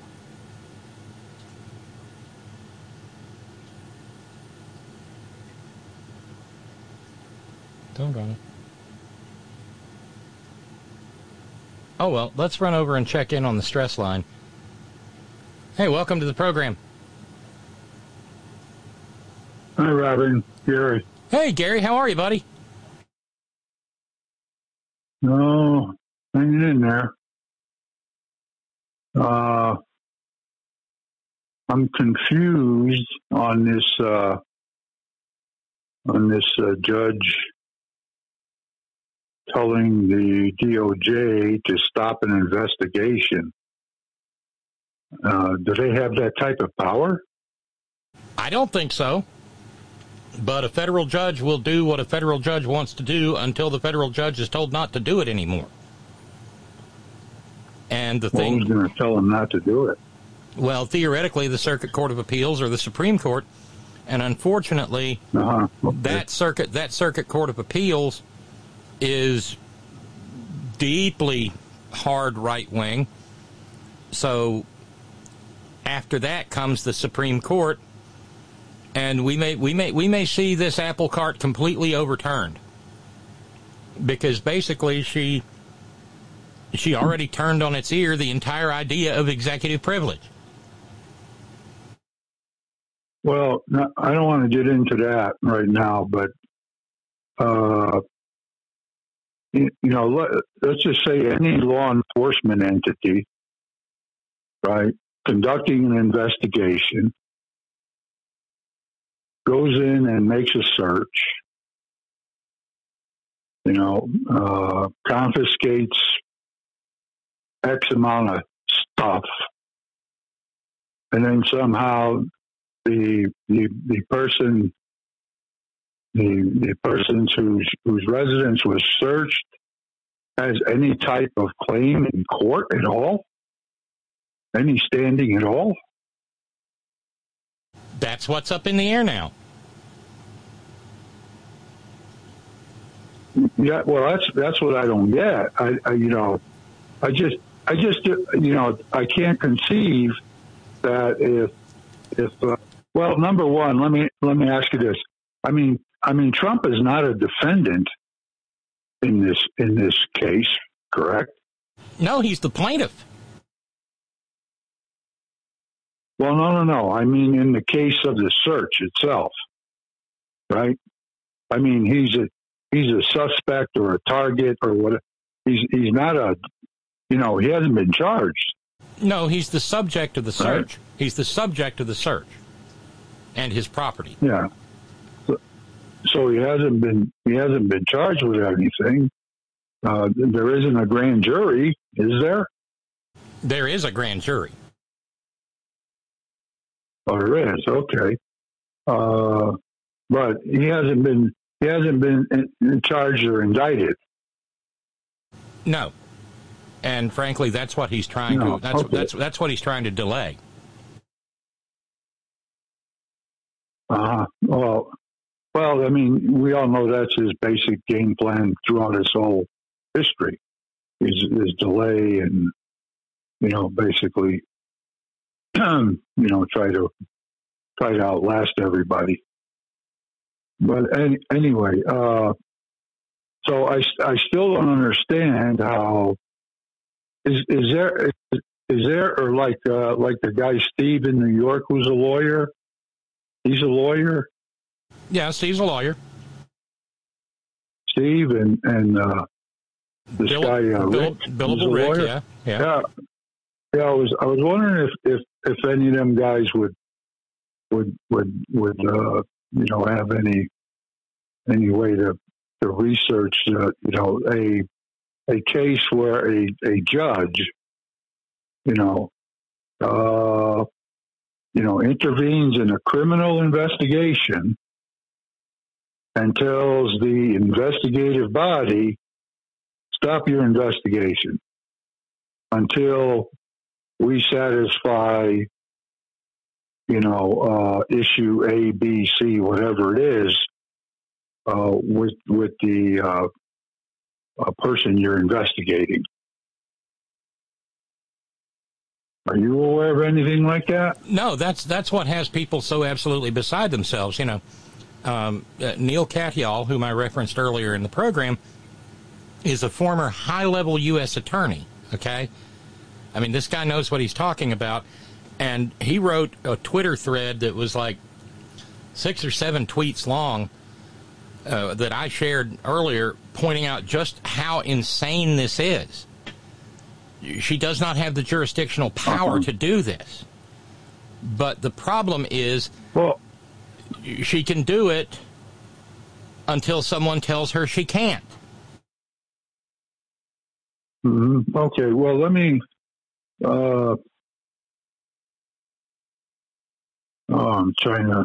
don't run. Oh well, let's run over and check in on the stress line. Hey, welcome to the program. Hi, Robin. Gary. Hey, Gary. How are you, buddy? Oh, hanging in there. Uh, I'm confused on this, uh, on this uh, judge telling the D O J to stop an investigation. Uh, do they have that type of power? I don't think so. But a federal judge will do what a federal judge wants to do until the federal judge is told not to do it anymore. And the well, thing... who's going to tell them not to do it? Well, theoretically, the Circuit Court of Appeals or the Supreme Court. And unfortunately, uh-huh. okay. that circuit that Circuit Court of Appeals is deeply hard right-wing. So after that comes the Supreme Court, and we may we may we may see this apple cart completely overturned, because basically she she already turned on its ear the entire idea of executive privilege. Well, I don't want to get into that right now, but uh, you know, let, let's just say any law enforcement entity, right, conducting an investigation, goes in and makes a search, you know, uh, confiscates X amount of stuff, and then somehow the the the person the the persons whose whose residence was searched has any type of claim in court at all, any standing at all. That's what's up in the air now. Yeah, well, that's that's what I don't get. I, I you know, I just I just you know I can't conceive that if if uh, well, number one, let me let me ask you this. I mean, I mean, Trump is not a defendant in this in this case, correct? No, he's the plaintiff. Well, no, no, no. I mean, in the case of the search itself, right? I mean, he's a he's a suspect or a target or what? He's he's not a, you know, he hasn't been charged. No, he's the subject of the search. Right. He's the subject of the search and his property. Yeah. So, so he hasn't been he hasn't been charged with anything. Uh, there isn't a grand jury, is there? There is a grand jury. Oh, there is. Okay. Uh, but he hasn't been he hasn't been in, charged or indicted. No. And frankly, that's what he's trying no. to that's okay. that's that's what he's trying to delay. Uh-huh. Well, well, I mean, we all know that's his basic game plan throughout his whole history. Is is delay and, you know, basically, you know, try to try to outlast everybody. But any, anyway, uh, so I, I still don't understand how is is there is, is there or like uh, like the guy Steve in New York who's a lawyer. He's a lawyer. Yeah, Steve's a lawyer. Steve and and uh, this Bill, guy uh, Bill, Rick. Billable Rick. Yeah, yeah, yeah, yeah. I was I was wondering if, if, if any of them guys would would would would uh, you know have any any way to to research uh, you know a a case where a a judge you know uh, you know intervenes in a criminal investigation and tells the investigative body, stop your investigation until we satisfy, you know, uh, issue A, B, C, whatever it is, uh, with with the uh, uh, person you're investigating. Are you aware of anything like that? No, that's that's what has people so absolutely beside themselves, you know. Um, uh, Neil Katyal, whom I referenced earlier in the program, is a former high-level U S attorney, okay? I mean, this guy knows what he's talking about, and he wrote a Twitter thread that was like six or seven tweets long uh, that I shared earlier, pointing out just how insane this is. She does not have the jurisdictional power uh-huh. to do this. But the problem is... Well, she can do it until someone tells her she can't. Mm-hmm. Okay, well, let me... Uh, oh, I'm trying to...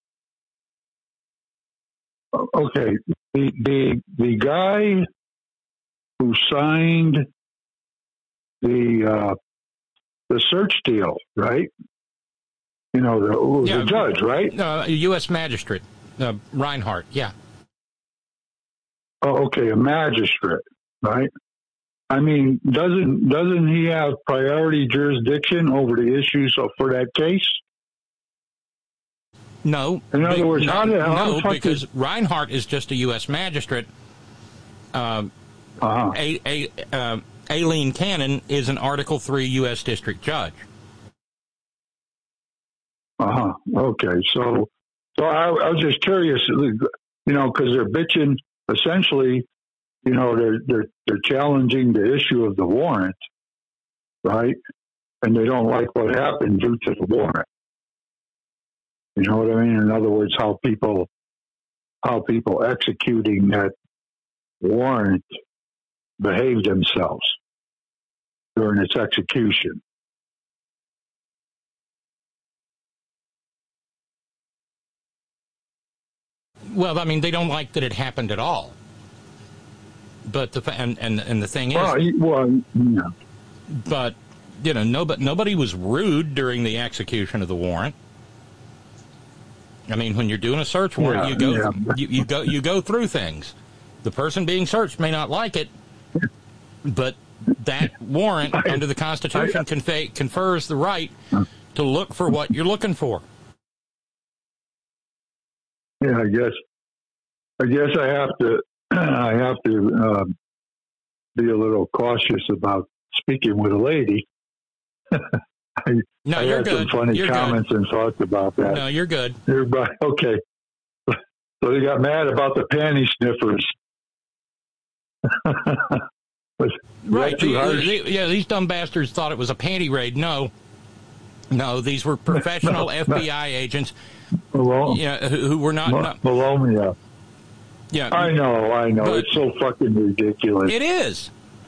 Okay, the, the, the guy who signed the, uh, the search deal, right? You know, the, was yeah, the judge, right? Uh, a U S magistrate, uh, Reinhardt, yeah. Oh, okay, a magistrate, right? I mean, doesn't doesn't he have priority jurisdiction over the issues of, for that case? No. In other be, words, no, how the how no, the fuck because is... Reinhardt is just a U S magistrate. Um, uh-huh. a, a, uh, Aileen Cannon is an Article three U S district judge. Uh-huh. Okay. So, so I, I was just curious, you know, because they're bitching, essentially, you know, they're, they're, they're challenging the issue of the warrant, right? And they don't like what happened due to the warrant. You know what I mean? In other words, how people, how people executing that warrant behaved themselves during its execution. Well, I mean, they don't like that it happened at all. But the and and, and the thing is, well, well, yeah. But you know, nobody nobody was rude during the execution of the warrant. I mean, when you're doing a search warrant, yeah, you go yeah. you, you go you go through things. The person being searched may not like it, but that warrant I, under the Constitution I, confer, confers the right to look for what you're looking for. Yeah, I guess. I guess I have to. I have to uh, be a little cautious about speaking with a lady. I, no, I you're had good. some funny you're comments good. and thoughts about that. No, you're good. Everybody, okay. So they got mad about the panty sniffers. Right. The, the, yeah, these dumb bastards thought it was a panty raid. No. No, these were professional no, F B I no. agents Below, you know, who, who were not... not below me, yeah. Yeah. I know, I know. But it's so fucking ridiculous. It is.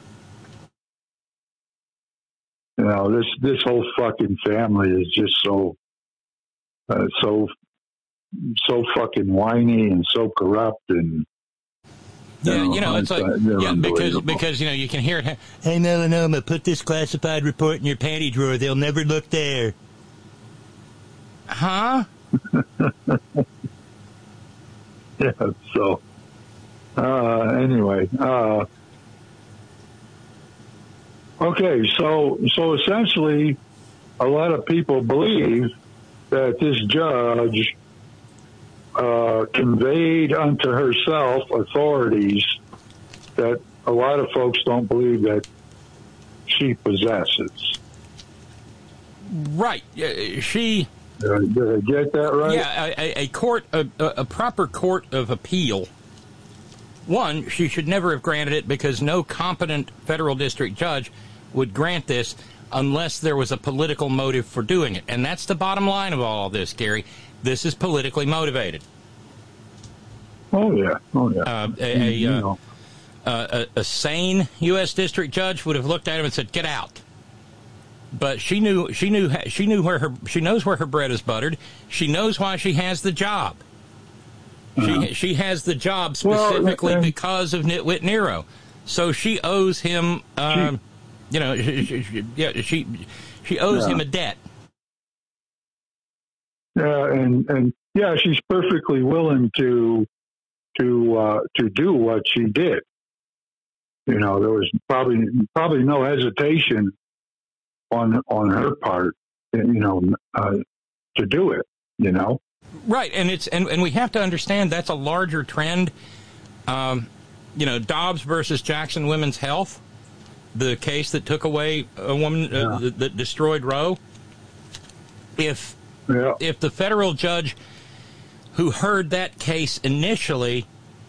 You know, this, this whole fucking family is just so, uh, so, so fucking whiny and so corrupt and... Yeah, you know, it's like, yeah, because, because, you know, you can hear it. Hey, melanoma, put this classified report in your panty drawer. They'll never look there. Huh? Yeah, so, uh, anyway, uh, okay, so, so essentially, a lot of people believe that this judge uh, conveyed unto herself authorities that a lot of folks don't believe that she possesses. Right. Uh, she... Uh, did I get that right? Yeah, a, a court, a, a proper court of appeal. One, she should never have granted it because no competent federal district judge would grant this unless there was a political motive for doing it. And that's the bottom line of all this, Gary. This is politically motivated. Oh, yeah. Oh, yeah. Uh, a, a, uh, uh, a, a sane U S district judge would have looked at him and said, get out. But she knew, she knew, she knew where her, she knows where her bread is buttered. She knows why she has the job. Uh-huh. She she has the job specifically well, because of Nitwit Nero, so she owes him, um, she, you know, she, she, yeah, she she owes yeah. him a debt. Yeah, and and yeah, she's perfectly willing to to uh, to do what she did. You know, there was probably probably no hesitation on on her part, you know, uh, to do it. You know. Right, and it's and, and we have to understand that's a larger trend. Um, you know, Dobbs versus Jackson Women's Health, the case that took away a woman uh, yeah. that, that destroyed Roe. If yeah. if the federal judge who heard that case initially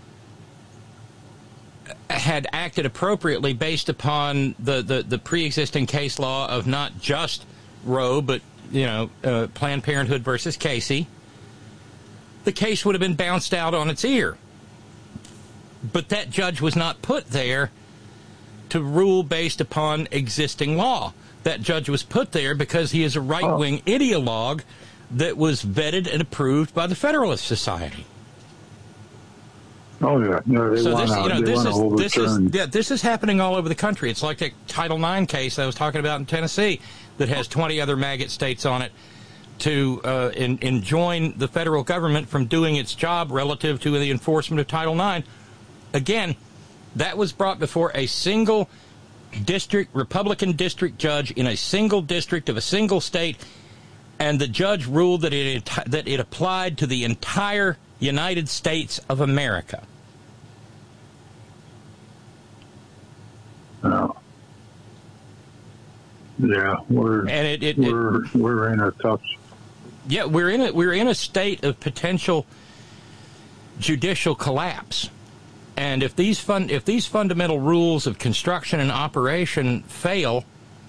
had acted appropriately based upon the, the, the pre-existing case law of not just Roe, but, you know, uh, Planned Parenthood versus Casey, the case would have been bounced out on its ear. But that judge was not put there to rule based upon existing law. That judge was put there because he is a right-wing oh. ideologue that was vetted and approved by the Federalist Society. Oh yeah, no, they so want this, to, you know, they this want is to overturn. this is yeah, this is happening all over the country. It's like that Title nine case I was talking about in Tennessee that has twenty other maggot states on it to uh, in, enjoin the federal government from doing its job relative to the enforcement of Title nine. Again, that was brought before a single district, Republican district judge in a single district of a single state, and the judge ruled that it that it applied to the entire United States of America. Oh. Yeah, we're and it, it, we're it, we're in a tough. Yeah, we're in a we're in a state of potential judicial collapse, and if these fun if these fundamental rules of construction and operation fail,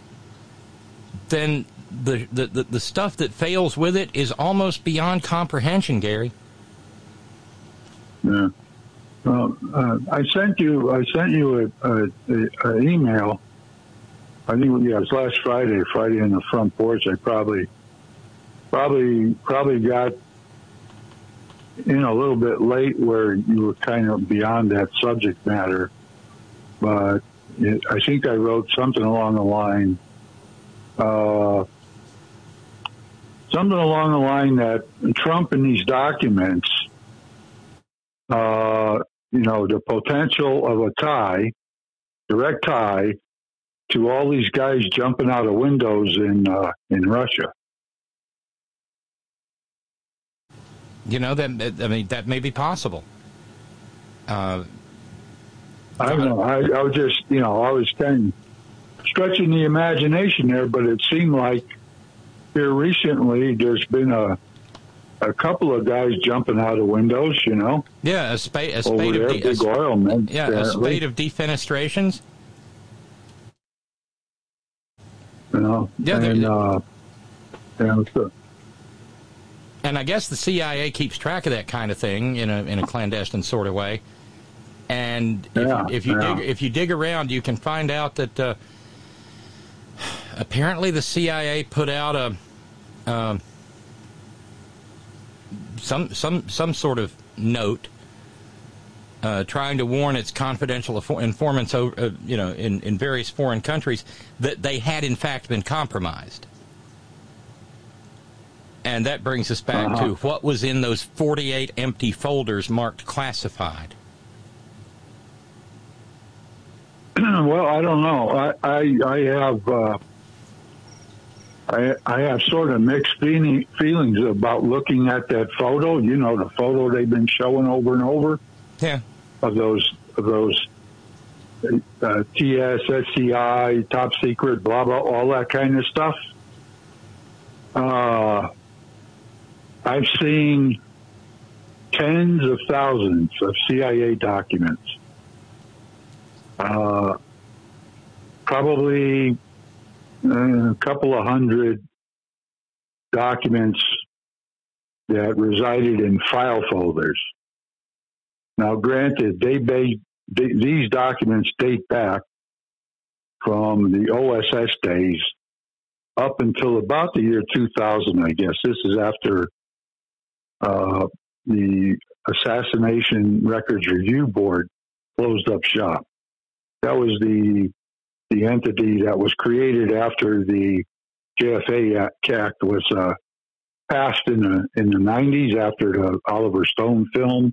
then the the the, the stuff that fails with it is almost beyond comprehension, Gary. Yeah. Well, uh, I sent you. I sent you a, a, a, a email. I think yeah, it was last Friday. Friday on the front porch. I probably, probably, probably got in a little bit late where you were kind of beyond that subject matter. But it, I think I wrote something along the line. Uh, something along the line that Trump in these documents. Uh, you know, the potential of a tie, direct tie, to all these guys jumping out of windows in uh, in Russia. You know, that I mean, that may be possible. Uh, I don't know. I, I was just, you know, I was kind of stretching the imagination there, but it seemed like here recently there's been a. A couple of guys jumping out of windows, you know. Yeah, a spate, a spate of de- big oil men. Yeah, apparently. A spate of defenestrations. You know, yeah, and uh, and, so, and I guess the C I A keeps track of that kind of thing in a in a clandestine sort of way. And if yeah, you, if you yeah. dig if you dig around, you can find out that uh, apparently the C I A put out a. Um, Some some some sort of note uh, trying to warn its confidential informants, uh, you know, in, in various foreign countries that they had in fact been compromised, and that brings us back uh-huh. to what was in those forty-eight empty folders marked classified. Well, I don't know. I I, I have uh, I, I have sort of mixed feeling, feelings about looking at that photo. You know, the photo they've been showing over and over. Yeah. Of those, of those uh, T S, S C I, top secret, blah, blah, all that kind of stuff. Uh, I've seen tens of thousands of C I A documents. Uh, probably a couple of hundred documents that resided in file folders. Now, granted, they, they, they these documents date back from the O S S days up until about the year two thousand, I guess. This is after uh, the Assassination Records Review Board closed up shop. That was the the entity that was created after the J F A Act was uh, passed in the in the nineties after the Oliver Stone film.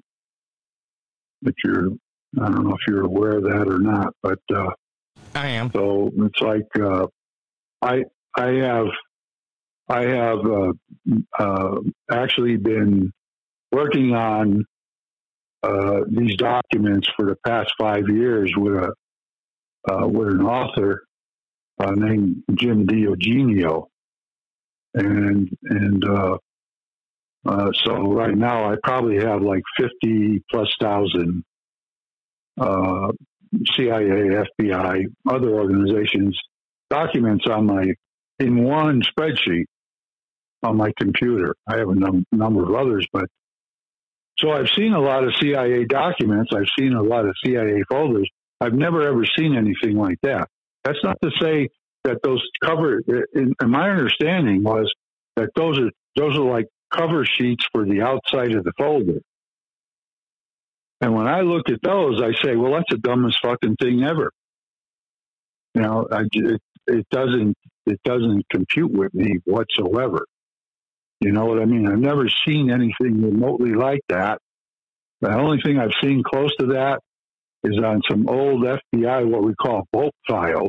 But you're, I don't know if you're aware of that or not, but uh, I am. So it's like uh, I I have I have uh, uh, actually been working on uh, these documents for the past five years with a uh, with an author uh, named Jim Diogenio, and and uh, uh, so right now I probably have like fifty plus thousand uh, C I A, F B I, other organizations documents on my in one spreadsheet on my computer. I have a num- number of others, but so I've seen a lot of C I A documents. I've seen a lot of C I A folders. I've never ever seen anything like that. That's not to say that those cover. In, in my understanding was that those are those are like cover sheets for the outside of the folder. And when I look at those, I say, well, that's the dumbest fucking thing ever. You know, I, it, it doesn't it doesn't compute with me whatsoever. You know what I mean? I've never seen anything remotely like that. The only thing I've seen close to that is on some old F B I, what we call bulk files,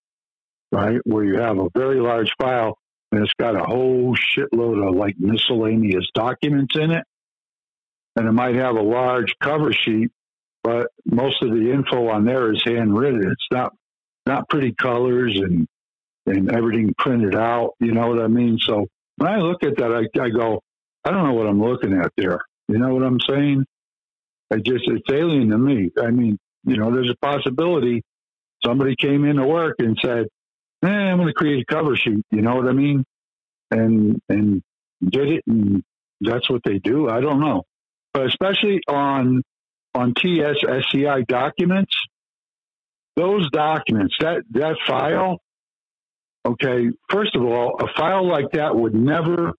right? Where you have a very large file and it's got a whole shitload of like miscellaneous documents in it. And it might have a large cover sheet, but most of the info on there is handwritten. It's not, not pretty colors and, and everything printed out. You know what I mean? So when I look at that, I, I go, I don't know what I'm looking at there. You know what I'm saying? I just, it's alien to me. I mean, you know, there's a possibility somebody came into work and said, eh, I'm going to create a cover sheet. You know what I mean? And, and did it. And that's what they do. I don't know. But especially on, on T S S C I documents, those documents, that, that file, okay, first of all, a file like that would never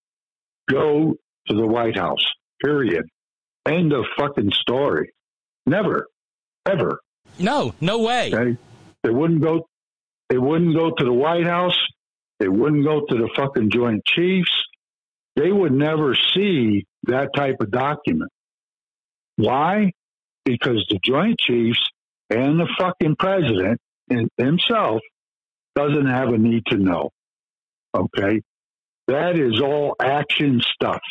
go to the White House, period. End of fucking story. Never, ever. No, no way. Okay? It wouldn't go. It wouldn't go to the White House. It wouldn't go to the fucking Joint Chiefs. They would never see that type of document. Why? Because the Joint Chiefs and the fucking president himself doesn't have a need to know. Okay? That is all action stuff.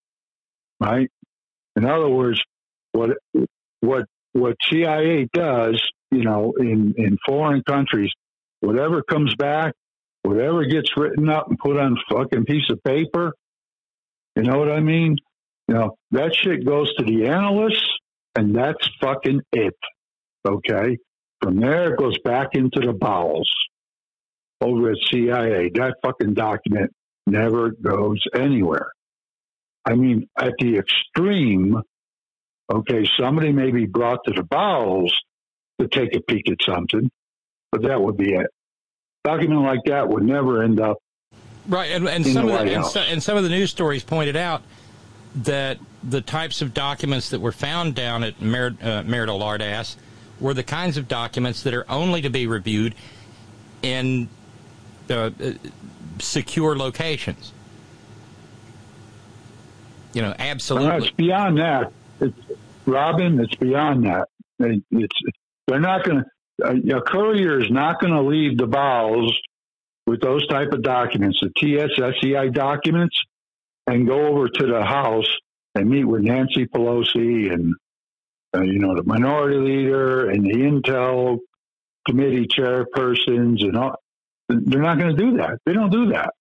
Right? In other words, what what what C I A does, you know, in, in foreign countries, whatever comes back, whatever gets written up and put on a fucking piece of paper, you know what I mean? You know, that shit goes to the analysts, and that's fucking it. Okay? From there, it goes back into the bowels over at C I A. That fucking document never goes anywhere. I mean, at the extreme, okay, somebody may be brought to the bowels to take a peek at something, but that would be it. Document like that would never end up right. And, and in some the of White the, and, House. so, and some of the news stories pointed out that the types of documents that were found down at Mer, uh, Marital Lardass were the kinds of documents that are only to be reviewed in uh, secure locations. You know, absolutely. No, it's beyond that. It's, Robin, it's beyond that. It, it's they're not going to. A, a courier is not going to leave the bowels with those type of documents, the T S S E I documents, and go over to the House and meet with Nancy Pelosi and, uh, you know, the minority leader and the Intel committee chairpersons and all. They're not going to do that. They don't do that.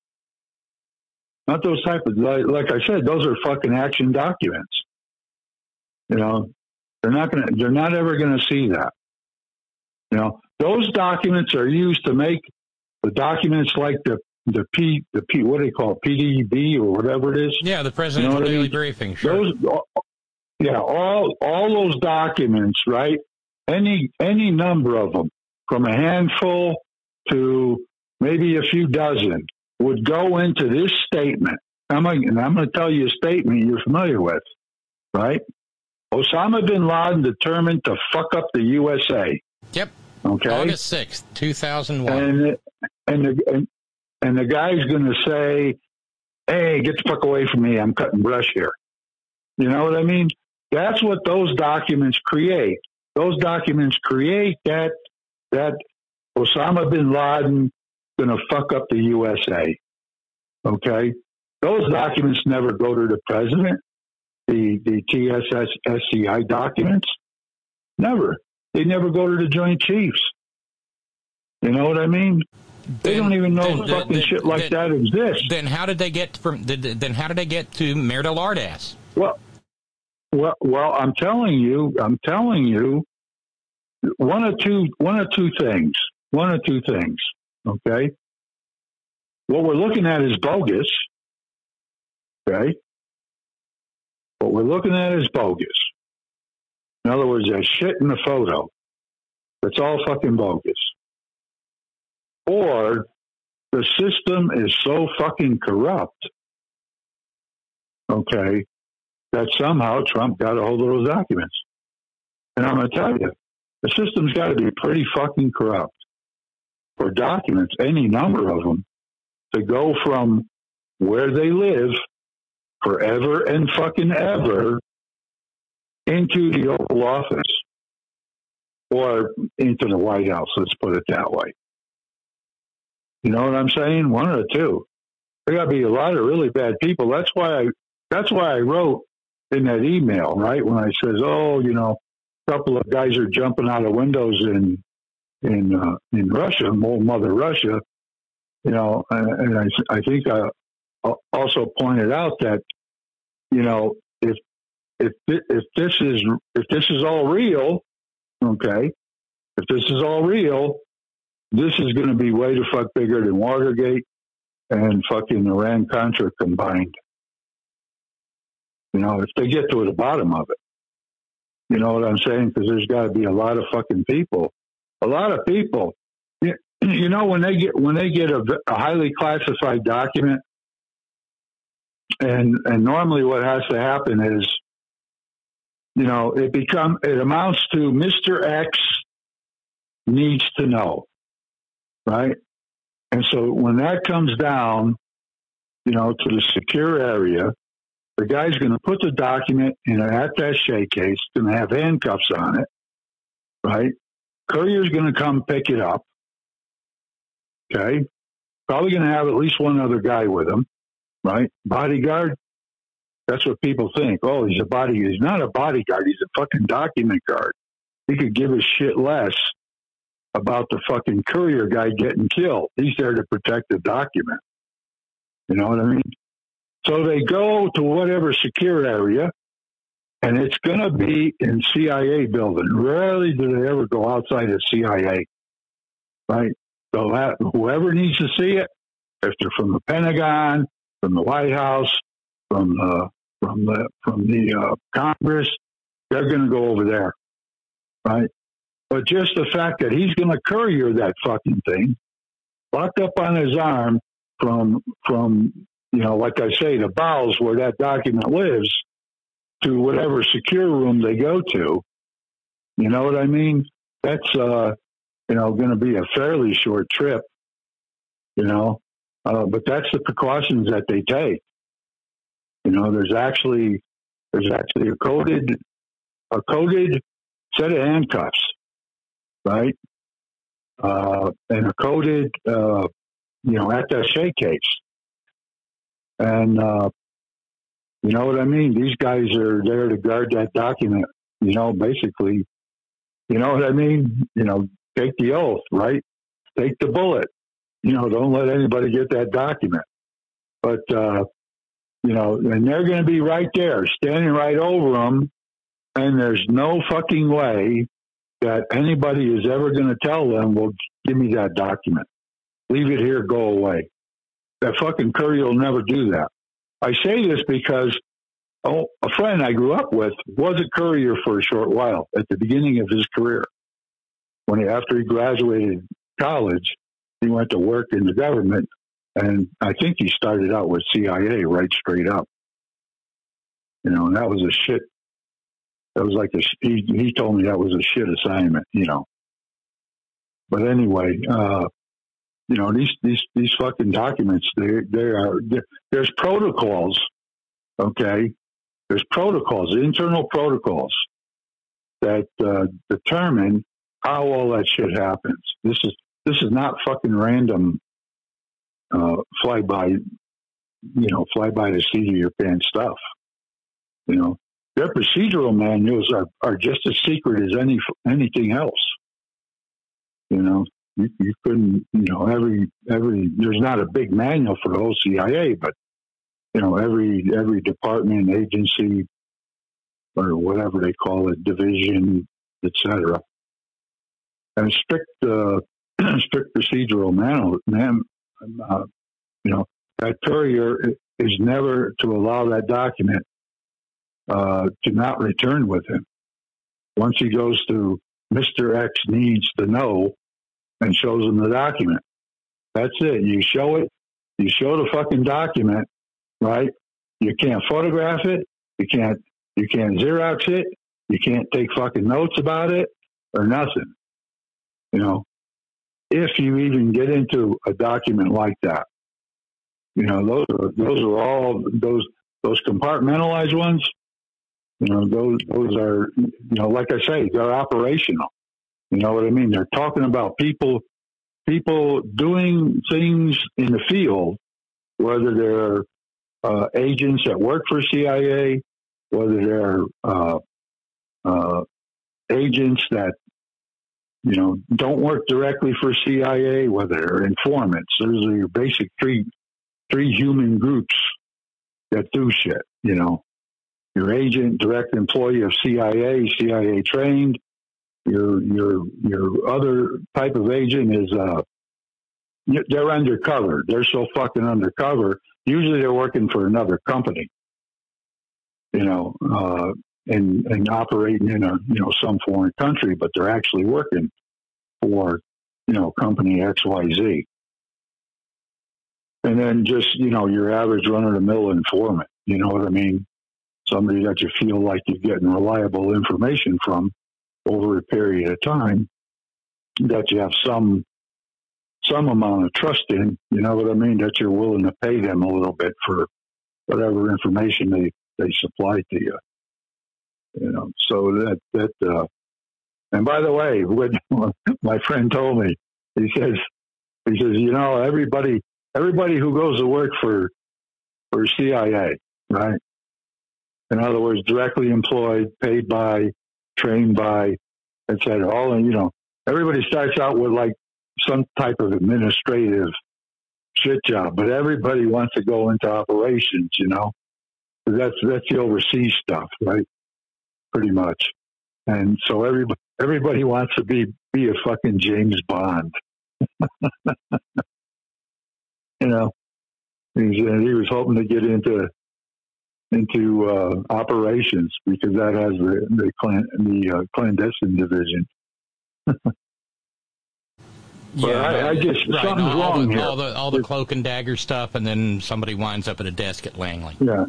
Not those type of, like, like I said, those are fucking action documents. You know, they're not going to, they're not ever going to see that. You know, those documents are used to make the documents like the, the P, the P, what do they call it, P D B or whatever it is? Yeah, the presidential you know daily I mean? briefing. Sure. Those, yeah, all, all those documents, right? Any, any number of them, from a handful to maybe a few dozen, would go into this statement. I'm going, and I'm going to tell you a statement you're familiar with, right? Osama bin Laden determined to fuck up the U S A. Yep. Okay. August sixth, two thousand one. And and the and, and the guy's going to say, "Hey, get the fuck away from me! I'm cutting brush here." You know what I mean? That's what those documents create. Those documents create that that Osama bin Laden going to fuck up the U S A. Okay. Those documents never go to the president. The the T S S E I documents, never. They never go to the Joint Chiefs. You know what I mean? They then, don't even know then, fucking then, shit like then, that exists. Then how did they get from? Then how did they get to Mayor de Lardas? Well, well, well. I'm telling you. I'm telling you. One or two. One or two things. One or two things. Okay. What we're looking at is bogus. Okay. What we're looking at is bogus. In other words, there's shit in the photo. It's all fucking bogus. Or the system is so fucking corrupt, okay, that somehow Trump got a hold of those documents. And I'm going to tell you, the system's got to be pretty fucking corrupt for documents, any number of them, to go from where they live forever and fucking ever into the Oval Office or into the White House, let's put it that way. You know what I'm saying? One or two. There got to be a lot of really bad people. That's why I, that's why I wrote in that email, right, when I says, oh, you know, a couple of guys are jumping out of windows in in uh, in Russia, old Mother Russia, you know, and, and I, I think I also pointed out that, you know, if if if this is if this is all real, okay, if this is all real, this is going to be way the fuck bigger than Watergate and fucking Iran-Contra combined. You know, if they get to the bottom of it. You know what I'm saying? Because there's got to be a lot of fucking people. A lot of people. You, you know, when they get when they get a, a highly classified document, and and normally what has to happen is, you know, it become it amounts to Mister X needs to know, right? And so when that comes down, you know, to the secure area, the guy's going to put the document in an attaché case, going to have handcuffs on it, right? Courier's going to come pick it up, okay? Probably going to have at least one other guy with him, right? Bodyguard. That's what people think. Oh, he's a body. He's not a bodyguard. He's a fucking document guard. He could give a shit less about the fucking courier guy getting killed. He's there to protect the document. You know what I mean? So they go to whatever secure area, and it's going to be in C I A building. Rarely do they ever go outside of C I A, right? So that, whoever needs to see it, if they're from the Pentagon, from the White House, from the from the from the uh, Congress, they're going to go over there, right? But just the fact that he's going to courier that fucking thing, locked up on his arm from from you know, like I say, the bowels where that document lives, to whatever secure room they go to. You know what I mean? That's uh, you know, going to be a fairly short trip. You know, uh, but that's the precautions that they take. You know, there's actually there's actually a coded a coded set of handcuffs, right? Uh, and a coded uh, you know, attaché case. And, uh, you know what I mean? These guys are there to guard that document, you know, basically. You know what I mean? You know, take the oath, right? Take the bullet. You know, don't let anybody get that document. But, uh, you know, and they're going to be right there, standing right over them, and there's no fucking way that anybody is ever going to tell them, well, give me that document. Leave it here, go away. That fucking Curry will never do that. I say this because oh, a friend I grew up with was a courier for a short while at the beginning of his career. When he, after he graduated college, he went to work in the government, and I think he started out with C I A right straight up. You know, and that was a shit. That was like a, he, he told me that was a shit assignment, you know. But anyway, uh, you know, these, these, these fucking documents, they, they are, there's protocols, okay? There's protocols, internal protocols that uh, determine how all that shit happens. This is, this is not fucking random uh, fly by, you know, fly by the seat of your pants stuff. You know, their procedural manuals are, are just as secret as any anything else. You know, you, you couldn't, you know, every every there's not a big manual for the whole C I A, but you know, every every department, agency, or whatever they call it, division, et cetera, and strict uh, strict procedural manual. Man, uh, you know, that courier is never to allow that document uh, to not return with him. Once he goes to Mister X needs to know and shows him the document. That's it. You show it. You show the fucking document, right? You can't photograph it. You can't. You can't Xerox it. You can't take fucking notes about it or nothing. You know, if you even get into a document like that, you know, those are those are all those those compartmentalized ones. You know, those those are, you know, like I say, they're operational. You know what I mean? They're talking about people people doing things in the field, whether they're uh, agents that work for C I A, whether they're uh, uh, agents that, you know, don't work directly for C I A, whether they're informants. Those are your basic three three human groups that do shit, you know. Your agent, direct employee of C I A, C I A trained. Your your your other type of agent is uh, they're undercover. They're so fucking undercover. Usually they're working for another company, you know, uh, and and operating in a you know some foreign country, but they're actually working for you know company X Y Z. And then just you know your average run of the mill informant. You know what I mean? Somebody that you feel like you're getting reliable information from over a period of time, that you have some some amount of trust in, you know what I mean, that you're willing to pay them a little bit for whatever information they, they supply to you. You know, so that, that uh, and by the way, what my friend told me, he says, he says, you know, everybody, everybody who goes to work for, for C I A, right? In other words, directly employed, paid by, trained by, et cetera. All, you know, everybody starts out with like some type of administrative shit job, but everybody wants to go into operations, you know. That's that's the overseas stuff, right? Pretty much. And so everybody everybody wants to be be a fucking James Bond. You know, he was, he was hoping to get into into uh, operations because that has the the, clan, the uh, clandestine division. Yeah, I, I just right. something's all, wrong the, here. All the all the cloak and dagger stuff, and then somebody winds up at a desk at Langley. Yeah,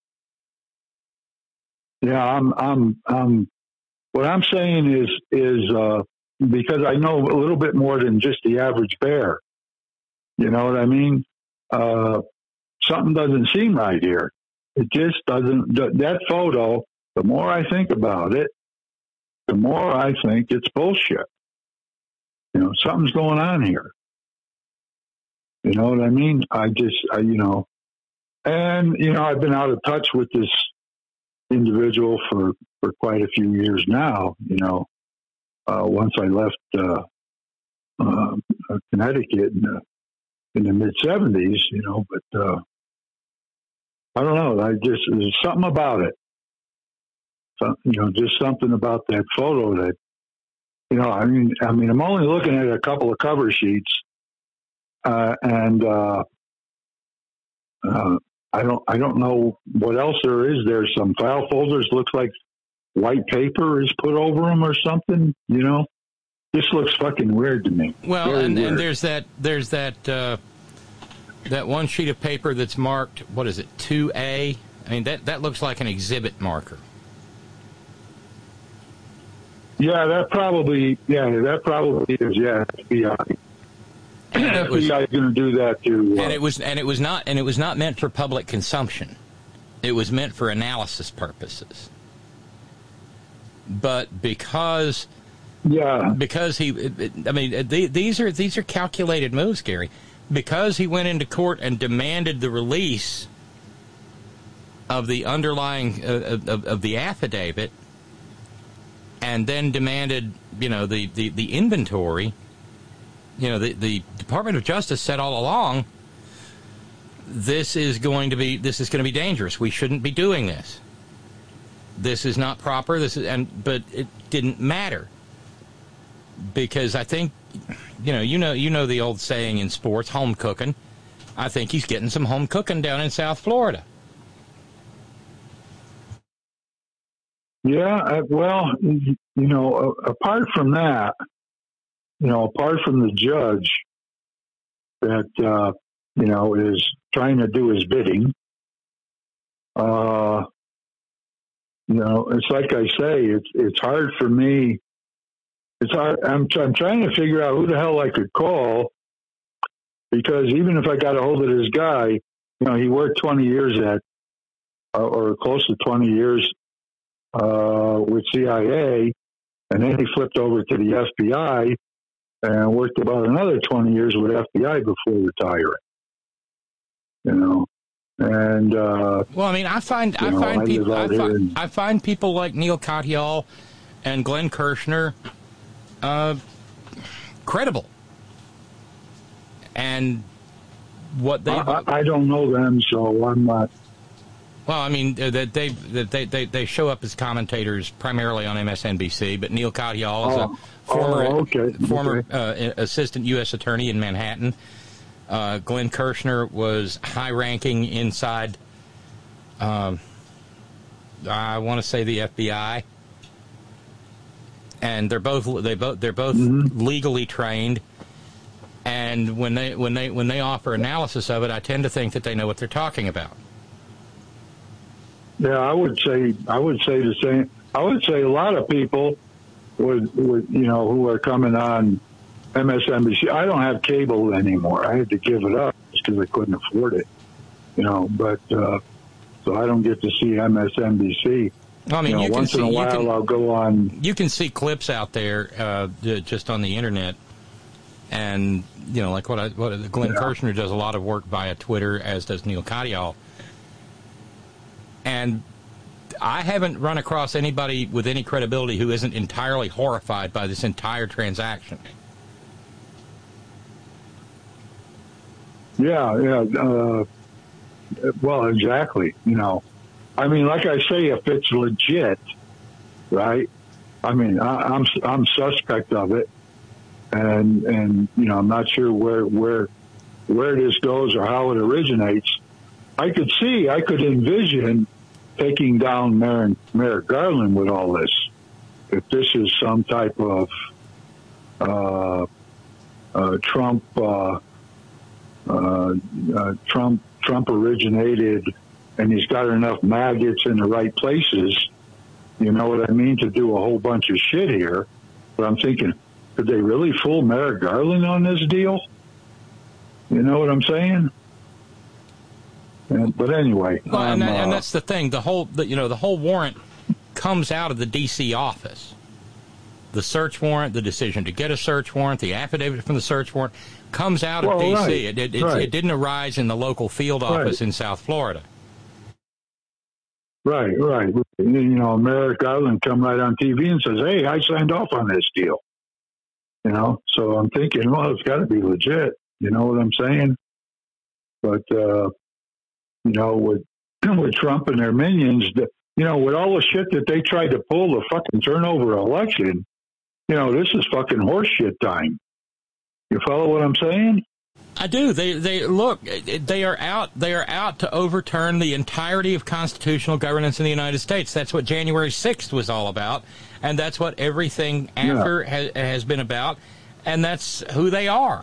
yeah. I'm I'm I'm. What I'm saying is is uh, because I know a little bit more than just the average bear. You know what I mean? Uh, something doesn't seem right here. It just doesn't. That photo, the more I think about it, the more I think it's bullshit. You know, something's going on here. You know what I mean? I just, I, you know, and, you know, I've been out of touch with this individual for, for quite a few years now, you know, uh, once I left uh, uh, Connecticut in the, in the mid seventies, you know, but uh, I don't know. I just, there's something about it. So, you know, just something about that photo that, you know, I mean, I mean, I'm only looking at a couple of cover sheets, uh, and uh, uh, I don't, I don't know what else there is. There's some file folders. Looks like white paper is put over them or something. You know, this looks fucking weird to me. Well, and, and there's that, there's that, uh, that one sheet of paper that's marked. What is it? two A. I mean, that that looks like an exhibit marker. Yeah, that probably, yeah, that probably is, yeah, F B I. F B I is going to do that too. Uh, and it was, and it was not, and it was not meant for public consumption. It was meant for analysis purposes. But because, yeah, because he, I mean, these are these are calculated moves, Gary. Because he went into court and demanded the release of the underlying uh, of, of the affidavit. And then demanded, you know, the, the, the inventory. You know, the, the Department of Justice said all along, this is going to be this is going to be dangerous. We shouldn't be doing this. This is not proper. This is, and but it didn't matter because I think, you know, you know, you know the old saying in sports, home cooking. I think he's getting some home cooking down in South Florida. Yeah, uh, well, you know, uh, apart from that, you know, apart from the judge that, uh, you know, is trying to do his bidding, uh, you know, it's like I say, it's it's hard for me. It's hard. I'm, I'm trying to figure out who the hell I could call because even if I got a hold of this guy, you know, he worked twenty years at, uh, or close to twenty years Uh, with C I A, and then he flipped over to the F B I and worked about another twenty years with F B I before retiring. You know, and uh, well, I mean, I find I know, find I people I find, and, I find people like Neil Katyal and Glenn Kirshner uh, credible, and what they I, I don't know them, so I'm not. Well, I mean, that they they, they they show up as commentators primarily on M S N B C, but Neil Katyal is oh, a former oh, okay. former okay. Uh, assistant U S attorney in Manhattan. Uh, Glenn Kirshner was high-ranking inside, um, I want to say the F B I, and they're both they both they're both mm-hmm. legally trained. And when they when they when they offer analysis of it, I tend to think that they know what they're talking about. Yeah, I would say I would say the same. I would say a lot of people would, would you know, who are coming on M S N B C. I don't have cable anymore. I had to give it up because I couldn't afford it. You know, but uh, so I don't get to see M S N B C. I mean, you know, you once can in see, a while can, I'll go on. You can see clips out there uh, just on the internet, and you know, like what I what Glenn yeah. Kirshner does a lot of work via Twitter, as does Neil Katyal. And I haven't run across anybody with any credibility who isn't entirely horrified by this entire transaction. Yeah, yeah. Uh, well, exactly. You know, I mean, like I say, if it's legit, right? I mean, I, I'm I'm suspect of it, and and you know, I'm not sure where where where this goes or how it originates. I could see, I could envision taking down Mayor, Mayor Garland with all this. If this is some type of uh, uh, Trump, uh, uh, uh, Trump, Trump originated, and he's got enough maggots in the right places, you know what I mean, to do a whole bunch of shit here. But I'm thinking, could they really fool Mayor Garland on this deal? You know what I'm saying? And, but anyway, well, and, that, uh, and that's the thing. The whole, the, you know, the whole warrant comes out of the D C office. the search warrant, the decision to get a search warrant, the affidavit from the search warrant, comes out of Well, D C right, It, it, it, right. it didn't arise in the local field office Right. in South Florida. Right, right. You know, Merrick Garland come right on T V and says, "Hey, I signed off on this deal." You know, so I'm thinking, well, it's got to be legit. You know what I'm saying? But uh, you know, with with Trump and their minions, the, you know, with all the shit that they tried to pull to fucking turn over election, you know, this is fucking horse shit time. You follow what I'm saying? I do. They they look. They are out. They are out to overturn the entirety of constitutional governance in the United States. That's what January sixth was all about, and that's what everything after Yeah. has, has been about, and that's who they are.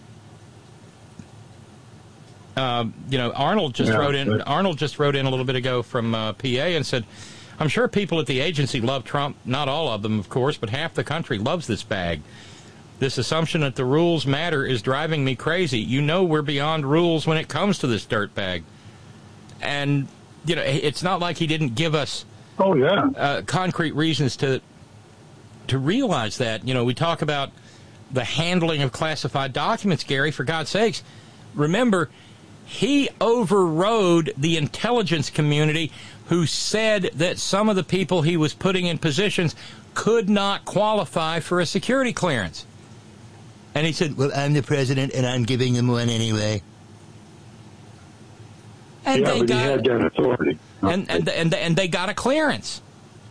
Um, you know, Arnold just Yeah, wrote in. but- Arnold just wrote in a little bit ago from uh, P A and said, "I'm sure people at the agency love Trump. Not all of them, of course, but half the country loves this bag. This assumption that the rules matter is driving me crazy. You know we're beyond rules when it comes to this dirtbag." And, you know, it's not like he didn't give us oh yeah uh, concrete reasons to to realize that. You know, we talk about the handling of classified documents, Gary, for God's sakes. Remember, he overrode the intelligence community who said that some of the people he was putting in positions could not qualify for a security clearance. And he said, "Well, I'm the president, and I'm giving them one anyway." And yeah, they but got, he had that authority. and, and and and they got a clearance.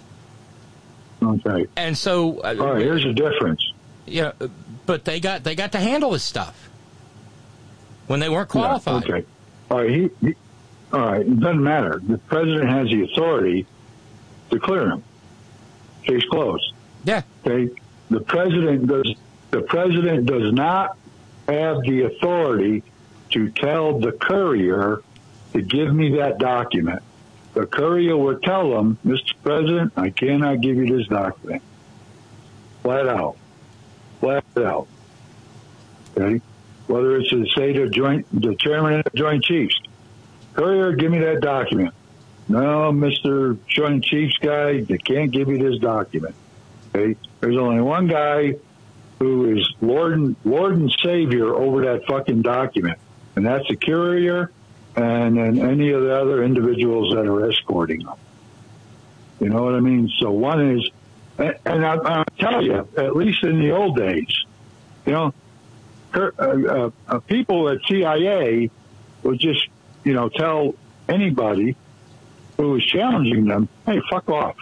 Okay. And so, uh, all right, here's the difference. Yeah, but they got they got to handle this stuff when they weren't qualified. Yeah, okay. All right. He, he, all right. It doesn't matter. The president has the authority to clear him. Case closed. Yeah. Okay. The president does. The president does not have the authority to tell the courier to give me that document. The courier would tell him, "Mister President, I cannot give you this document." Flat out. Flat out. Okay. Whether it's the state of joint, the chairman of the Joint Chiefs, courier, give me that document. No, Mister Joint Chiefs guy, they can't give you this document. Okay. There's only one guy who is Lord and, Lord and Savior over that fucking document, and that's the courier and then any of the other individuals that are escorting them. You know what I mean? So one is, and, and I, I'll tell you, at least in the old days, you know, uh, uh, uh, people at C I A would just, you know, tell anybody who was challenging them, "Hey, fuck off."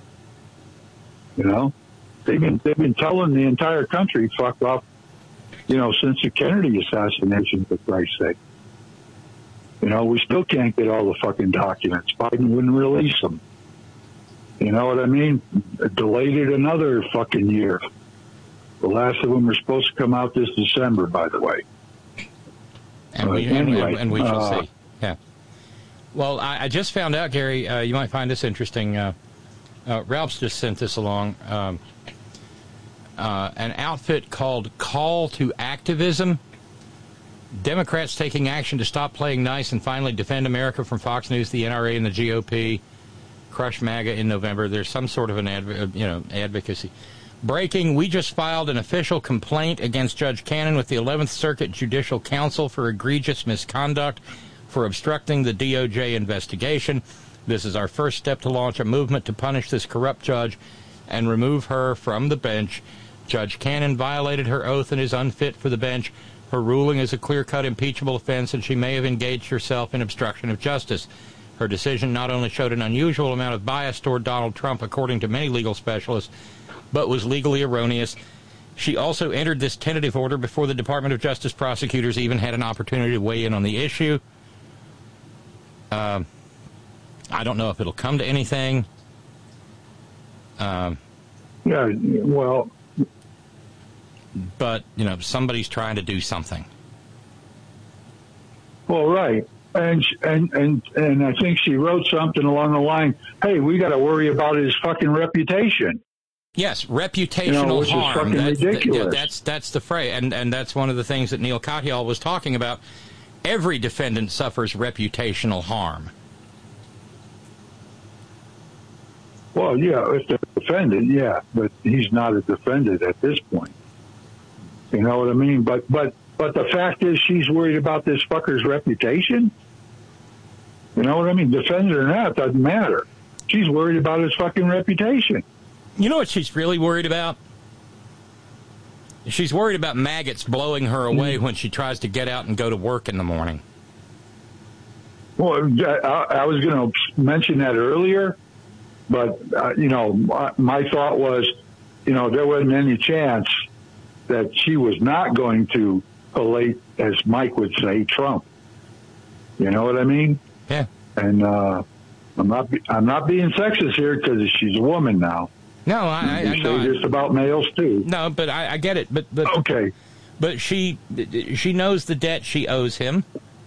You know? They've been they've been telling the entire country fuck off, you know, since the Kennedy assassination, for Christ's sake. You know, we still can't get all the fucking documents. Biden wouldn't release them. You know what I mean? Delayed it another fucking year. The last of them are supposed to come out this December, by the way. And uh, we anyway, and, and we shall uh, see. Yeah. Well, I, I just found out, Gary. Uh, you might find this interesting. Uh, uh, Ralph's just sent this along. Um, Uh, an outfit called Call to Activism. Democrats taking action to stop playing nice and finally defend America from Fox News, the N R A, and the G O P. Crush MAGA in November. There's some sort of an adv- you know advocacy. Breaking, we just filed an official complaint against Judge Cannon with the eleventh Circuit Judicial Council for egregious misconduct for obstructing the D O J investigation. This is our first step to launch a movement to punish this corrupt judge and remove her from the bench. Judge Cannon violated her oath and is unfit for the bench. Her ruling is a clear-cut impeachable offense, and she may have engaged herself in obstruction of justice. Her decision not only showed an unusual amount of bias toward Donald Trump, according to many legal specialists, but was legally erroneous. She also entered this tentative order before the Department of Justice prosecutors even had an opportunity to weigh in on the issue. Um, I don't know if it'll come to anything. Um, yeah, well... But, you know, somebody's trying to do something. Well, right. And, and, and, and I think she wrote something along the line, "Hey, we got to worry about his fucking reputation." Yes, reputational you know, which harm. Is fucking that's, ridiculous. yeah, that's, that's the phrase. And, and that's one of the things that Neil Katyal was talking about. Every defendant suffers reputational harm. Well, yeah, if the defendant, yeah, but he's not a defendant at this point. You know what I mean? But but but the fact is, she's worried about this fucker's reputation. You know what I mean? Defendant or not, doesn't matter. She's worried about his fucking reputation. You know what she's really worried about? She's worried about maggots blowing her away when she tries to get out and go to work in the morning. Well, I, I was going to mention that earlier, but, uh, you know, my, my thought was, you know, there wasn't any chance that she was not going to elate, as Mike would say, Trump. You know what I mean? Yeah. And uh, I'm not I'm not being sexist here because she's a woman now. No, I, I, I say know. this about males too. No, but I, I get it. But, but okay. But she she knows the debt she owes him.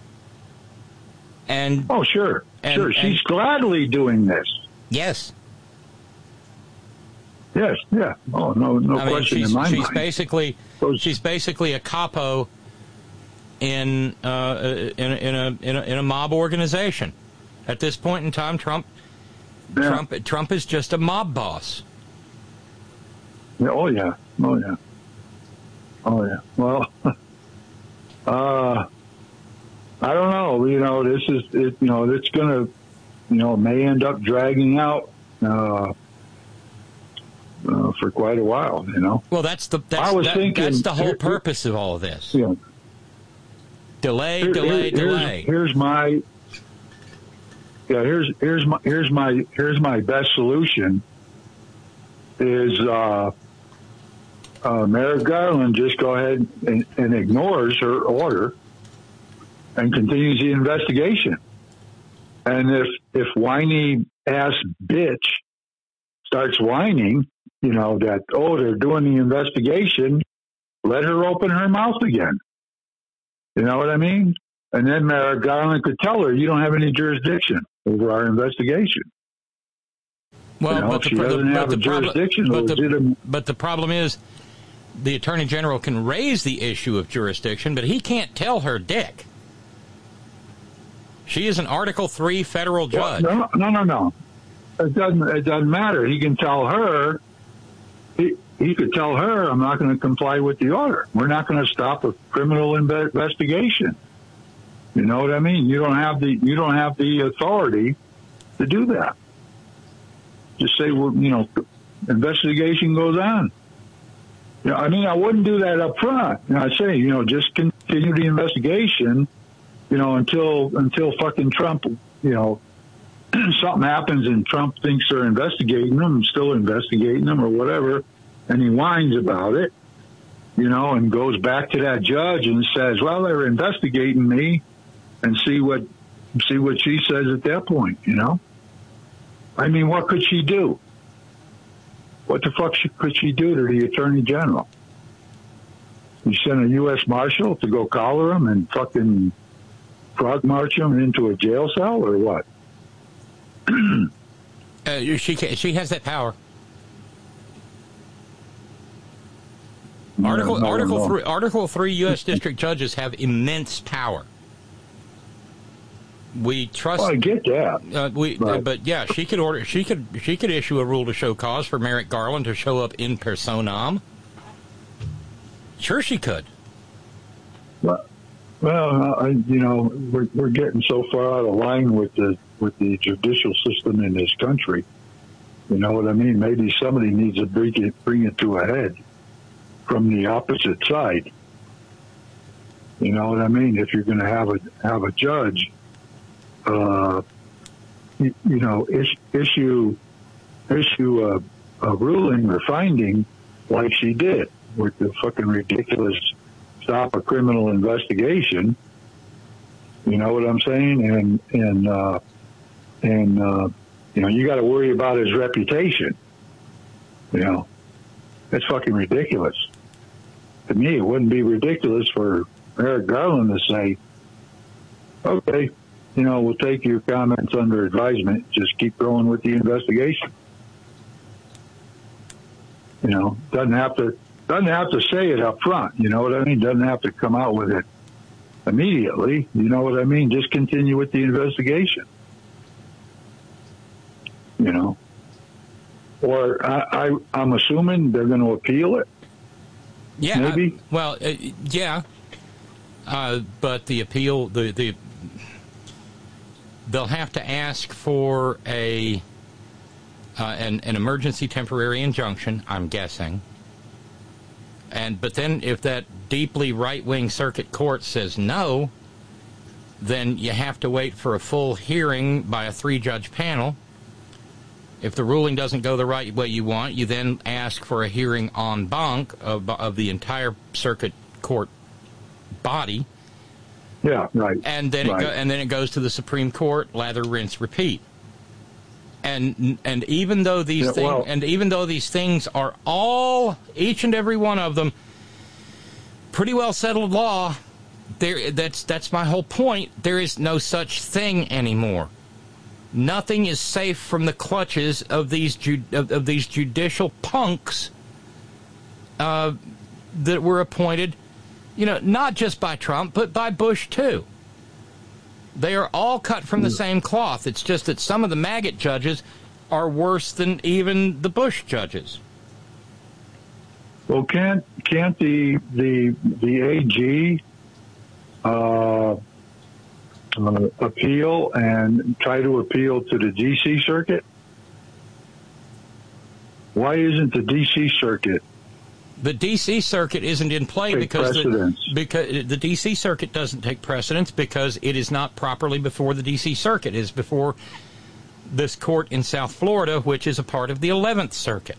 And oh, sure, and, sure. She's and, gladly doing this. Yes. Yes. Yeah. Oh, no, no I mean, question she's, in my she's mind. Basically, she's basically a capo in uh, in in a, in a in a mob organization. At this point in time, Trump yeah. Trump Trump is just a mob boss. Yeah, oh yeah. Oh yeah. Oh yeah. Well, uh, I don't know. You know, this is it. You know, it's gonna. You know, may end up dragging out uh, uh, for quite a while. You know. Well, that's the that's, I was that, thinking, that's the whole here, purpose of all of this. Yeah. Delay, Here, delay, here, delay. Here's, here's my. Yeah, here's here's my here's my here's my best solution. Is uh, uh, Merrick Garland just go ahead and, and ignores her order and continues the investigation. And if if whiny ass bitch starts whining, you know that oh they're doing the investigation, let her open her mouth again. You know what I mean? And then Merrick Garland could tell her, you don't have any jurisdiction over our investigation. Well, you know, but, the, she the, doesn't but, have the a problem, jurisdiction. but, the, legitimate... but the problem is the Attorney General can raise the issue of jurisdiction, but he can't tell her dick. She is an Article three federal judge. Well, no, no, no, no. It doesn't, it doesn't matter. He can tell her... He, He could tell her, I'm not going to comply with the order. We're not going to stop a criminal investigation. You know what I mean? You don't have the you don't have the authority to do that. Just say, well, you know, investigation goes on. You know, I mean, I wouldn't do that up front. You know, I say, you know, just continue the investigation, you know, until until fucking Trump, you know, something happens and Trump thinks they're investigating them, still investigating them or whatever. And he whines about it, you know, and goes back to that judge and says, well, they're investigating me, and see what see what she says at that point, you know. I mean, what could she do? What the fuck could she do to the Attorney General? You send a U S Marshal to go collar him and fucking frog march him into a jail cell or what? uh, she she has that power. Article no, Article no. three Article three U S district judges have immense power. We trust. Well, I get that. Uh, we, but, uh, but yeah, she could order. She could. She could issue a rule to show cause for Merrick Garland to show up in personam. Sure, she could. Well, well, I, you know, we're we're getting so far out of line with the with the judicial system in this country. You know what I mean? Maybe somebody needs to bring it bring it to a head from the opposite side. You know what I mean? If you're going to have a have a judge, uh, you, you know, is, issue issue a, a ruling or finding like she did with the fucking ridiculous stop a criminal investigation. You know what I'm saying? And and uh, and uh, you know, you got to worry about his reputation. You know, that's fucking ridiculous. To me, it wouldn't be ridiculous for Merrick Garland to say, okay, you know, we'll take your comments under advisement. Just keep going with the investigation. You know, doesn't have to doesn't have to say it up front. You know what I mean? Doesn't have to come out with it immediately. You know what I mean? Just continue with the investigation. You know, or I, I, I'm assuming they're going to appeal it. Yeah. Maybe. Uh, well, uh, yeah. Uh, but the appeal, the the they'll have to ask for a uh, an an emergency temporary injunction, I'm guessing. And but then if that deeply right-wing circuit court says no, then you have to wait for a full hearing by a three-judge panel. If the ruling doesn't go the right way you want, you then ask for a hearing en banc of, of the entire circuit court body. Yeah, right. And then right. it go, and then it goes to the Supreme Court, lather, rinse, repeat. And and even though these yeah, things well, and even though these things are all, each and every one of them, pretty well settled law, there that's that's my whole point. There is no such thing anymore. Nothing is safe from the clutches of these ju- of, of these judicial punks uh, that were appointed, you know, not just by Trump but by Bush too. They are all cut from the same cloth. It's just that some of the maggot judges are worse than even the Bush judges. Well, can't can't the the the A G uh, uh, appeal and try to appeal to the D C circuit? Why isn't the D C circuit? The D C circuit isn't in play take because precedence. the, because the D C circuit doesn't take precedence because it is not properly before the D C circuit. It is before this court in South Florida, which is a part of the eleventh Circuit.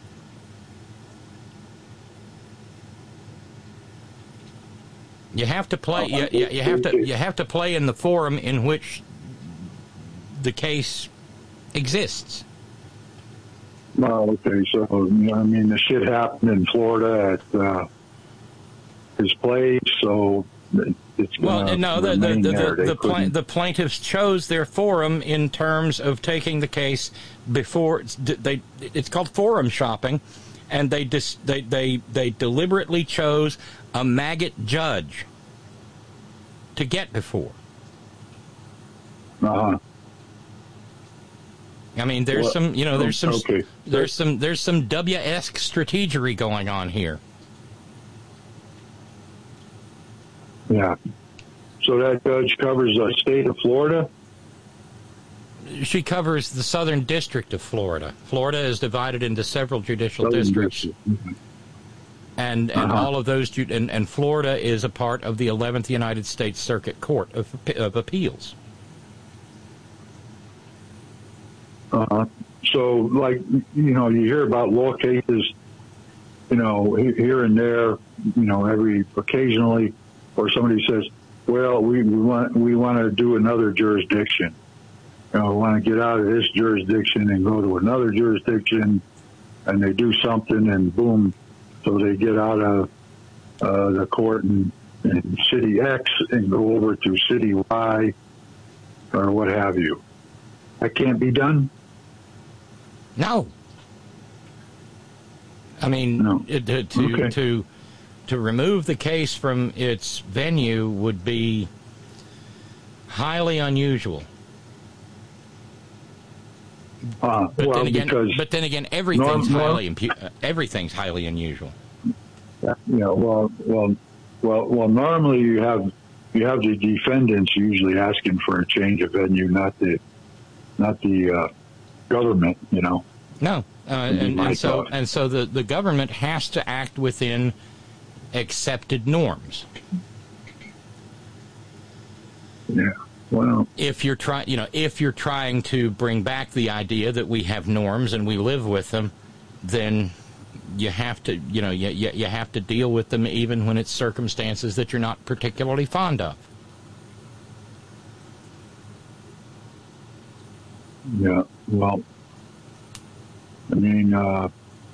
You have to play. You, you, you have to. You have to play in the forum in which the case exists. Well, okay, so I mean, the shit happened in Florida at uh, his place, so it's well, gonna no. The the remain the, there. the, They the, pla- couldn't- the plaintiffs chose their forum in terms of taking the case before it's, they. It's called forum shopping, and they dis, they they they deliberately chose a maggot judge to get before. Uh-huh. I mean, there's Well, some, you know, there's some, okay. there's some, there's some W-esque strategery going on here. Yeah. So that judge covers the state of Florida? She covers the Southern District of Florida. Florida is divided into several judicial Southern districts. District. Mm-hmm. And and Uh-huh. all of those, ju- and, and Florida is a part of the eleventh United States Circuit Court of, of Appeals. Uh, so, like, you know, you hear about law cases, you know, he- here and there, you know, every occasionally, or somebody says, well, we, we want we want to do another jurisdiction. You know, we want to get out of this jurisdiction and go to another jurisdiction, and they do something, and boom, so they get out of uh, the court in, in city X and go over to city Y or what have you. That can't be done? No. I mean, No. it, to to, Okay. to to remove the case from its venue would be highly unusual. Uh, But well, then again, because but then again, everything's norm- highly impu- uh, everything's highly unusual. Yeah, well, well, well, well. Normally, you have you have the defendants usually asking for a change of venue, not the not the uh, government. You know. No, uh, Would be and, my and so thought. and so the the government has to act within accepted norms. Yeah. Well, If you're trying, you know, if you're trying to bring back the idea that we have norms and we live with them, then you have to, you know, you, you, you have to deal with them even when it's circumstances that you're not particularly fond of. yeah. Well, I mean, uh,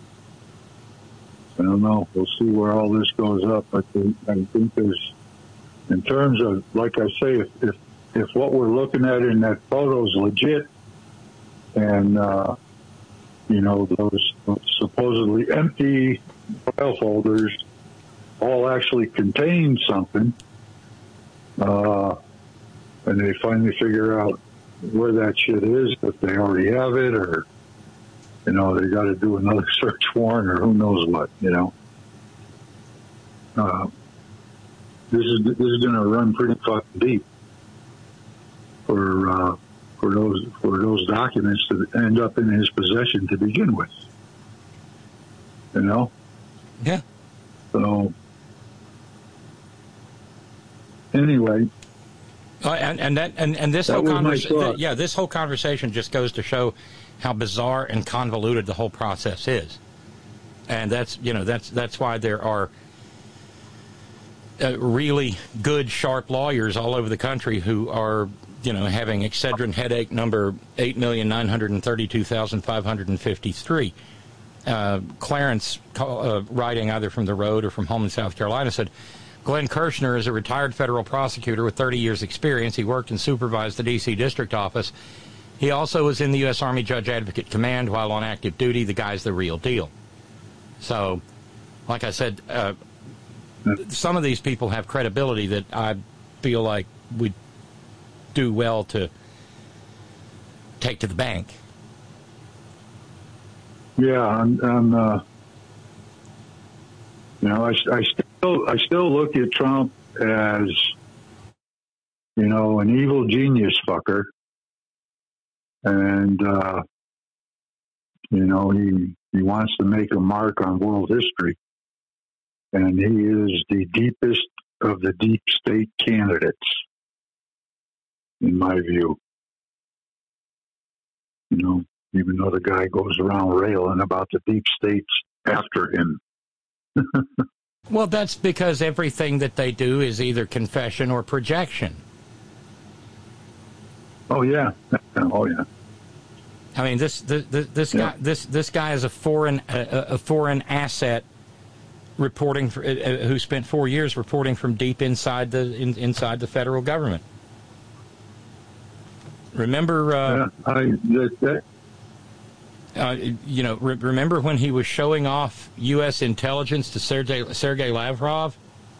I don't know. We'll see where all this goes up. I think I think there's, in terms of, like I say, if if, if what we're looking at in that photo is legit, and uh, you know, those supposedly empty file folders all actually contain something, uh, and they finally figure out where that shit is, if they already have it, or you know, they got to do another search warrant or who knows what, you know. Uh, this is this is going to run pretty fucking deep for uh, for those for those documents to end up in his possession to begin with. You know. Yeah. So anyway. Uh, and and that and, and this that whole conversation, yeah, this whole conversation just goes to show how bizarre and convoluted the whole process is, and that's you know that's that's why there are uh, really good, sharp lawyers all over the country who are you know having Excedrin headache number eight million nine hundred thirty-two thousand five hundred fifty-three. Uh, Clarence, uh, writing either from the road or from home in South Carolina, said, Glenn Kirshner is a retired federal prosecutor with thirty years experience. He worked and supervised the D C District Office. He also was in the U S Army Judge Advocate Command while on active duty. The guy's the real deal. So, like I said, uh, some of these people have credibility that I feel like we do well to take to the bank. Yeah, I'm, I'm uh, you know, I, I still, I still look at Trump as, you know, an evil genius fucker. And, uh, you know, he, he wants to make a mark on world history. And he is the deepest of the deep state candidates, in my view. You know, even though the guy goes around railing about the deep states after him. Well, that's because everything that they do is either confession or projection. Oh yeah, oh yeah. I mean, this this, this yeah. guy this this guy is a foreign a, a foreign asset reporting for, uh, who spent four years reporting from deep inside the in, inside the federal government. Remember, uh, yeah, I, that, that, uh, you know, re- remember when he was showing off U S intelligence to Sergei Sergei Lavrov?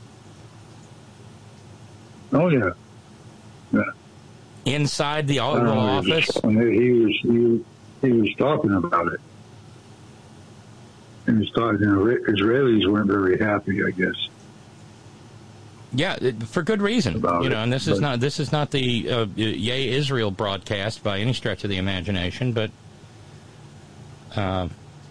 Oh yeah, yeah. Inside the Oval Office, he was he, he was talking about it. He was talking. You know, Israelis weren't very happy, I guess. Yeah, for good reason. About you know, and this it, is not this is not the uh, Yay Israel broadcast by any stretch of the imagination, but uh,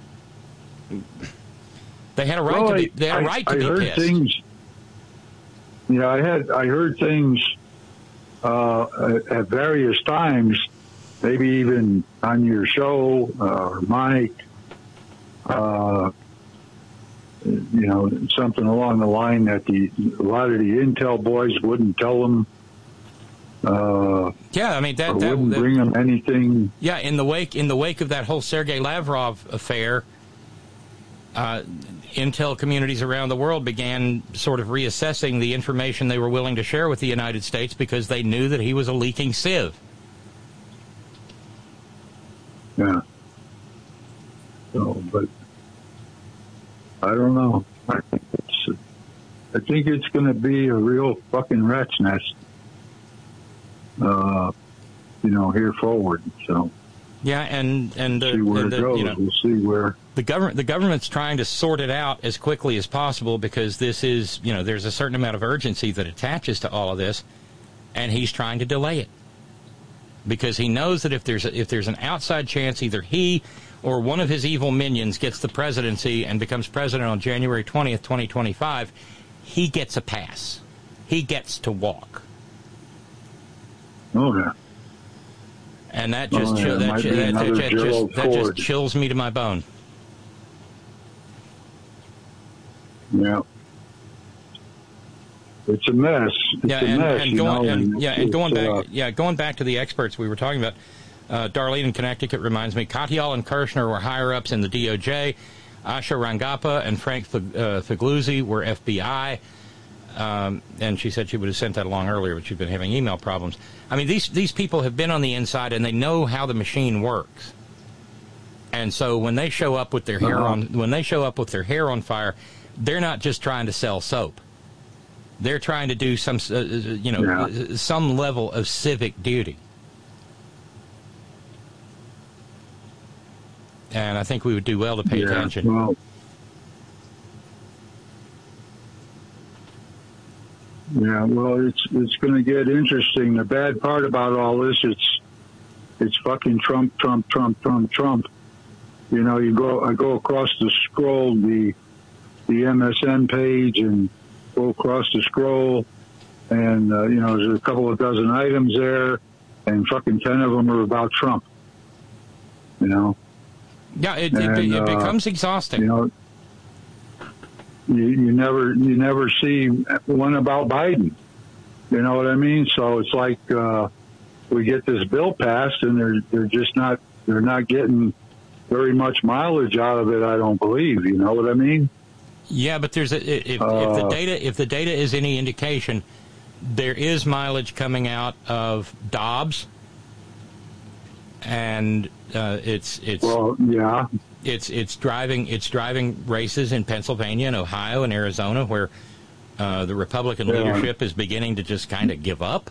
they had a right well, to be. They had a right I, to I be heard pissed. Things, yeah, I had I heard things uh, at various times, maybe even on your show uh, or Mike. Uh, you know, something along the line that the a lot of the intel boys wouldn't tell them. Uh, yeah, I mean that, or that wouldn't that, bring them anything. Yeah, in the wake in the wake of that whole Sergei Lavrov affair, uh, intel communities around the world began sort of reassessing the information they were willing to share with the United States because they knew that he was a leaking sieve. Yeah. So, but I don't know. I think it's, I think it's going to be a real fucking rat's nest, uh, you know, here forward. So yeah, and and, uh, see where and it uh, goes. you know, we'll see where the government the government's trying to sort it out as quickly as possible because this is you know there's a certain amount of urgency that attaches to all of this, and he's trying to delay it because he knows that if there's a, if there's an outside chance either he or one of his evil minions gets the presidency and becomes president on January twentieth, twenty twenty-five, he gets a pass. He gets to walk. Oh, yeah. And that just, oh, yeah. chill, that, that, that, that, that, just, that just Ford. chills me to my bone. Yeah. It's a mess. It's yeah, a and, mess, and you going, know, and, and yeah, and going back, uh, yeah, going back to the experts we were talking about. Uh, Darlene in Connecticut reminds me, Katyal and Kirshner were higher-ups in the D O J. Asha Rangappa and Frank Figluzzi were F B I. Um, and she said she would have sent that along earlier, but she'd been having email problems. I mean, these these people have been on the inside, and they know how the machine works. And so when they show up with their hair Uh-huh. on, when they show up with their hair on fire, they're not just trying to sell soap. They're trying to do some, uh, you know, Yeah. some level of civic duty. And I think we would do well to pay yeah, attention. Well, yeah, well, it's it's going to get interesting. The bad part about all this, it's it's fucking Trump, Trump, Trump, Trump, Trump. You know, you go I go across the scroll, the the M S N page, and go across the scroll, and uh, you know, there's a couple of dozen items there, and fucking ten of them are about Trump. You know. Yeah, it, and, it, it uh, becomes exhausting. You know, you, you never you never see one about Biden. You know what I mean? So it's like uh, we get this bill passed, and they're they're just not they're not getting very much mileage out of it. I don't believe. You know what I mean? Yeah, but there's a, if, uh, if the data if the data is any indication, there is mileage coming out of Dobbs, and uh, it's it's well, yeah, it's it's driving it's driving races in Pennsylvania and Ohio and Arizona where uh, the Republican yeah. leadership is beginning to just kind of give up.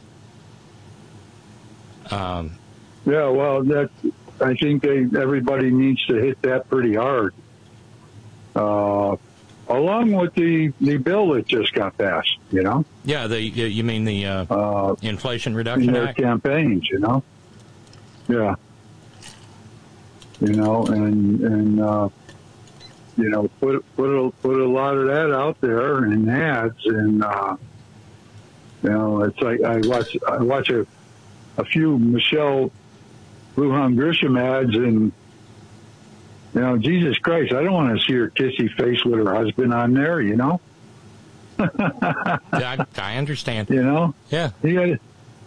Um, yeah, well, that I think they everybody needs to hit that pretty hard. Uh, along with the, the bill that just got passed, you know? Yeah, the you mean the uh, uh, Inflation in Reduction their Act? campaigns, you know? Yeah. You know, and, and uh, you know, put put a, put a lot of that out there in ads, and, uh, you know, it's like I watch, I watch a, a few Michelle Lujan Grisham ads, and, you know, Jesus Christ, I don't want to see her kissy face with her husband on there, you know? yeah, I, I understand. You know? Yeah. You gotta,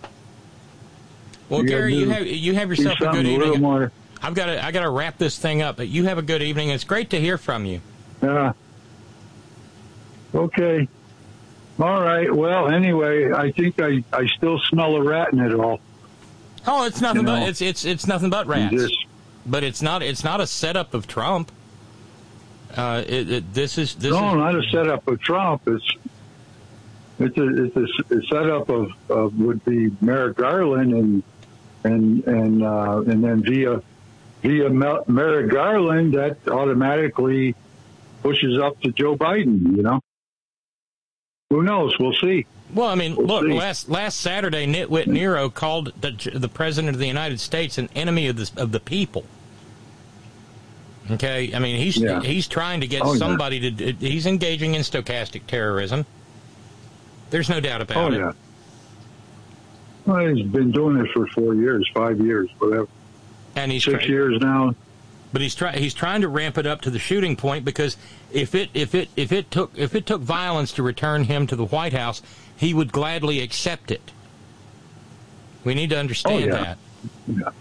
well, you Gary, do, you have you have yourself a good a evening. More. I've got to I got to wrap this thing up, but you have a good evening. It's great to hear from you. Yeah. Okay. All right. Well, anyway, I think I, I still smell a rat in it all. Oh, it's nothing You but know? it's it's it's nothing but rats. Just, but it's not it's not a setup of Trump. Uh, it, it, this is this no, is, not a setup of Trump. It's it's a it's a, a setup of, of would be Merrick Garland, and and and uh, and then via via Merrick Garland, that automatically pushes up to Joe Biden. You know, who knows? We'll see. Well, I mean, we'll look, see. last last Saturday, Nitwit Nero called the the president of the United States an enemy of the of the people. Okay, I mean he's yeah. he's trying to get oh, somebody yeah. to he's engaging in stochastic terrorism. There's no doubt about oh, it. Yeah. Well, he's been doing it for four years, five years, whatever. And he's six try- years now. But he's trying he's trying to ramp it up to the shooting point, because if it if it if it took if it took violence to return him to the White House, he would gladly accept it. We need to understand oh, yeah. that. Yeah.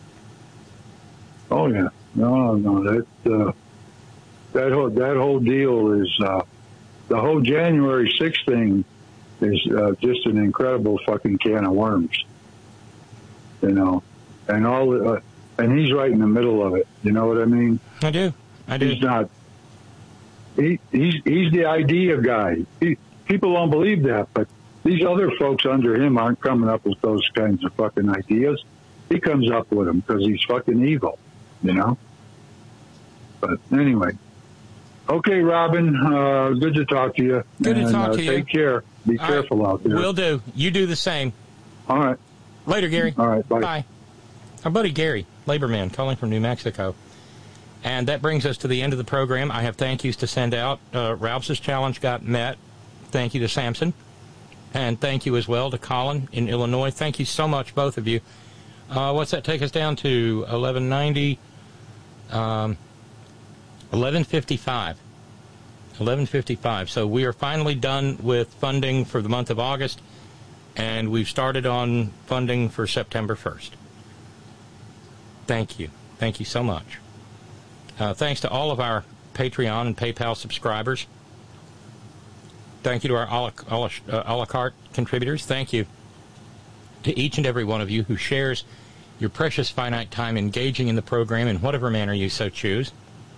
Oh yeah. No, no, that uh, that whole that whole deal is uh, the whole January sixth thing is uh, just an incredible fucking can of worms, you know, and all the, uh, and he's right in the middle of it. You know what I mean? I do. I do. He's not. He he's he's the idea guy. He, people don't believe that, but these other folks under him aren't coming up with those kinds of fucking ideas. He comes up with them because he's fucking evil, you know. But anyway, okay, Robin. Uh, good to talk to you. Good and, to talk uh, to you. Take care. Be All careful right. out there. Will do. You do the same. All right. Later, Gary. All right. Bye. Bye. Our buddy Gary, labor man, calling from New Mexico. And that brings us to the end of the program. I have thank yous to send out. Uh, Ralph's challenge got met. Thank you to Samson. And thank you as well to Colin in Illinois. Thank you so much, both of you. Uh, what's that take us down to? eleven ninety. Um, eleven fifty-five. eleven fifty-five. So we are finally done with funding for the month of August, and we've started on funding for September first. Thank you. Thank you so much. Uh, thanks to all of our Patreon and PayPal subscribers. Thank you to our a la, a la, uh, a la carte contributors. Thank you to each and every one of you who shares your precious finite time engaging in the program in whatever manner you so choose.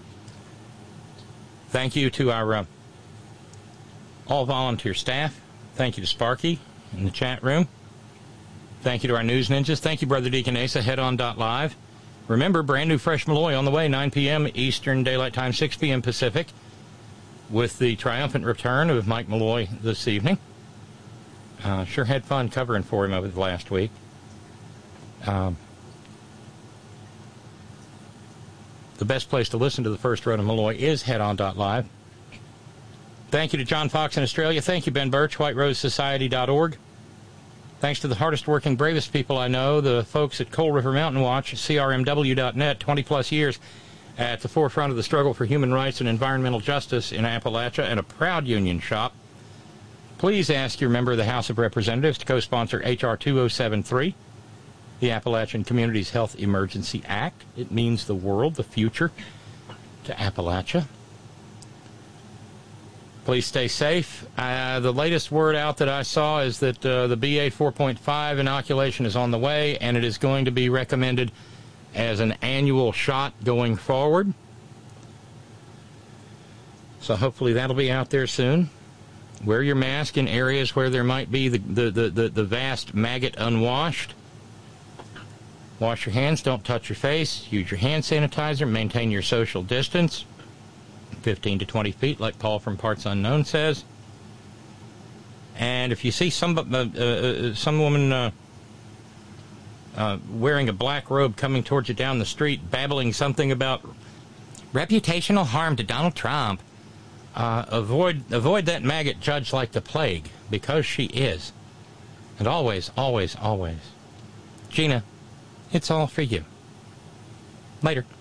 Thank you to our uh, all-volunteer staff. Thank you to Sparky in the chat room. Thank you to our news ninjas. Thank you, Brother Deacon Asa, head on dot live. Remember, brand new Fresh Malloy on the way, nine p.m. Eastern Daylight Time, six p.m. Pacific, with the triumphant return of Mike Malloy this evening. Uh, sure had fun covering for him over the last week. Um, the best place to listen to the first run of Malloy is head on dot live. Thank you to John Fox in Australia. Thank you, Ben Birch, white rose society dot org. Thanks to the hardest working, bravest people I know, the folks at Coal River Mountain Watch, C R M W dot net, twenty plus years at the forefront of the struggle for human rights and environmental justice in Appalachia, and a proud union shop. Please ask your member of the House of Representatives to co-sponsor H R two oh seven three, the Appalachian Communities Health Emergency Act. It means the world, the future, to Appalachia. Please stay safe. Uh, the latest word out that I saw is that uh, the B A four point five inoculation is on the way, and it is going to be recommended as an annual shot going forward. So hopefully that'll be out there soon. Wear your mask in areas where there might be the, the, the, the, the vast maggot unwashed. Wash your hands, don't touch your face. Use your hand sanitizer, maintain your social distance. fifteen to twenty feet, like Paul from Parts Unknown says. And if you see some, uh, uh, some woman uh, uh, wearing a black robe coming towards you down the street, babbling something about reputational harm to Donald Trump, uh, avoid avoid that maggot judge like the plague, because she is. And always, always, always, Gina, it's all for you. Later.